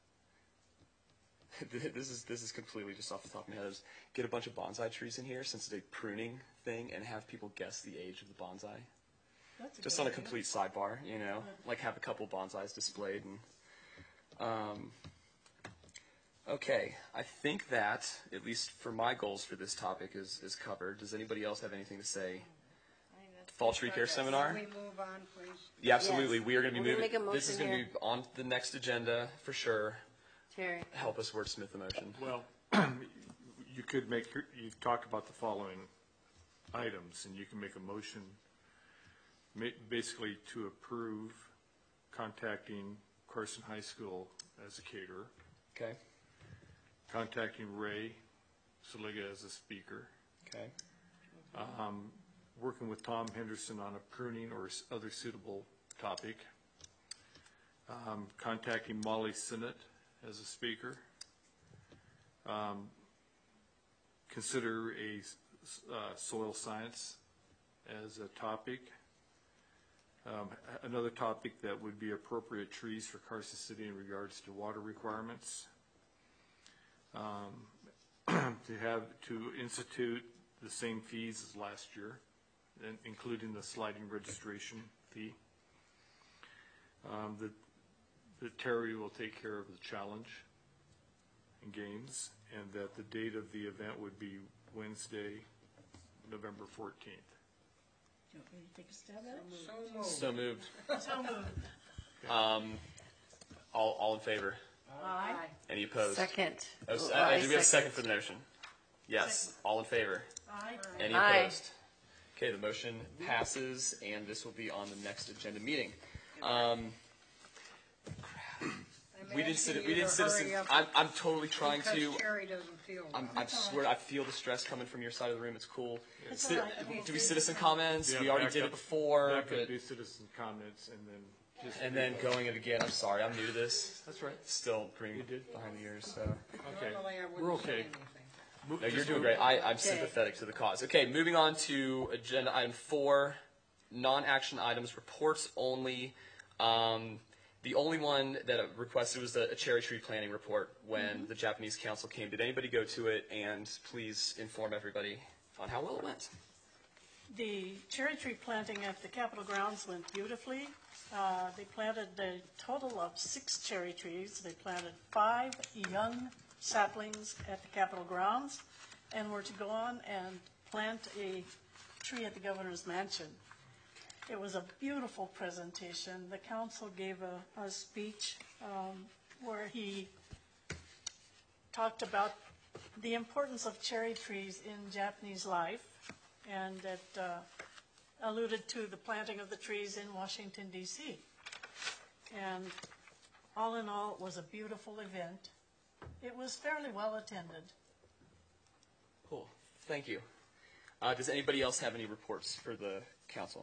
This is completely just off the top of my head. Get a bunch of bonsai trees in here since it's a pruning thing, and have people guess the age of the bonsai. That's Just good on a idea. complete sidebar, like have a couple bonsais displayed. And okay, I think that at least for my goals for this topic is covered. Does anybody else have anything to say? Fall tree care seminar. Can we move on, please? Yeah, absolutely. Yes. We are going to be We're gonna moving. make a This is motion going to be on the next agenda for sure. Terry. help us wordsmith the motion. Well, you could make, you've talked about the following items, and you can make a motion basically to approve contacting Carson High School as a caterer, Okay. contacting Ray Saliga as a speaker, Okay. working with Tom Henderson on a pruning or other suitable topic, contacting Molly Sinnott as a speaker, consider a soil science as a topic, another topic that would be appropriate trees for Carson City in regards to water requirements, to institute the same fees as last year, including the sliding registration fee. That Terry will take care of the challenge and games, and that the date of the event would be Wednesday, November 14th. You want me to take a stab at it? So moved. So moved. All in favor? Aye. Any opposed? Second. Oh, Oh, do we have a second for the motion? Yes. All in favor? Aye. Any Aye. opposed? Okay, the motion passes, and this will be on the next agenda meeting. We didn't citizen. I'm totally trying to. Because Terry doesn't feel well. I swear, I feel the stress coming from your side of the room. It's cool. It's all right. I mean, Do we citizen comments? Yeah, We already back did up- it before. Back but- up, do citizen comments, and then just. And then going it again. I'm sorry. I'm new to this. That's right. Still green You did. behind the ears. So Okay, Normally I we're wouldn't say okay. anything. no, you're doing great. I'm sympathetic to the cause. Okay, moving on to agenda item 4, non-action items, reports only. The only one that requested was a cherry tree planting report when the Japanese council came. Did anybody go to it? And please inform everybody on how well it went. The cherry tree planting at the Capitol grounds went beautifully. They planted a total of 6 cherry trees. They planted 5 young saplings at the Capitol grounds, and were to go on and plant a tree at the governor's mansion. It was a beautiful presentation. The council gave a speech where he talked about the importance of cherry trees in Japanese life, and that alluded to the planting of the trees in Washington, D.C. And all in all, it was a beautiful event. It was fairly well attended. Cool. Thank you. Does anybody else have any reports for the council?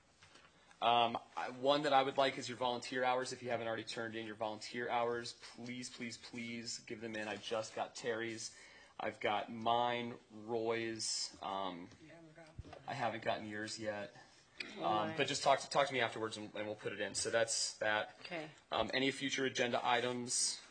One that I would like is your volunteer hours. If you haven't already turned in your volunteer hours, please, please, please give them in. I just got Terry's. I've got mine, Roy's. I haven't gotten yours yet. But just talk to me afterwards, and we'll put it in. So that's that. Okay. Any future agenda items?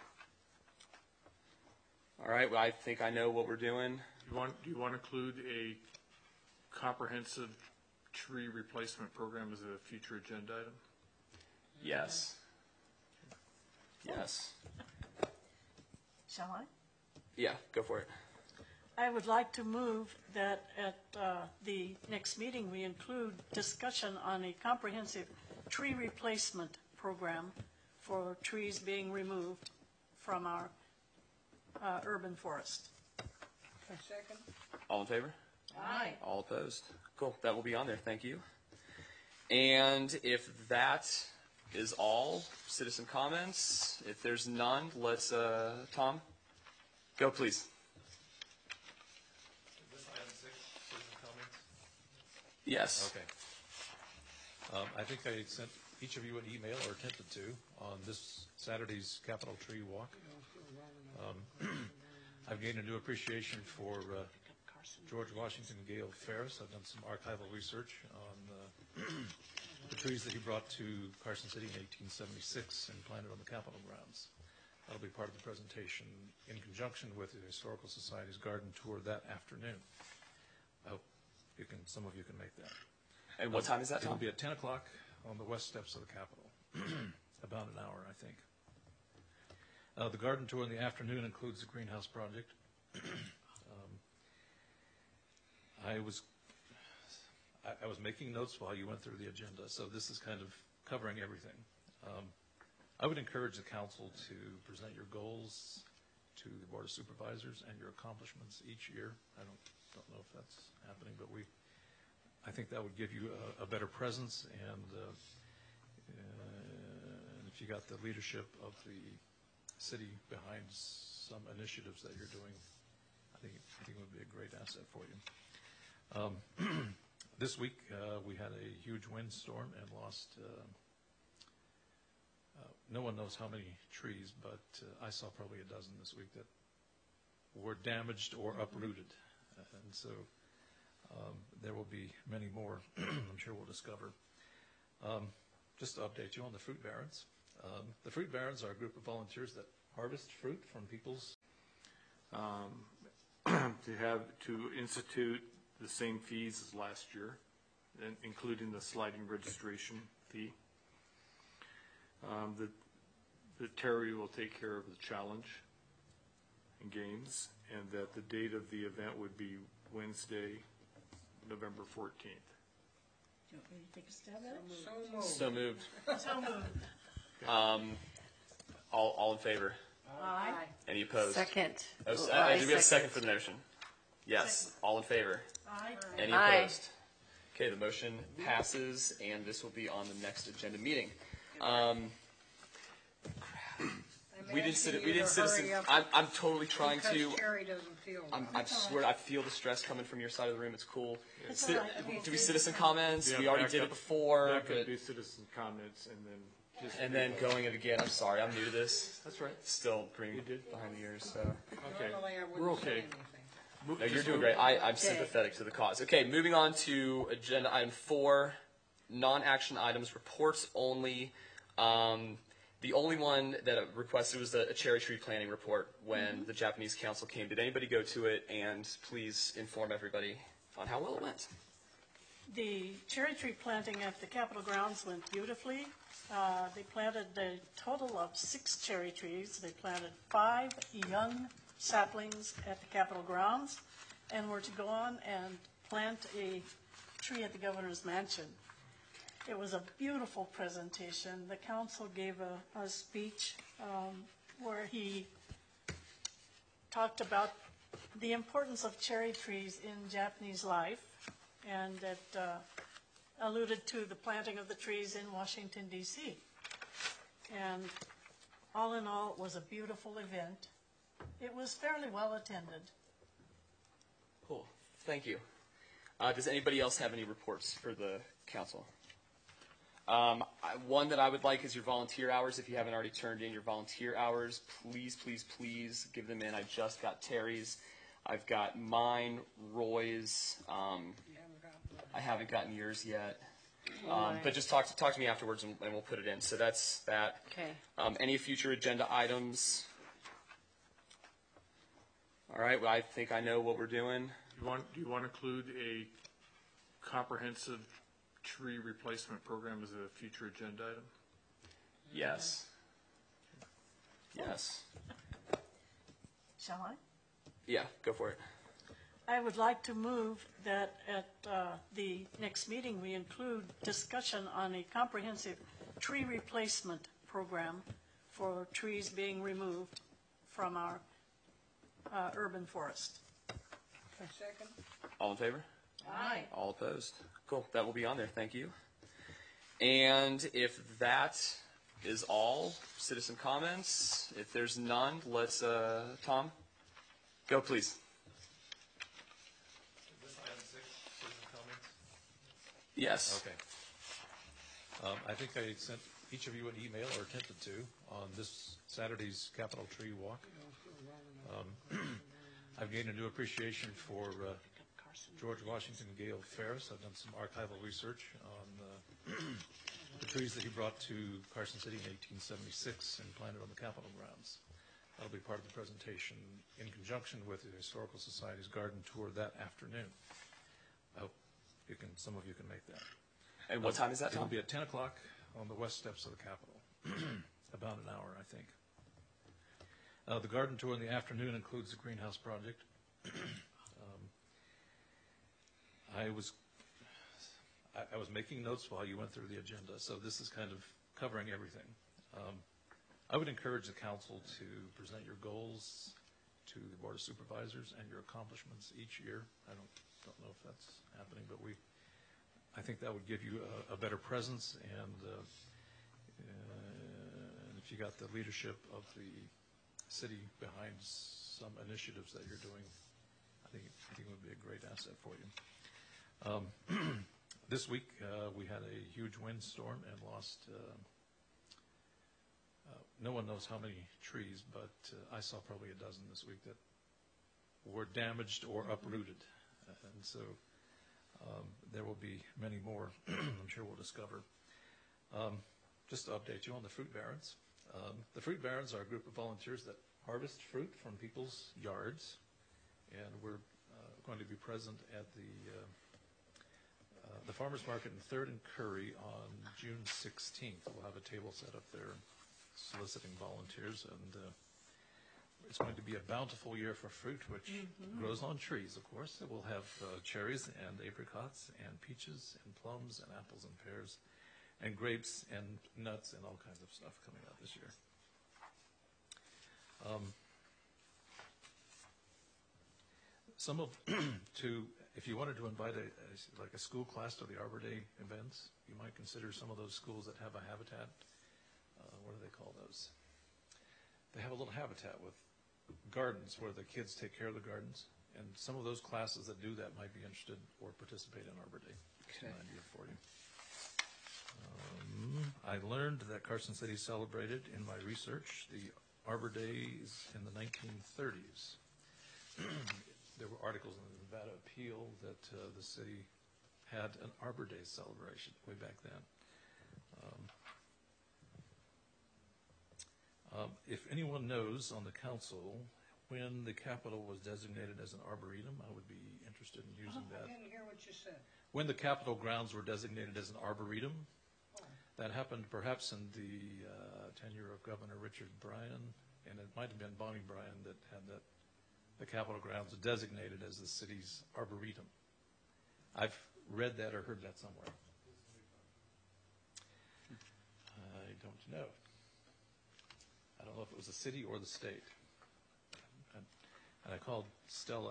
All right. Well, I think I know what we're doing. Do you want to include a comprehensive tree replacement program as a future agenda item? Yes. Yes. Shall I? Yeah. Go for it. I would like to move that at the next meeting, we include discussion on a comprehensive tree replacement program for trees being removed from our urban forest. Second? All in favor? Aye. All opposed? Cool. That will be on there. Thank you. And if that is all, citizen comments, if there's none, let's, Tom, go please. Is this item 6, citizen comments? Yes. Okay. I think I sent each of you an email, or attempted to, on this Saturday's Capitol Tree Walk. I've gained a new appreciation for George Washington Gale Ferris. I've done some archival research on the trees that he brought to Carson City in 1876 and planted on the Capitol grounds. That'll be part of the presentation in conjunction with the Historical Society's garden tour that afternoon. I hope some of you can make that. And what time is that, It'll Tom? be at 10 o'clock on the west steps of the Capitol. About an hour, I think. The garden tour in the afternoon includes the greenhouse project. I was making notes while you went through the agenda, so this is kind of covering everything. I would encourage the council to present your goals to the Board of Supervisors and your accomplishments each year. I don't know if that's happening, but I think that would give you a better presence, and if you got the leadership of the city behind some initiatives that you're doing, I think it would be a great asset for you. This week, we had a huge windstorm and lost, no one knows how many trees, but I saw probably a dozen this week that were damaged or uprooted. And so there will be many more, I'm sure we'll discover. Just to update you on the Fruit Barons. The Fruit Barons are a group of volunteers that harvest fruit from people's to institute the same fees as last year, including the sliding registration fee. That Terry will take care of the challenge and games, and that the date of the event would be Wednesday, November 14th. Do you want me to take a stab at it? So moved. So moved. All in favor? Aye. Any opposed? Second. Oh, do we have a second for the motion? Yes. All in favor? Aye. Any Aye. opposed? Okay, the motion passes, and this will be on the next agenda meeting. We didn't citizen. I'm totally trying to. Because Terry doesn't feel well. I swear, I feel the stress coming from your side of the room. It's cool. It's all right. I mean, Do we citizen comments? Yeah, We already back did up- it before. Back but- up, do citizen comments, and then going it again. I'm sorry. I'm new to this. That's right. Still green You did. behind the ears. So. Okay, Normally I we're wouldn't say okay. anything. No, you're doing great. I'm sympathetic to the cause. Okay, moving on to agenda item 4, non-action items, reports only. The only one that requested was a cherry tree planting report when the Japanese council came. Did anybody go to it? And please inform everybody on how well it went. The cherry tree planting at the Capitol grounds went beautifully. They planted a total of 6 cherry trees. They planted 5 young saplings at the Capitol grounds, and were to go on and plant a tree at the governor's mansion. It was a beautiful presentation. The council gave a speech where he talked about the importance of cherry trees in Japanese life, and that alluded to the planting of the trees in Washington, D.C. And all in all, it was a beautiful event. It was fairly well attended. Cool. Thank you. Does anybody else have any reports for the council? One that I would like is your volunteer hours. If you haven't already turned in your volunteer hours, please, please, please give them in. I just got Terry's. I've got mine, Roy's. I haven't gotten yours yet. But just talk to me afterwards, and we'll put it in. So that's that. Okay. Any future agenda items? All right. Well, I think I know what we're doing. do you want to include a comprehensive tree replacement program as a future agenda item? Yes. Yes. Shall I? Yeah. Go for it. I would like to move that at the next meeting, we include discussion on a comprehensive tree replacement program for trees being removed from our urban forest. Second? All in favor? Aye. All opposed? Cool. That will be on there. Thank you. And if that is all, citizen comments, if there's none, let's, Tom, go please. Is this item 6, citizen comments? Yes. Okay. I think I sent each of you an email, or attempted to, on this Saturday's Capitol Tree Walk. I've gained a new appreciation for George Washington Gale Ferris. I've done some archival research on the trees that he brought to Carson City in 1876 and planted on the Capitol grounds. That'll be part of the presentation in conjunction with the Historical Society's garden tour that afternoon. I hope some of you can make that. And what time is that, It'll Tom? be at 10 o'clock on the west steps of the Capitol. About an hour, I think. The garden tour in the afternoon includes the greenhouse project. I was making notes while you went through the agenda, so this is kind of covering everything. I would encourage the council to present your goals to the Board of Supervisors and your accomplishments each year. I don't know if that's happening, but I think that would give you a better presence, and if you got the leadership of the city behind some initiatives that you're doing, I think it would be a great asset for you. This week, we had a huge windstorm and lost, no one knows how many trees, but I saw probably a dozen this week that were damaged or uprooted. And so there will be many more, I'm sure we'll discover. Just to update you on the Fruit Barons. The Fruit Barons are a group of volunteers that harvest fruit from people's yards, and we're going to be present at the farmers market in 3rd and Curry on June 16th. We'll have a table set up there soliciting volunteers, and it's going to be a bountiful year for fruit, which grows on trees, of course. We'll have cherries and apricots and peaches and plums and apples and pears and grapes and nuts and all kinds of stuff coming out this year. If you wanted to invite a school class to the Arbor Day events, you might consider some of those schools that have a habitat. What do they call those? They have a little habitat with gardens where the kids take care of the gardens, and some of those classes that do that might be interested or participate in Arbor Day. That's an idea for you. I learned that Carson City celebrated, in my research, the Arbor Days in the 1930s. There were articles in the Nevada Appeal that the city had an Arbor Day celebration way back then. If anyone knows on the council when the Capitol was designated as an arboretum, I would be interested in using that. I didn't hear what you said. When the Capitol grounds were designated as an arboretum, that happened perhaps in the tenure of Governor Richard Bryan, and it might have been Bonnie Bryan that had the Capitol grounds designated as the city's arboretum. I've read that or heard that somewhere. I don't know. I don't know if it was the city or the state. And I called Stella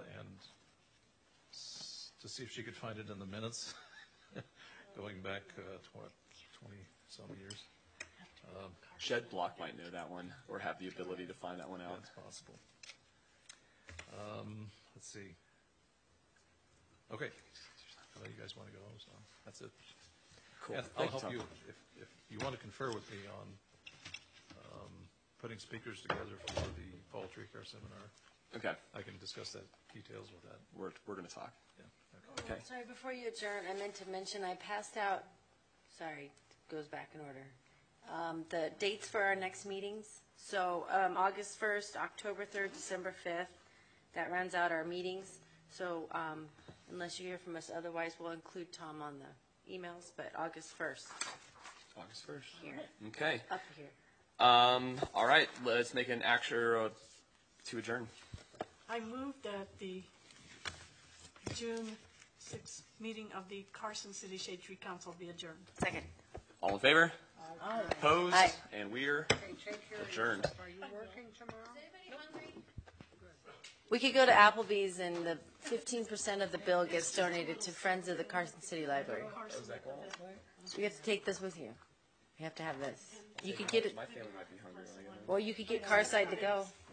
to see if she could find it in the minutes, going back 20-some years. Jed Block might know that one or have the ability to find that one out. That's possible. Let's see. Okay. Well, you guys want to go home, so that's it. Cool. And I'll help you if you want to confer with me on putting speakers together for the Fall Tree Care Seminar. Okay. I can discuss that details with that. We're going to talk. Yeah. Okay. Sorry, before you adjourn, I meant to mention I passed out, sorry, goes back in order, the dates for our next meetings. So August 1st, October 3rd, December 5th, that rounds out our meetings. So unless you hear from us otherwise, we'll include Tom on the emails, but August 1st. August 1st. Here. Okay. Up here. All right. Let's make an action to adjourn. I move that the June 6th meeting of the Carson City Shade Tree Council be adjourned. Second. All in favor? Aye. Opposed? Aye. And we're Hey, take care of adjourned. yourself. Are you working tomorrow? We could go to Applebee's and the 15% of the bill gets donated to Friends of the Carson City Library. So you have to take this with you. You have to have this. You could get it, My family might be hungry when I get home. well, you could get Carside to go.